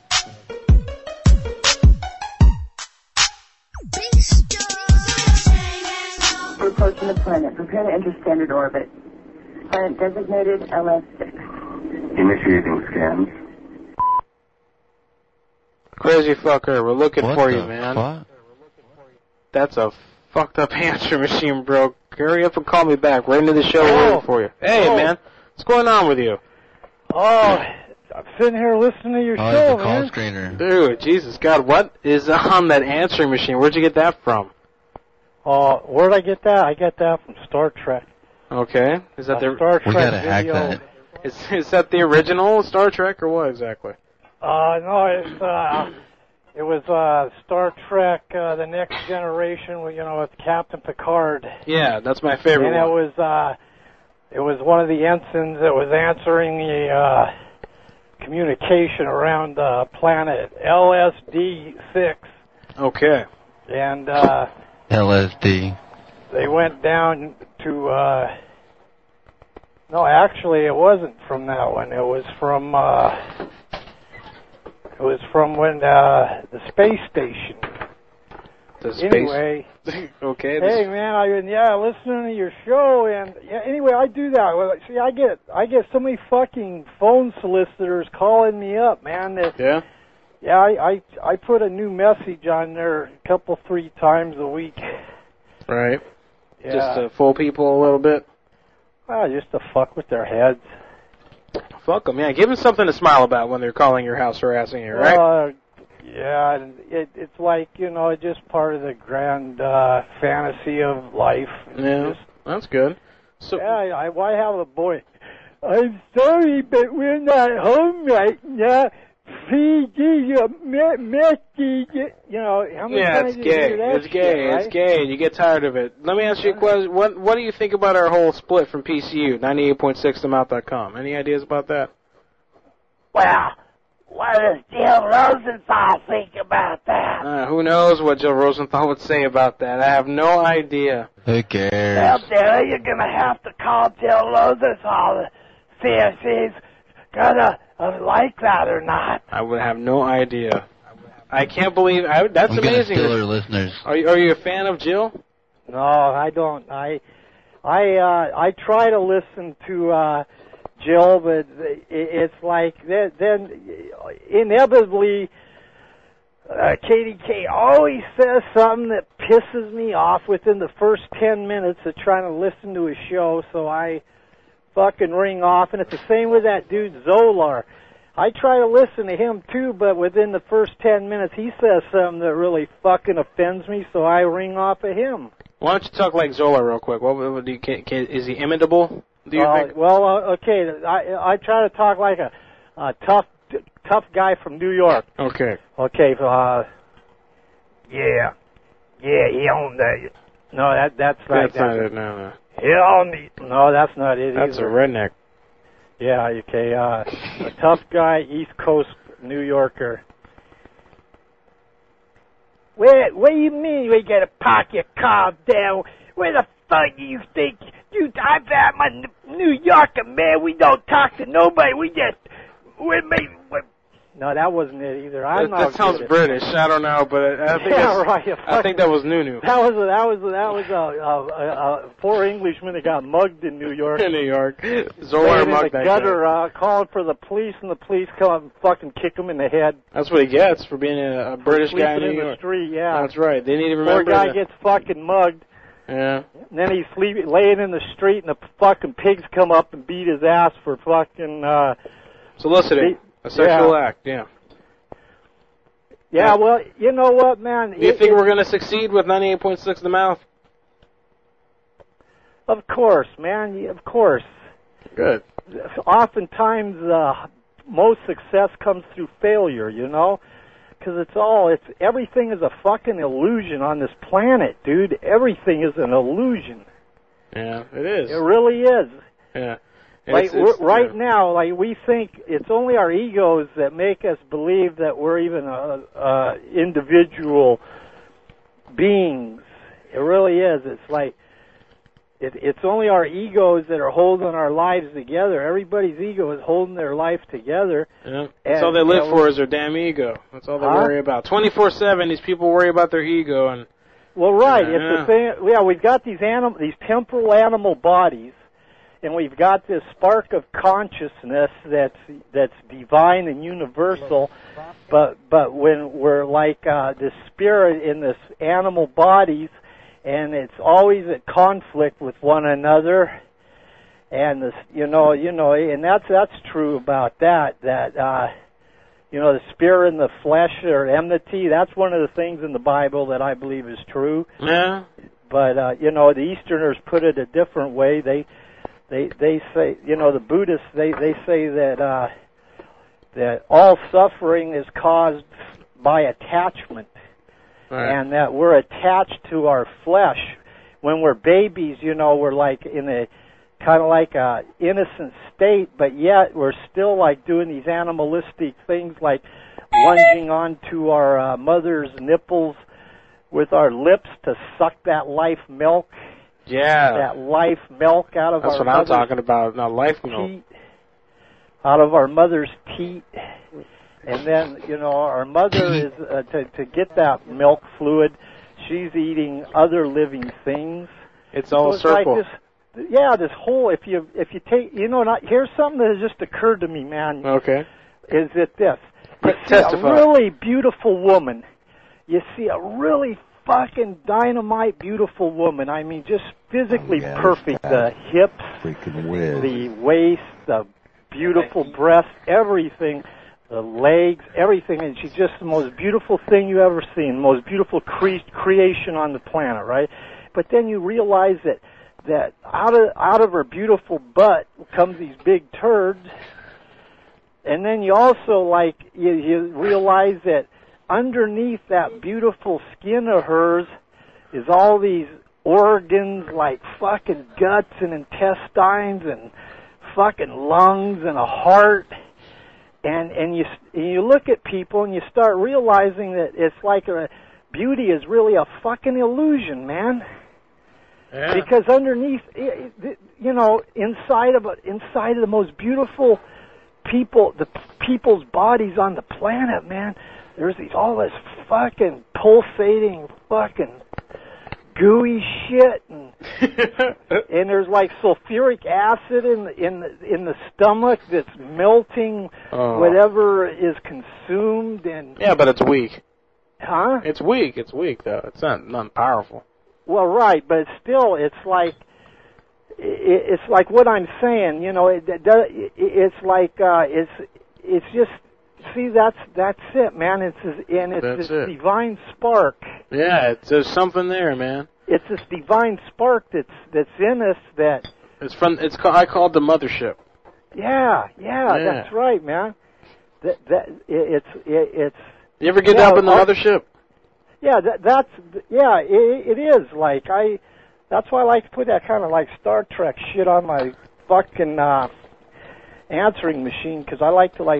We're approaching the planet. Prepare to enter standard orbit. Planet designated L S six. Initiating scans. Crazy Fucker, we're looking What for the you, man. fuck? That's a fucked up answer machine, bro. Hurry up and call me back. Right into the show, Oh. waiting for you. Hey, Oh. man. What's going on with you? Oh, I'm sitting here listening to your Oh, show, he's a call man. screener. Dude, Jesus God, what is on that answering machine? Where'd you get that from? Oh, where'd I get that? I get that from Star Trek. Okay. Is that A the Star We Trek gotta hack video. that. Is, is that the original Star Trek or what exactly? Uh, no, it's, uh, it was, uh, Star Trek, uh, The Next Generation, with, you know, with Captain Picard. Yeah, that's my favorite And it one. was, uh, it was one of the ensigns that was answering the, uh, communication around, uh, planet L S D six. Okay. And, uh, L S D. they went down to, uh, no, actually it wasn't from that one. It was from, uh, it was from when, uh, the space station. The space. Anyway. Okay. Hey man, I've been, yeah, listening to your show, and yeah, anyway, I do that. Well, see, I get, I get so many fucking phone solicitors calling me up, man, that, Yeah? yeah, I, I, I put a new message on there a couple, three times a week. Right. Yeah. Just to fool people a little bit. Well, just to fuck with their heads. Fuck them, yeah. Give them something to smile about when they're calling your house harassing you, right? Uh, yeah, and it, it's like, you know, just part of the grand uh, fantasy of life. Yeah, Just, that's good. So, yeah, I, I have a boy. I'm sorry, but we're not home right now. Please give you a me- message. You know, how many yeah, times it's do you gay. hear that It's shit, gay. right? It's gay. You get tired of it. Let me ask you a question. What What do you think about our whole split from P C U, ninety-eight point six the mouth dot com? Any ideas about that? Well, what does Jill Rosenthal think about that? Uh, who knows what Joe Rosenthal would say about that? I have no idea. Who cares? Well, Dale, you're gonna have to call Jill Rosenthal to see if she's gonna uh, like that or not. I would have no idea. I can't believe I, that's I'm gonna amazing. steal her listeners. Are you Are you a fan of Jill? No, I don't. I, I, uh, I try to listen to uh, Jill, but it, it's like then, then inevitably, uh, K D K always says something that pisses me off within the first ten minutes of trying to listen to a show. So I fucking ring off, and it's the same with that dude Zolar. I try to listen to him too, but within the first ten minutes, he says something that really fucking offends me, so I ring off of him. Why don't you talk like Zola real quick? What, what do you, can, can, is he imitable? Do you Uh, think? well, uh, okay, I I try to talk like a, a tough tough guy from New York. Okay. Okay, uh, yeah, yeah, he owned that. No, that that's not That's not it. No, no. He owned the. No, that's not it. That's a either. redneck. Yeah, okay, uh, a tough guy, East Coast New Yorker. Where, what do you mean we gotta park your car down? Where the fuck do you think you? I've had my N- New Yorker, man. We don't talk to nobody. We just we make. We, no, that wasn't it either. I'm That, not that sounds good at- British. I don't know, but I think Yeah, that's, right, I think that was Nunu. That was a, that was a, that was a, a, a, a poor Englishman that got mugged in New York. In New York, Laying Zohar in the mugged that gutter, guy. uh, calling for the police, and the police come up and fucking kick him in the head. That's what he gets for being a, a British Sleeping guy in New in the York. street, yeah. That's right. They need to Poor remember guy that. gets fucking mugged. Yeah. And then he's sleeping, laying in the street, and the fucking pigs come up and beat his ass for fucking, uh... Soliciting. They- A sexual yeah. act, yeah. Yeah, well, you know what, man? Do you It- think it- we're going to succeed with ninety-eight point six The Mouth? Of course, man, y- of course. Good. Oftentimes, uh, most success comes through failure, you know? Because it's all, it's, everything is a fucking illusion on this planet, dude. Everything is an illusion. Yeah, it is. It really is. Yeah. And Like, it's- it's- we're, right yeah. now, like, we think it's only our egos that make us believe that we're even uh, uh, individual beings. It really is. It's like, it, it's only our egos that are holding our lives together. Everybody's ego is holding their life together. Yeah. That's And, all they live you know, for is their damn ego. That's all they Huh? worry about. twenty-four seven, these people worry about their ego. And Well, right. Yeah. It's the thing. Yeah, we've got these anim- these temporal animal bodies, and we've got this spark of consciousness that's that's divine and universal. But but when we're like uh, this spirit in this animal bodies, and it's always at conflict with one another, and this, you know, you know, and that's that's true about that. That uh, you know, the spirit and the flesh are enmity. That's one of the things in the Bible that I believe is true. yeah, But uh, you know, the Easterners put it a different way. They they they say, you know, the Buddhists they they say that uh, that all suffering is caused by attachment, right. and that we're attached to our flesh. When we're babies, you know, we're like in a kind of like a innocent state, but yet we're still like doing these animalistic things, like lunging onto our uh, mother's nipples with our lips to suck that life milk. yeah. That life milk out of That's our what I'm mother's talking about. Not life milk. teat, out of our mother's teat, and then you know our mother is uh, to to get that milk fluid. She's eating other living things. It's all So it's circle. like this, yeah, this whole. If you if you take, you know, not here's something that has just occurred to me, man. Okay. Is that this? You T- see testify. a really beautiful woman. You see a really fucking dynamite beautiful woman. I mean, just physically Oh, yeah, perfect. The hips, Freaking whiz. the waist, the beautiful breasts, everything, the legs, everything, and she's just the most beautiful thing you ever seen, the most beautiful cre- creation on the planet, right? But then you realize that that out of out of her beautiful butt comes these big turds, and then you also like you, you realize that underneath that beautiful skin of hers is all these organs like fucking guts and intestines and fucking lungs and a heart, and and you and you look at people and you start realizing that it's like a beauty is really a fucking illusion, man. Yeah. Because underneath, it- it- you know, inside of a, inside of the most beautiful people, the people's bodies on the planet, man, there's these all this fucking pulsating fucking gooey shit, and and there's like sulfuric acid in the, in the, in the stomach that's melting Oh. whatever is consumed, and Yeah, but it's weak. huh? It's weak. It's weak though. It's not not powerful. Well, right, but still, it's like i- it's like what I'm saying. You know, it, it, does- it, it's like uh, it's it's just see that's that's it, man. It's this, and it's That's this it. divine spark. Yeah, it's, there's something there, man. It's this divine spark that's that's in us. That It's from. It's called. I call it the mothership. yeah, yeah, Yeah. that's right, man. That that it, it's it, it's You ever get Yeah, up in the I'll- mothership? yeah that that's yeah it, it is like I. That's why I like to put that kind of like Star Trek shit on my fucking uh, answering machine, because I like to like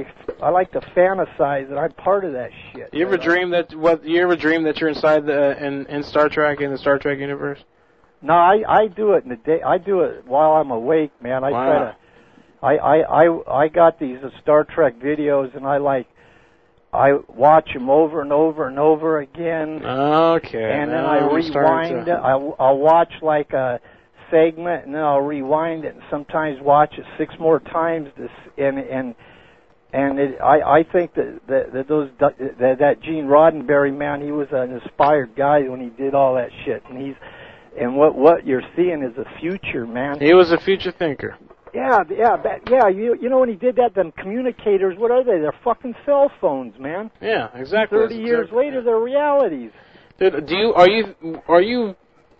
I like to fantasize that I'm part of that shit. You ever dream that what? You ever dream that you're inside the in, in Star Trek in the Star Trek universe? No, I I do it in the day. I do it while I'm awake, man. I Wow. try to. I I I I got these uh, Star Trek videos, and I like. I watch them over and over and over again. Okay. And then now I I'm starting rewind to- it. I'll, I'll watch like a segment, and then I'll rewind it, and sometimes watch it six more times. This and and and it, I I think that that, that those that, that Gene Roddenberry, man, he was an inspired guy when he did all that shit, and he's and what what you're seeing is a future, man. He was a future thinker. Yeah, yeah, that, yeah. You you know when he did that, them communicators, what are they? They're fucking cell phones, man. Yeah, exactly. Thirty That's years exactly- later, they're realities. Dude, do you are you are you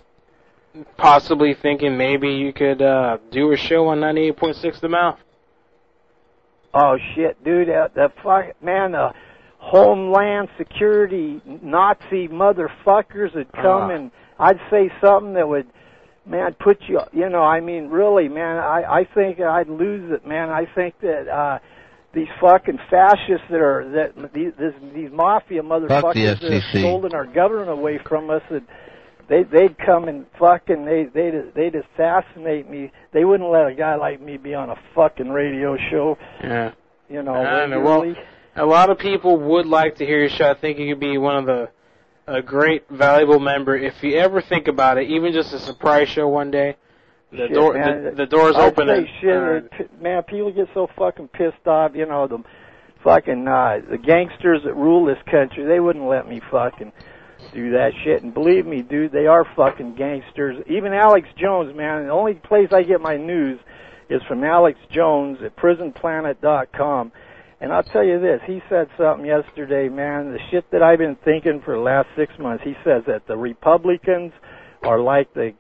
possibly thinking maybe you could uh, do a show on ninety-eight point six The Mouth? Oh shit, dude! Uh, the fuck, man, the Homeland Security Nazi motherfuckers would come Ah. and I'd say something that would, man, put you, you know, I mean, really, man, I I think I'd lose it, man. I think that uh these fucking fascists that are that these this, these mafia motherfuckers that have stolen our government away from us, that they they'd come and fucking they they'd they'd assassinate me. They wouldn't let a guy like me be on a fucking radio show. Yeah. You know, I know. Well, regularly. a lot of people would like to hear your show. I think you could be one of the a great, valuable member if you ever think about it. Even just a surprise show one day. The Shit, door, man. the, the doors I'd open. say and, shit, uh, it p- man, people get so fucking pissed off. You know, the fucking uh, the gangsters that rule this country, they wouldn't let me fucking do that shit. And believe me, dude, they are fucking gangsters. Even Alex Jones, man. The only place I get my news is from Alex Jones at prison planet dot com. And I'll tell you this, he said something yesterday, man, the shit that I've been thinking for the last six months. He says that the Republicans are like the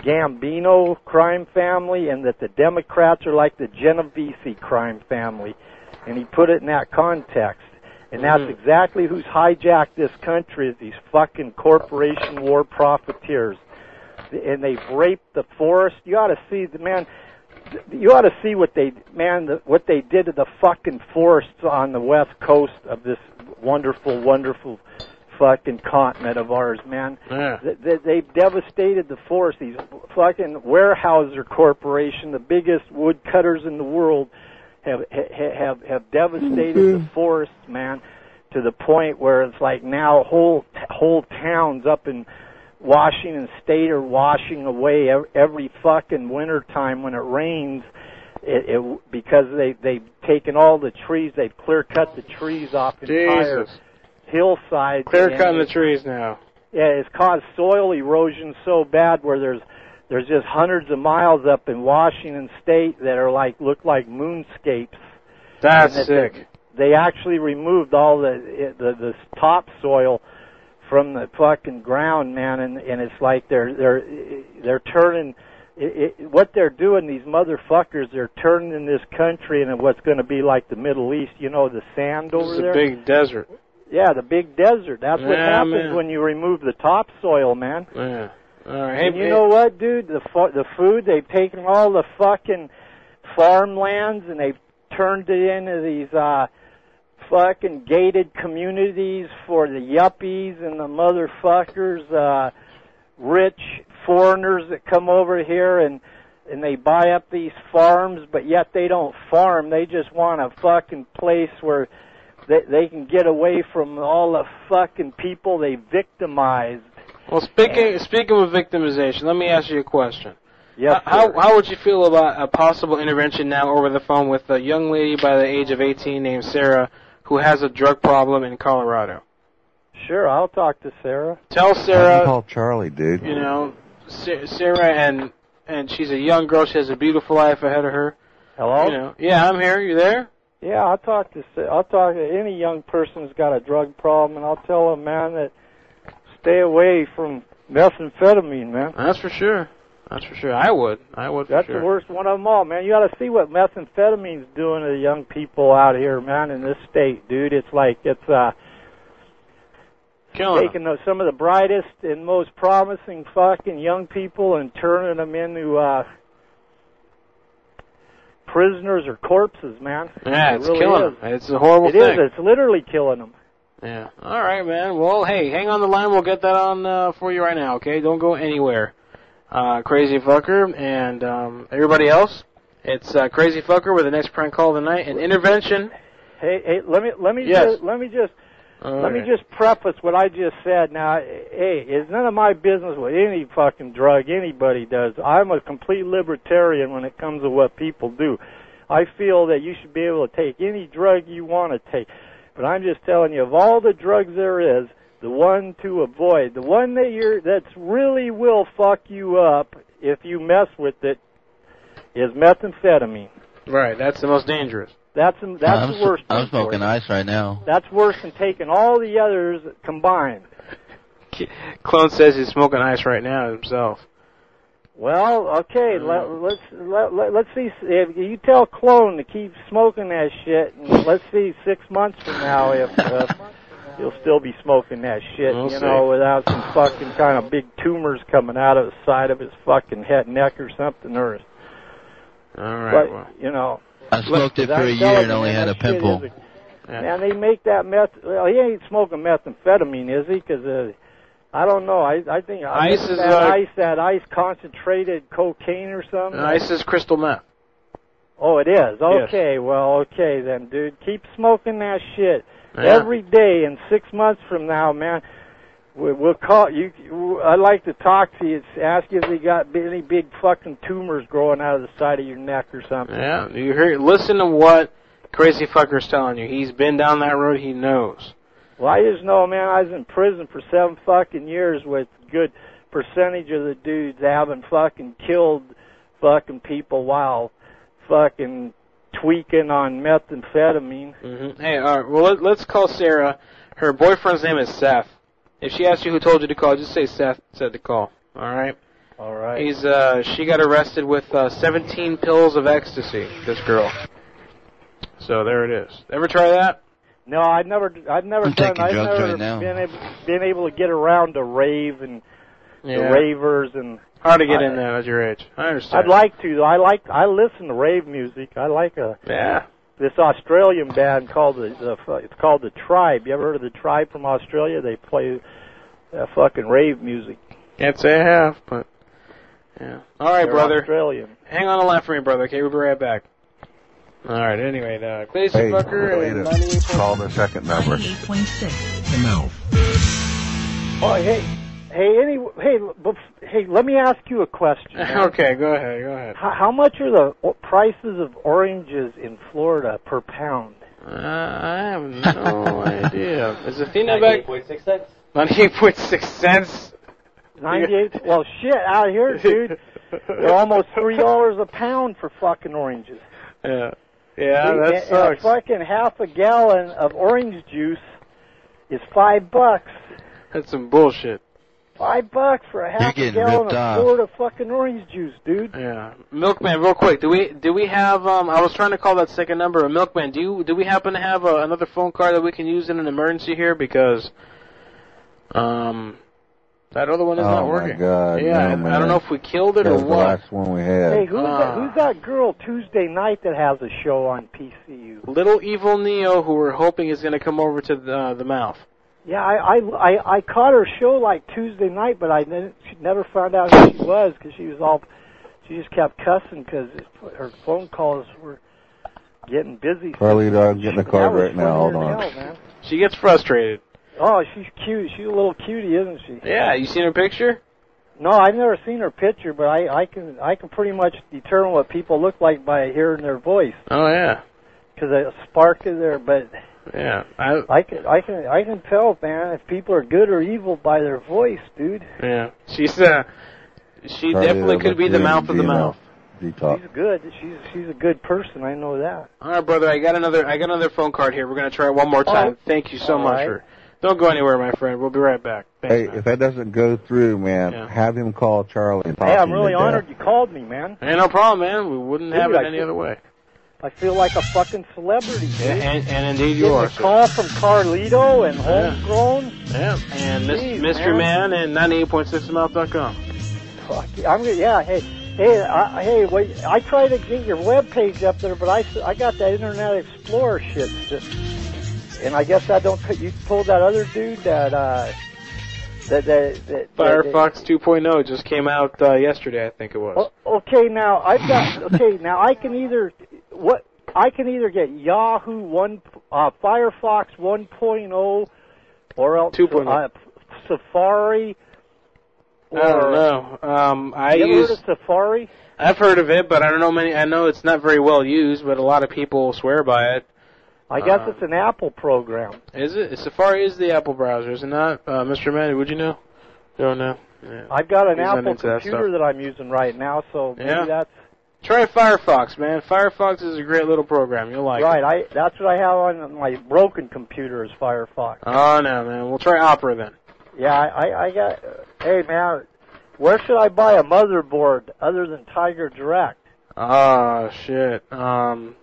Gambino crime family and that the Democrats are like the Genovese crime family. And he put it in that context. And that's Mhm. exactly who's hijacked this country, is these fucking corporation war profiteers. And they've raped the forest. You ought to see the man... You ought to see what they, man, the, what they did to the fucking forests on the west coast of this wonderful, wonderful fucking continent of ours, man. Yeah. They, they, they've devastated the forest. These fucking Weyerhaeuser Corporation, the biggest woodcutters in the world, have have have devastated the forests, man, to the point where it's like now whole whole towns up in Washington State are washing away every, every fucking winter time when it rains, it, it, because they they've taken all the trees, they've clear cut the trees off entire Jesus. hillsides. Clear and cutting the it- trees now. Yeah, it's caused soil erosion so bad where there's there's just hundreds of miles up in Washington State that are like look like moonscapes. That's And that sick. They, they actually removed all the the, the topsoil from the fucking ground, man, and and it's like they're they're they're turning it, it, what they're doing. These motherfuckers, they're turning this country into what's going to be like the Middle East. You know, the sand over It's a there. big desert. Yeah, the big desert. That's what Yeah, happens man. when you remove the topsoil, man. Yeah. All right. Hey, And you hey, know what, dude? The fu- the food, they've taken all the fucking farmlands and they've turned it into these uh fucking gated communities for the yuppies and the motherfuckers, uh rich foreigners that come over here and and they buy up these farms, but yet they don't farm. They just want a fucking place where they they can get away from all the fucking people they victimized. Well, speaking speaking of victimization, let me ask you a question. Yes, how sir. how would you feel about a possible intervention now over the phone with a young lady by the age of eighteen named Sarah who has a drug problem in Colorado? Sure, I'll talk to Sarah. Tell I can Sarah, call Charlie, dude. you know, Sa- Sarah and and she's a young girl. She has a beautiful life ahead of her. Hello? You know, yeah, I'm here. You there? Yeah, I'll talk to Sa- I'll talk to any young person who's got a drug problem, and I'll tell them, man, that stay away from methamphetamine, man. That's for sure. That's for sure. I would. I would for That's sure. the worst one of them all, man. You ought to see what methamphetamine's doing to the young people out here, man, in this state, dude. It's like it's uh Killing 'em. taking the, some of the brightest and most promising fucking young people and turning them into uh prisoners or corpses, man. Yeah, it it's really killing is. them. It's a horrible It thing. is. It's literally killing them. Yeah. All right, man. Well, hey, hang on the line. We'll get that on uh, for you right now, okay? Don't go anywhere. Uh, Crazy Fucker and um, everybody else. It's uh, Crazy Fucker with the next prank call of the night. An intervention. Hey, hey, let me let me Yes. just, let me just All let me right. just preface what I just said. Now, hey, it's none of my business what any fucking drug anybody does. I'm a complete libertarian when it comes to what people do. I feel that you should be able to take any drug you want to take. But I'm just telling you, of all the drugs there is, the one to avoid, the one that you're that's really will fuck you up if you mess with it, is methamphetamine. Right, that's the most dangerous. That's that's I'm, the worst. I'm one for smoking you. ice right now. That's worse than taking all the others combined. Clone says he's smoking ice right now himself. Well, okay, let, let's let, let, let's see if you tell Clone to keep smoking that shit, and let's see six months from now if uh, he'll still be smoking that shit, We'll you see. know, without some fucking kind of big tumors coming out of the side of his fucking head, neck, or something, or All right, but well. you know. I smoked it for a year and only had a pimple. Man, they make that meth. Well, he ain't smoking methamphetamine, is he? Because uh, I don't know. I I think Ice I is, that uh, ice, that ice concentrated cocaine or something. Ice is crystal meth. Oh, it is. Okay, well, okay then, dude. Keep smoking that shit Yeah. every day. And six months from now, man, we, we'll call you. I'd like to talk to you. Ask you if you got any big fucking tumors growing out of the side of your neck or something. Yeah, you hear? Listen to what Crazy Fucker's telling you. He's been down that road. He knows. Well, I just know, man, I was in prison for seven fucking years with a good percentage of the dudes having fucking killed fucking people while fucking tweaking on methamphetamine. Mm-hmm. Hey, all right. Well, let, let's call Sarah. Her boyfriend's name is Seth. If she asks you who told you to call, just say Seth said to call. All right. All right. He's uh, she got arrested with uh, seventeen pills of ecstasy. This girl. So there it is. Ever try that? No, I've never, I've never I'm done. taking I've drugs never right now. been able, been able to get around to rave and Yeah. the ravers and. Hard to get I, in there at your age. I understand. I'd like to. though. I like. I listen to rave music. I like a. Yeah. This Australian band called the, the it's called the Tribe. You ever heard of the Tribe from Australia? They play uh, fucking rave music. Can't say I have, but yeah. All right, They're brother. Australian. Hang on the line for me, brother. Okay, we'll be right back. All right. Anyway, uh, Crazy Hey, Fucker wait and a- ninety-eight point call the second number. ninety-eight point six. The mouth. Oh, hey, hey, any, hey, bef- hey, let me ask you a question. man. Okay, go ahead. Go ahead. How, how much are the o- prices of oranges in Florida per pound? Uh, I have no idea. Is Athena back? ninety-eight point six cents. Ninety-eight point six cents. Ninety-eight. Well, shit, out here, dude, they're almost three dollars a pound for fucking oranges. Yeah. Yeah, See, that and- sucks. And a fucking half a gallon of orange juice is five bucks. That's some bullshit. Five bucks for a half a getting gallon ripped of off. Florida fucking orange juice, dude. Yeah. Milkman, real quick, do we do we have? Um, I was trying to call that second number. Milkman, do you do we happen to have a, another phone card that we can use in an emergency here? Because um, that other one is Oh, not my working. God, yeah, no, I, I man. don't know if we killed it That or was the what. last one we had. Hey, who's that? Ah. Who's that girl Tuesday night that has a show on P C U? Little Evil Neo, who we're hoping is going to come over to the uh, the mouth. Yeah, I, I I I caught her show like Tuesday night, but I didn't, she never found out who she was because she was all she just kept cussing because her phone calls were getting busy. Carlito, I'm getting a That card was right now. funnier Hold than on. hell, man. She gets frustrated. Oh, she's cute. She's a little cutie, isn't she? Yeah, you seen her picture? No, I've never seen her picture, but I I can I can pretty much determine what people look like by hearing their voice Oh yeah, because a spark is there. But yeah. I I can I can I can tell, man, if people are good or evil by their voice, dude. yeah. She's uh, she Carlito, definitely could be the let's mouth do of the the mouth. Detox. She's good. She's she's a good person. I know that. All right, brother. I got another. I got another phone card here. We're gonna try it one more time. right. Thank you so All much right. for. Don't go anywhere, my friend. We'll be right back. Thanks, Hey, man. if that doesn't go through, man, Yeah. have him call Charlie and talk Hey, to I'm him really to death. honored you called me, man. Hey, no problem, man. We wouldn't have Dude, it I any feel- other way. I feel like a fucking celebrity, dude. Yeah, and, and indeed you Getting are. a sir. call from Carlito and Yeah. Homegrown. Yeah, and Mis- Jeez, Mystery man. Man and ninety-eight point six mouth dot com. Fuck, I'm gonna, yeah. Hey, Hey, I, hey, wait, I tried to get your web page up there, but I, s- I got that Internet Explorer shit. Just, and I guess I don't. You told that other dude that uh, that that, that Firefox two point oh just came out uh, yesterday, I think it was. O- Okay, now I've got. Okay, now I can either what I can either get Yahoo one, uh, Firefox one point oh, or else two point oh. uh, Safari. I don't know. Um, I you ever use. heard of Safari? I've heard of it, but I don't know many. I know it's not very well used, but a lot of people swear by it. I guess Um, it's an Apple program. Is it? Safari is the Apple browser, is it not? Uh, Mister Manny, would you know? Don't know. Yeah. I've got an He's not Apple into that computer stuff. that, I'm using right now, so maybe Yeah. that's Try Firefox, man. Firefox is a great little program. You'll like right. it. I that's what I have on my broken computer is Firefox. Oh, no, man. We'll try Opera then. Yeah, I, I, I got. Hey, man, where should I buy a motherboard other than Tiger Direct? Oh, shit. Um,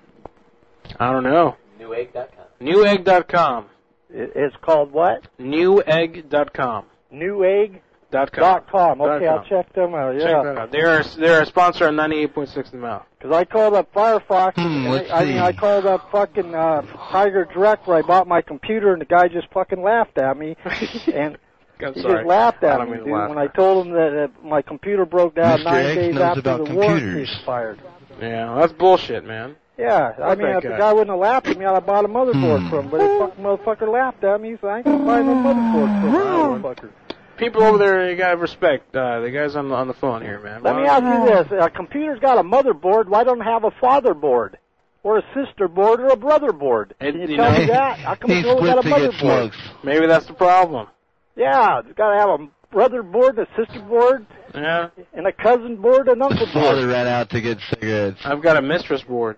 I don't know. Newegg dot com. Newegg dot com. It, it's called what? Newegg dot com. Newegg Dot com. dot com. Okay, Dot I'll com. check them out. Check Yeah. that out. They're, they're a sponsor on ninety-eight point six The Mouth. Because I called up Firefox. Hmm, and let's I, I mean, see. I called up fucking uh, Tiger Direct where I bought my computer, and the guy just fucking laughed at me. and I'm he sorry. just laughed I at don't me, mean to dude, laugh. when I told him that uh, my computer broke down Mister nine X days knows after about the warranty computers. expired. Yeah, that's bullshit, man. Yeah, I Fuck mean, that if the guy. guy wouldn't have laughed at me, I'd have bought a motherboard Hmm. from him. But the fucking motherfucker laughed at me, so I ain't gonna buy no motherboard from him, motherfucker. People over there, you gotta respect uh, the guys on the, on the phone here, man. Let Why me don't- ask you this: a computer's got a motherboard. Why don't it have a father board, or a sister board, or a brother board? Can you, you tell know- me that? How come He it's only got a splits to get motherboard? smokes. Maybe that's the problem. Yeah, it's got to have a brother board, a sister board, Yeah. and a cousin board, and uncle His father board. ran out to get cigarettes. I've got a mistress board.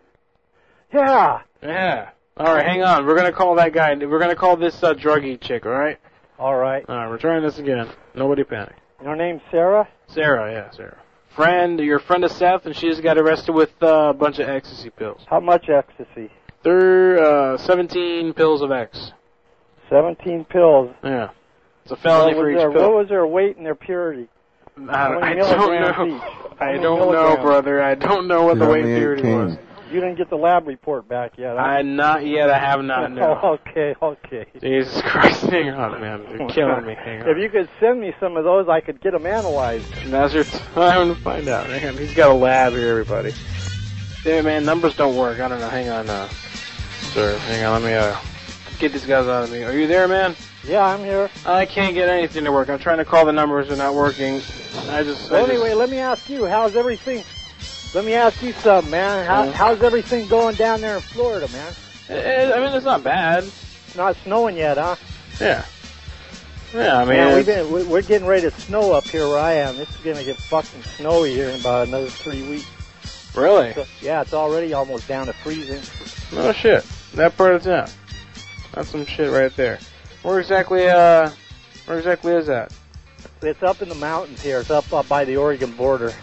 Yeah. Yeah. All right, hang on. We're gonna call that guy. We're gonna call this uh, druggy chick. All right. All right. All right. We're trying this again. Nobody panic. Her name's Sarah. Sarah. Yeah, Sarah. Friend, you're a friend of Seth, and she just got arrested with uh, a bunch of ecstasy pills. How much ecstasy? They're uh, seventeen pills of X. Seventeen pills. Yeah. It's a felony what for was each their, pill. What was their weight and their purity? I, How many I don't milligrams know. each? How I many don't know, milligrams? brother. I don't know what the weight and purity was. You didn't get the lab report back yet. Huh? I not yet. I have not. No. Oh, okay, okay. Jesus Christ, hang on, man. You're killing me. Hang on. If you could send me some of those, I could get them analyzed. Now's your time to find out. Hang on. He's got a lab here, everybody. Yeah, man, numbers don't work. I don't know. Hang on, uh, sir. Hang on. Let me uh, get these guys out of me. Are you there, man? Yeah, I'm here. I can't get anything to work. I'm trying to call the numbers. They're not working. I just. I Well, just- anyway, let me ask you, how's everything? Let me ask you something, man. How, Yeah. How's everything going down there in Florida, man? Eh, I mean, it's not bad. It's not snowing yet, huh? Yeah. Yeah, I mean, Man, we've it's- been, we- we're getting ready to snow up here where I am. It's going to get fucking snowy here in about another three weeks. really? So, yeah, it's already almost down to freezing. No shit. That part of town. That's some shit right there. Where exactly, uh, where exactly is that? It's up in the mountains here. It's up, up by the Oregon border.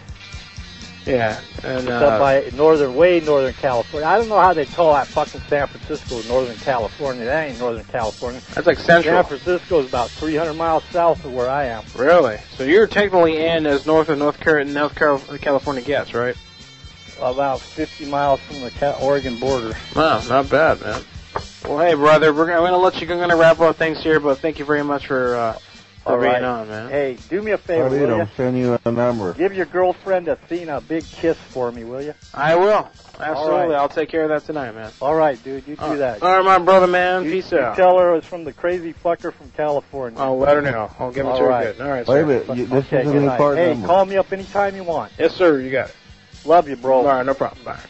Yeah, and, It's uh, up by northern, way northern California. I don't know how they call that fucking San Francisco, northern California. That ain't northern California. that's like central. San Francisco is about three hundred miles south of where I am. Really? So you're technically in as north of North, Car- North Car- California gets, right? About fifty miles from the Ca- Oregon border. Wow, not bad, man. Well, hey, brother, we're gonna, I'm gonna let you. I'm gonna wrap up things here, but thank you very much for uh, for All being right. on, man. Hey, do me a favor, will Carlito, you? I'm sending you a number. Give your girlfriend Athena a big kiss for me, will you? I will. Absolutely. All right. I'll take care of that tonight, man. All right, dude. You do Uh, that. All right, my brother, man. You, Peace you out. tell her it was from the crazy fucker from California. I'll let her know. I'll give it All to her right. good. All right, Wait sir. a minute. You, this Okay, is a good new night. part Hey, number. call me up anytime you want. Yes, sir. You got it. Love you, bro. All right, no problem. Bye.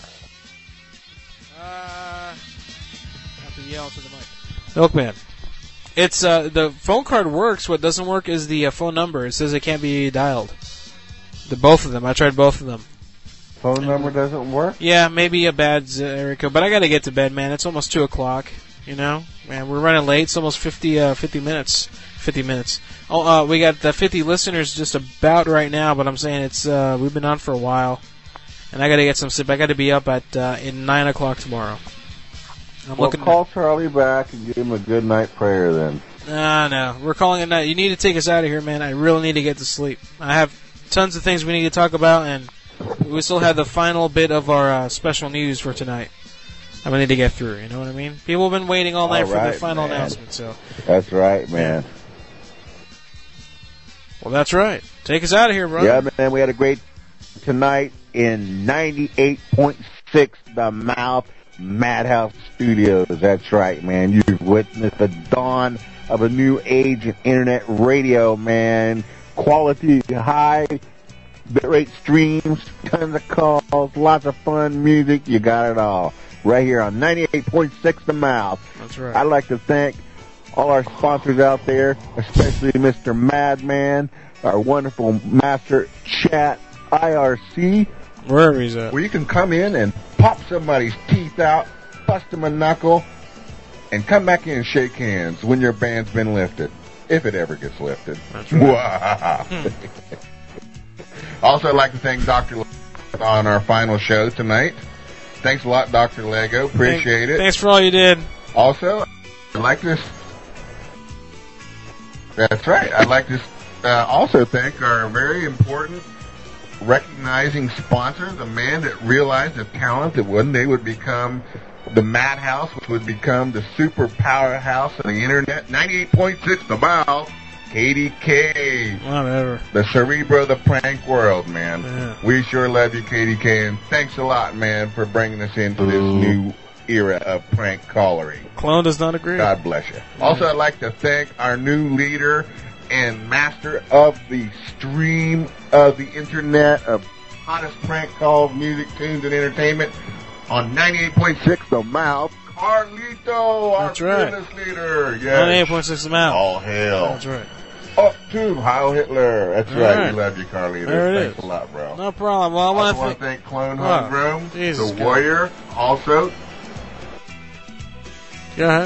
Uh, have to yell to the mic. Milkman. It's uh the phone card works. What doesn't work is the uh, phone number. It says it can't be dialed. The both of them. I tried both of them. Phone number doesn't work? Yeah, maybe a bad z- area code, but I gotta get to bed, man. It's almost two o'clock. You know, man, we're running late. It's almost fifty, uh, fifty minutes. Fifty minutes. Oh, uh, we got the fifty listeners just about right now, but I'm saying it's uh, we've been on for a while, and I gotta get some sleep. I gotta be up at uh, in nine o'clock tomorrow. I'm Well, looking. call Charlie back and give him a good night prayer then. Nah, no, we're calling it night. You need to take us out of here, man. I really need to get to sleep. I have tons of things we need to talk about, and we still have the final bit of our uh, special news for tonight. I'm gonna need to get through. You know what I mean? People have been waiting all night All for right, the final man. announcement. So That's right, man. well, that's right. Take us out of here, brother. Yeah, man, we had a great tonight in ninety-eight point six The Mouth Madhouse Studios. That's right, man. You've witnessed the dawn of a new age in internet radio, man. Quality high bitrate streams, tons of calls, lots of fun music. You got it all right here on ninety-eight point six The Mouth. That's right. I'd like to thank all our sponsors out there, especially Mister Madman, our wonderful Master Chat I R C. Wherever he's at. Where you can come in and pop somebody's teeth out, bust them a knuckle, and come back in and shake hands when your band's been lifted. If it ever gets lifted. That's right. Hmm. Also, I'd like to thank Doctor Le- on our final show tonight. Thanks a lot, Doctor Lego. Appreciate it. Thanks for all you did. Also, I'd like to... That's right. I'd like to uh, also thank our very important recognizing sponsor, the man that realized the talent that one day would become the Madhouse, which would become the super powerhouse of the internet. ninety-eight point six The Mouth, K D K. Whatever. The Cerebro of the prank world, man. Yeah. We sure love you, K D K, and thanks a lot, man, for bringing us into this new era of prank callery. Clone does not agree. God bless you. Also, I'd like to thank our new leader and master of the stream of the internet of hottest prank calls, music, tunes, and entertainment on ninety-eight point six The Mouth, Carlito, our That's right. fearless leader. Yes. ninety-eight point six The Mouth. All hell. That's right. Up to Heil Hitler. That's All right. right. We love you, Carlito. There it Thanks is. a lot, bro. No problem. Well, I I want also to want thank... to thank Clone Oh, Homegrown, Jesus the God. Warrior, also. Go ahead.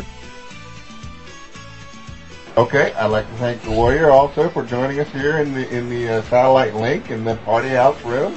Okay, I'd like to thank the Warrior also for joining us here in the in the uh, satellite link in the party house room,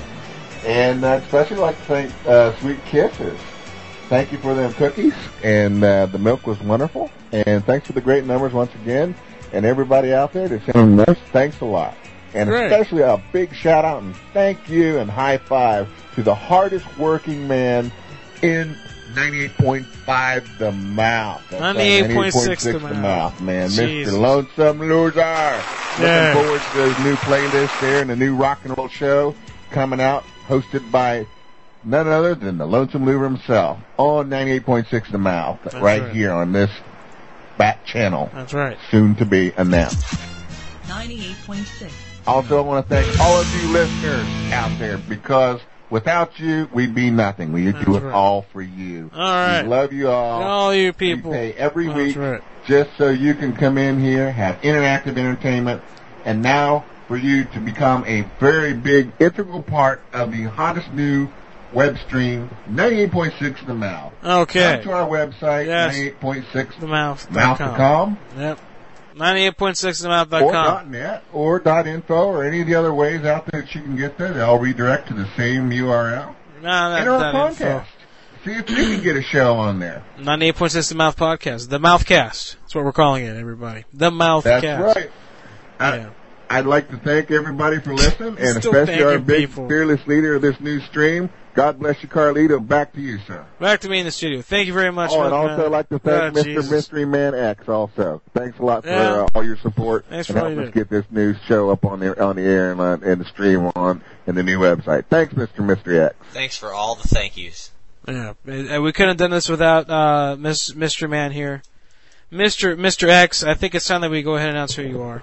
and uh, especially like to thank uh, Sweet Kisses. Thank you for them cookies, and uh, the milk was wonderful. And thanks for the great numbers once again, and everybody out there that's sending us. Thanks a lot, and Great. especially a big shout out and thank you and high five to the hardest working man in ninety-eight point five The Mouth. That's right, ninety-eight point six The The Mouth, Mouth. man. Jesus. Mister Lonesome Loser. Yeah. Looking forward to those new playlists there and the new rock and roll show coming out, hosted by none other than the Lonesome Loser himself on ninety-eight point six The Mouth, That's right, right. here on this back channel. That's right. Soon to be announced. ninety-eight point six. Also, I want to thank all of you listeners out there, because without you, we'd be nothing. We That's do it right. all for you. All right. We love you all. All you people. We pay every That's week right. just so you can come in here, have interactive entertainment, and now for you to become a very big integral part of the hottest new web stream, ninety-eight point six The Mouth. Okay. Come to our website, Yes. ninety-eight point six The Mouth. mouth dot com. Yep. ninety-eight point six The Mouth dot Or com. dot .net, or dot .info, or any of the other ways out there that you can get there. They all redirect to the same U R L. No, Enter our that, that info. contest. See if you can get a show on there. ninety-eight point six The Mouth Podcast. The Mouthcast. That's what we're calling it, everybody. The Mouthcast. That's right. I, Yeah. I'd like to thank everybody for listening, and Still especially our thanking big people. fearless leader of this new stream. God bless you, Carlito. Back to you, sir. Back to me in the studio. Thank you very much. Oh, and Milkman. also I'd like to thank Oh, Mister Jesus. Mystery Man X also. Thanks a lot for Yeah. uh, all your support Thanks for and all you helping us do. get this new show up on the on the air and, on, and the stream on and the new website. Thanks, Mister Mystery X. Thanks for all the thank yous. Yeah, and we couldn't have done this without uh, Miss, Mister Man here. Mister Mister X, I think it's time that we go ahead and announce who you are.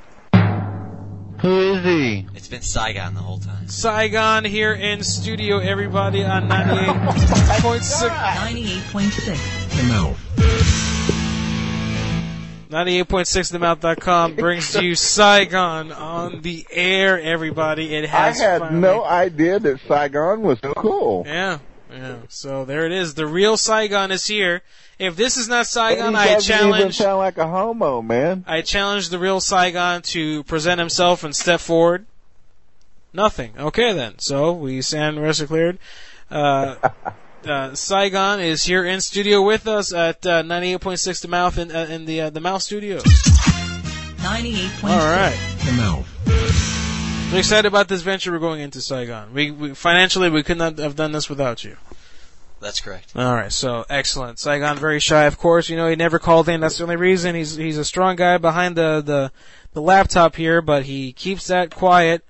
Who is he? It's been Saigon the whole time. Saigon here in studio, everybody, on ninety-eight point six. ninety-eight point six. The Mouth. ninety-eight point six the mouth dot com brings you Saigon on the air, everybody. It I has had finally... no idea that Saigon was so cool. Yeah, yeah. So there it is. The real Saigon is here. If this is not Saigon, And he I doesn't even challenge... sound like a homo, man. I challenge the real Saigon to present himself and step forward. Nothing. Okay, then. So we stand rest cleared. Uh, uh, Saigon is here in studio with us at uh, ninety-eight point six The Mouth in, uh, in the uh, the Mouth Studios. ninety-eight point six. All right. The Mouth. We're excited about this venture we're going into, Saigon. We, we financially we could not have done this without you. That's correct. All right, so excellent. Saigon very shy, of course. You know, he never called in. That's the only reason. He's he's a strong guy behind the the, the laptop here, but he keeps that quiet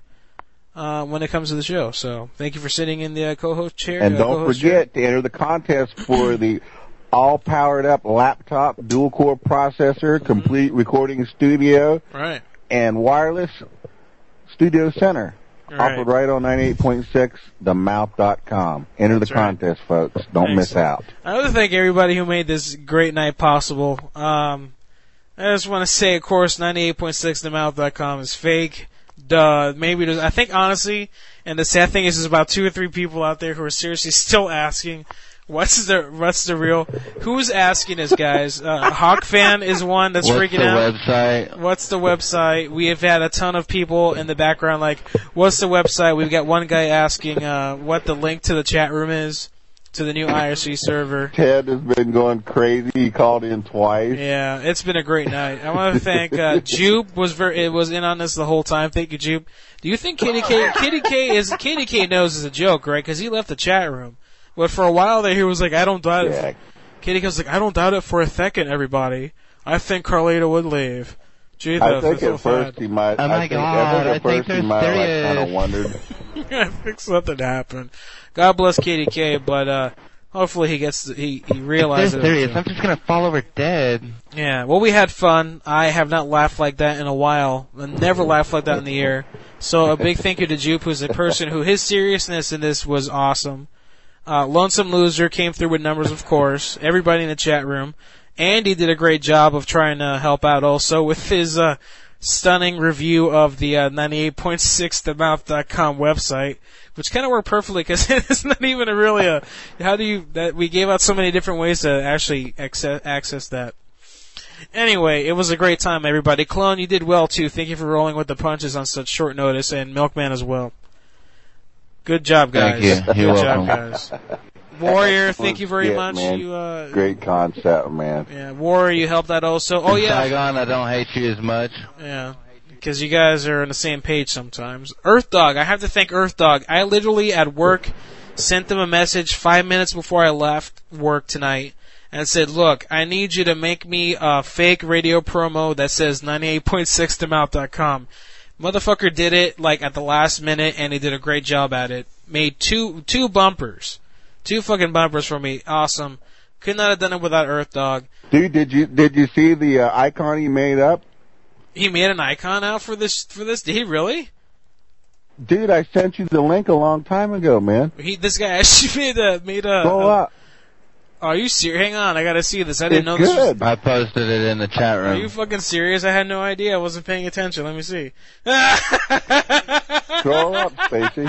uh, when it comes to the show. So thank you for sitting in the uh, co-host chair. And uh, don't co-host forget chair. to enter the contest for the all-powered-up laptop, dual-core processor, Mm-hmm. complete recording studio, Right. and wireless studio center. Right. Offered right on ninety-eight point six the mouth dot com. Enter the That's right. contest, folks. Don't miss out. I want to thank everybody who made this great night possible. Um, I just want to say, of course, ninety-eight point six the mouth dot com is fake. Duh. Maybe there's, I think honestly, and the sad thing is there's about two or three people out there who are seriously still asking, what's the, what's the real, who's asking us, guys? Uh, Hawk Fan is one that's What's freaking the out. website? What's the website? We have had a ton of people in the background like, what's the website? We've got one guy asking, uh, what the link to the chat room is, to the new I R C server. Ted has been going crazy. He called in twice. Yeah, it's been a great night. I want to thank uh, Jupe was very it was in on this the whole time. Thank you, Jupe. Do you think K D K K D K is K D K knows is a joke, right? Because he left the chat room. But for a while there, he was like, "I don't doubt it." Yeah. K D K was like, "I don't doubt it for a second, everybody. I think Carlito would leave." Gee, I that's think so at first sad. he might. Oh I my think, God, I think I at think first he there's might like serious. kind of wondered. I think something happened. God bless K D K, but uh, hopefully he gets the, he he realizes. If they're serious, I'm just gonna fall over dead. Yeah, well, we had fun. I have not laughed like that in a while. I never laughed like that in the air. So a big thank you to Jupe, who's a person who his seriousness in this was awesome. Uh, Lonesome Loser came through with numbers, of course. Everybody in the chat room. Andy did a great job of trying to help out also with his uh, stunning review of the uh, ninety-eight point six the mouth dot com website, which kind of worked perfectly because it's not even a really a. How do you that we gave out so many different ways to actually access, access that. Anyway, it was a great time, everybody. Clone, you did well too. Thank you for rolling with the punches on such short notice, and Milkman as well. Good job, guys. Thank you. You're Good welcome. job, guys. Warrior, thank you very Yeah, much. man. You, uh, Great concept, man. yeah, Warrior, you helped out also. Oh yeah, Saigon, I don't hate you as much. yeah, because you guys are on the same page sometimes. Earth Dog, I have to thank Earth Dog. I literally at work sent them a message five minutes before I left work tonight and said, "Look, I need you to make me a fake radio promo that says ninety-eight point six the mouth dot com." Motherfucker did it like at the last minute, and he did a great job at it. Made two two bumpers, two fucking bumpers for me. Awesome. Could not have done it without Earth Dog. Dude, did you did you see the uh, icon he made up? He made an icon out for this for this. Did he really? Dude, I sent you the link a long time ago, man. He this guy actually made a made a. Go a up. oh, are you serious? Hang on, I gotta see this. I didn't It's know this. Was, good. I posted it in the chat are you room. fucking serious? I had no idea. I wasn't paying attention. Let me see. Scroll up, Stacy.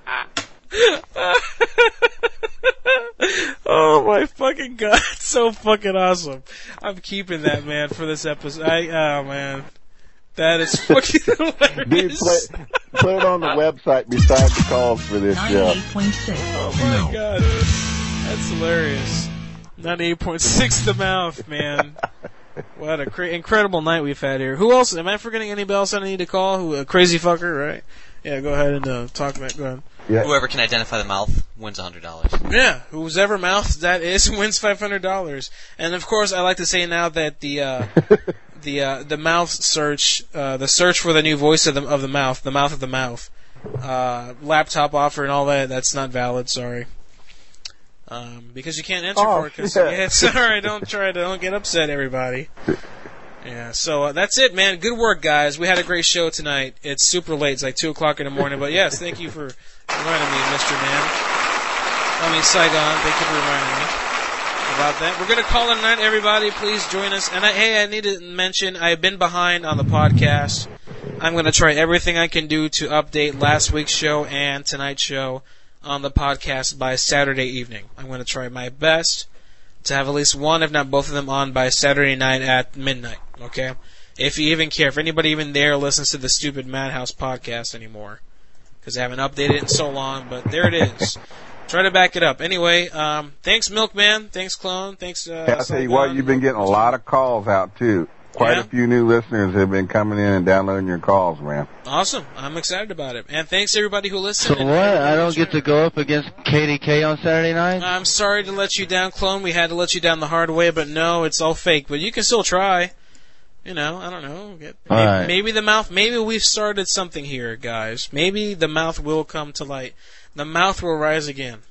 Oh my fucking god, it's so fucking awesome. I'm keeping that, man, for this episode. I, oh man. That is fucking hilarious. Dude, put, put it on the website beside the calls for this show. ninety-eight point six. Oh my god. That's hilarious. ninety-eight point six the mouth, man. What a cra- incredible night we've had here. Who else? Am I forgetting anybody else I need to call? Who, a crazy fucker, right? Yeah, go ahead and uh, talk about Go ahead. Yeah. Whoever can identify the mouth wins one hundred dollars. Yeah, whoever mouth that is wins five hundred dollars. And of course, I like to say now that the uh, the uh, the mouth search, uh, the search for the new voice of the of the mouth, the mouth of the mouth, uh, laptop offer and all that, that's not valid. Sorry, um, because you can't enter Oh, for it. Cause, shit. yeah, it's all right. Don't try to don't get upset, everybody. Yeah, so uh, that's it, man. Good work, guys. We had a great show tonight. It's super late. It's like two o'clock in the morning. But yes, thank you for reminding me, Mister Man. I mean, Saigon, thank you for reminding me about that. We're going to call it a night, everybody. Please join us. And I, hey, I need to mention, I've been behind on the podcast. I'm going to try everything I can do to update last week's show and tonight's show on the podcast by Saturday evening. I'm going to try my best to have at least one, if not both of them, on by Saturday night at midnight, okay? If you even care, if anybody even there listens to the stupid Madhouse podcast anymore, because I haven't updated it in so long, but there it is. Try to back it up. Anyway, um, thanks Milkman, thanks Clone, thanks uh, I'll tell you what, you've been getting a lot of calls out, too. quite Yeah. a few new listeners have been coming in and downloading your calls, man. Awesome. I'm excited about it. And thanks everybody who So listened. what? I don't get to go up against K D K on Saturday night? I'm sorry to let you down, Clone. We had to let you down the hard way, but no, it's all fake. But you can still try. You know, I don't know. Get, All maybe, right. maybe the mouth, maybe we've started something here, guys. Maybe the mouth will come to light. The mouth will rise again.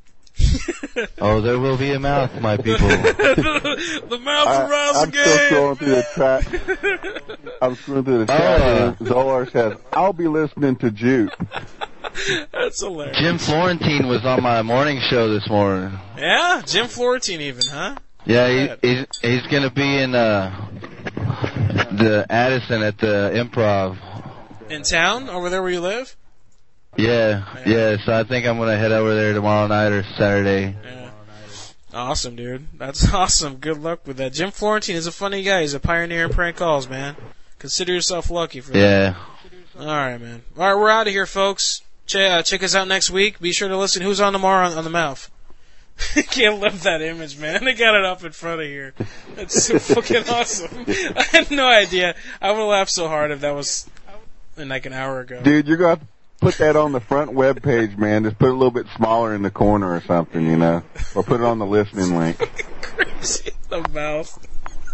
Oh, there will be a mouth, my people. The mouth will rise I'm again. still scrolling through the chat. I'm scrolling through the chat. Oh. and Zolar says, I'll be listening to Juke. That's hilarious. Jim Florentine was on my morning show this morning. Yeah, Jim Florentine even, huh? Yeah, he, he's he's gonna be in uh the Addison at the Improv. In town, over there where you live? Yeah, yeah. So I think I'm gonna head over there tomorrow night or Saturday. Yeah. Awesome, dude. That's awesome. Good luck with that. Jim Florentine is a funny guy. He's a pioneer in prank calls, man. Consider yourself lucky for that. Yeah. All right, man. All right, we're out of here, folks. Ch- uh, check us out next week. Be sure to listen. Who's on tomorrow on, on the mouth? Can't live that image, man. They got it up in front of here. That's so fucking awesome. I had no idea. I would laugh so hard if that was in like an hour ago. Dude, you're going to put that on the front web page, man. Just put it a little bit smaller in the corner or something, you know? Or put it on the listening link. Crazy. The mouth.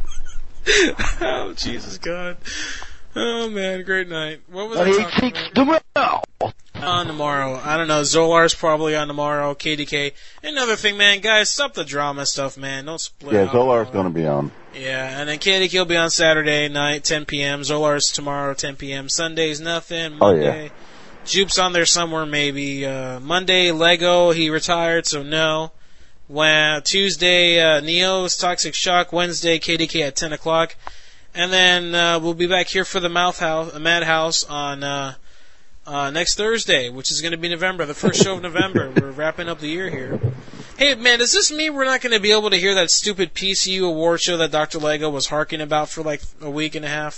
Oh, Jesus God. Oh, man. Great night. What was I talking about? On tomorrow. I don't know. Zolar's probably on tomorrow. K D K. Another thing, man. Guys, stop the drama stuff, man. Don't split Yeah, up. Zolar's going to be on. Yeah, and then K D K will be on Saturday night, ten p.m. Zolar's tomorrow, ten p.m. Sunday's nothing. Oh, yeah. Monday, Jupe's on there somewhere, maybe. Uh, Monday, Lego. He retired, so no. When, Tuesday, uh, Neo's Toxic Shock. Wednesday, K D K at ten o'clock. And then uh, we'll be back here for the Mouth House, uh, Madhouse on uh, uh, next Thursday, which is going to be November, the first show of November. We're wrapping up the year here. Hey, man, does this mean we're not going to be able to hear that stupid P C U award show that Doctor Lego was harking about for like a week and a half?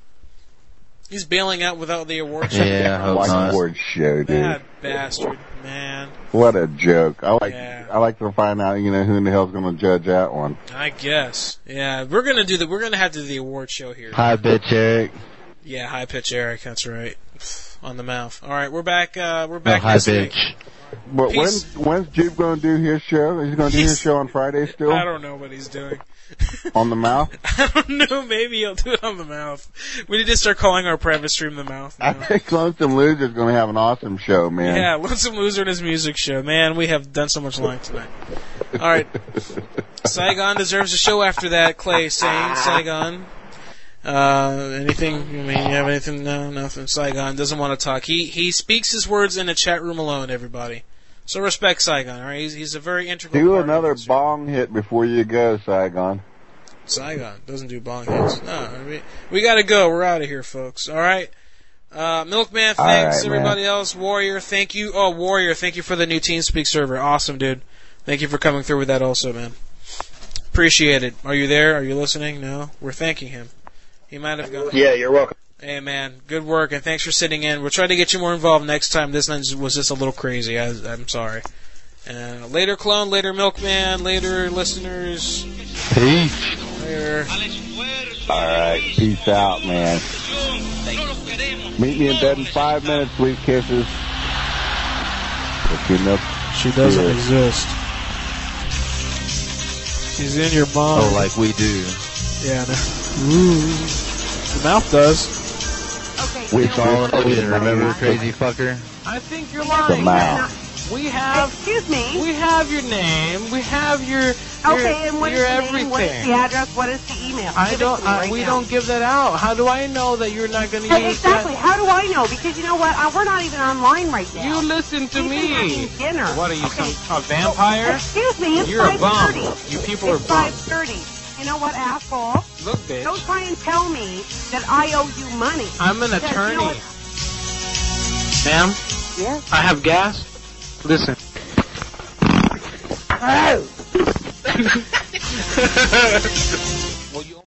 He's bailing out without the award show. Yeah, I hope not. Award show, dude. Bad bastard, man. What a joke. I like Yeah. I like to find out, you know, who in the hell's going to judge that one. I guess. Yeah, we're gonna do the. We're gonna have to do the award show here. Hi, bitch, Eric. Yeah, high pitch Eric. That's right. On the mouth. All right, we're back. Uh, we're No, back hi, this week. bitch. But when, Peace. when's Jupe going to do his show? He's going to do his He's- show on Friday still? I don't know what he's doing. On the mouth? I don't know. Maybe he'll do it on the mouth. We need to start calling our private stream the mouth. I Now. think Lonesome Loser's going to have an awesome show, man. Yeah, Lonesome Loser and his music show. Man, we have done so much lying tonight. All right. Saigon deserves a show after that, Clay saying. Saigon. Uh, anything? I mean, you have anything? No, nothing. Saigon doesn't want to talk. He he speaks his words in a chat room alone, everybody. So respect Saigon, alright? He's, he's a very integral Do part of another this. bong hit before you go, Saigon. Saigon doesn't do bong hits. No, we, we gotta go. We're out of here, folks. Alright? Uh, Milkman, All thanks. right, Everybody man. else, Warrior, thank you. Oh, Warrior, thank you for the new TeamSpeak server. Awesome, dude. Thank you for coming through with that also, man. Appreciate it. Are you there? Are you listening? No? We're thanking him. He might have gone. Yeah, you're welcome. Hey, man. Good work, and thanks for sitting in. We'll try to get you more involved next time. This night was just a little crazy. I, I'm sorry. Uh, later, Clone. Later, Milkman. Later, listeners. Peace. Later. All right. Peace out, man. Meet me in bed in five minutes, sweet kisses. If you know, She doesn't Yeah. exist. She's in your mind. Oh, like we do. Yeah, no. Ooh. The mouth does. we It's all in the remember, crazy fucker? I think you're the lying. mouth. We have. Excuse me. We have your name. We have your. Okay, and what is your the everything. name? What is the address? What is the email? I Give it don't. to me I, right we now. don't give that out. How do I know that you're not going to Hey, use exactly. that? How do I know? Because you know what? Uh, we're not even online right now. You listen to We've been me. having dinner. What are you, okay. some a vampire? Excuse me. It's You're a five bum. thirty. You people it's are bums. five thirty. You know what, asshole? Look, bitch. Don't try and tell me that I owe you money. I'm an Because, attorney. You know what? Ma'am, Yes. I have gas. Listen. Oh.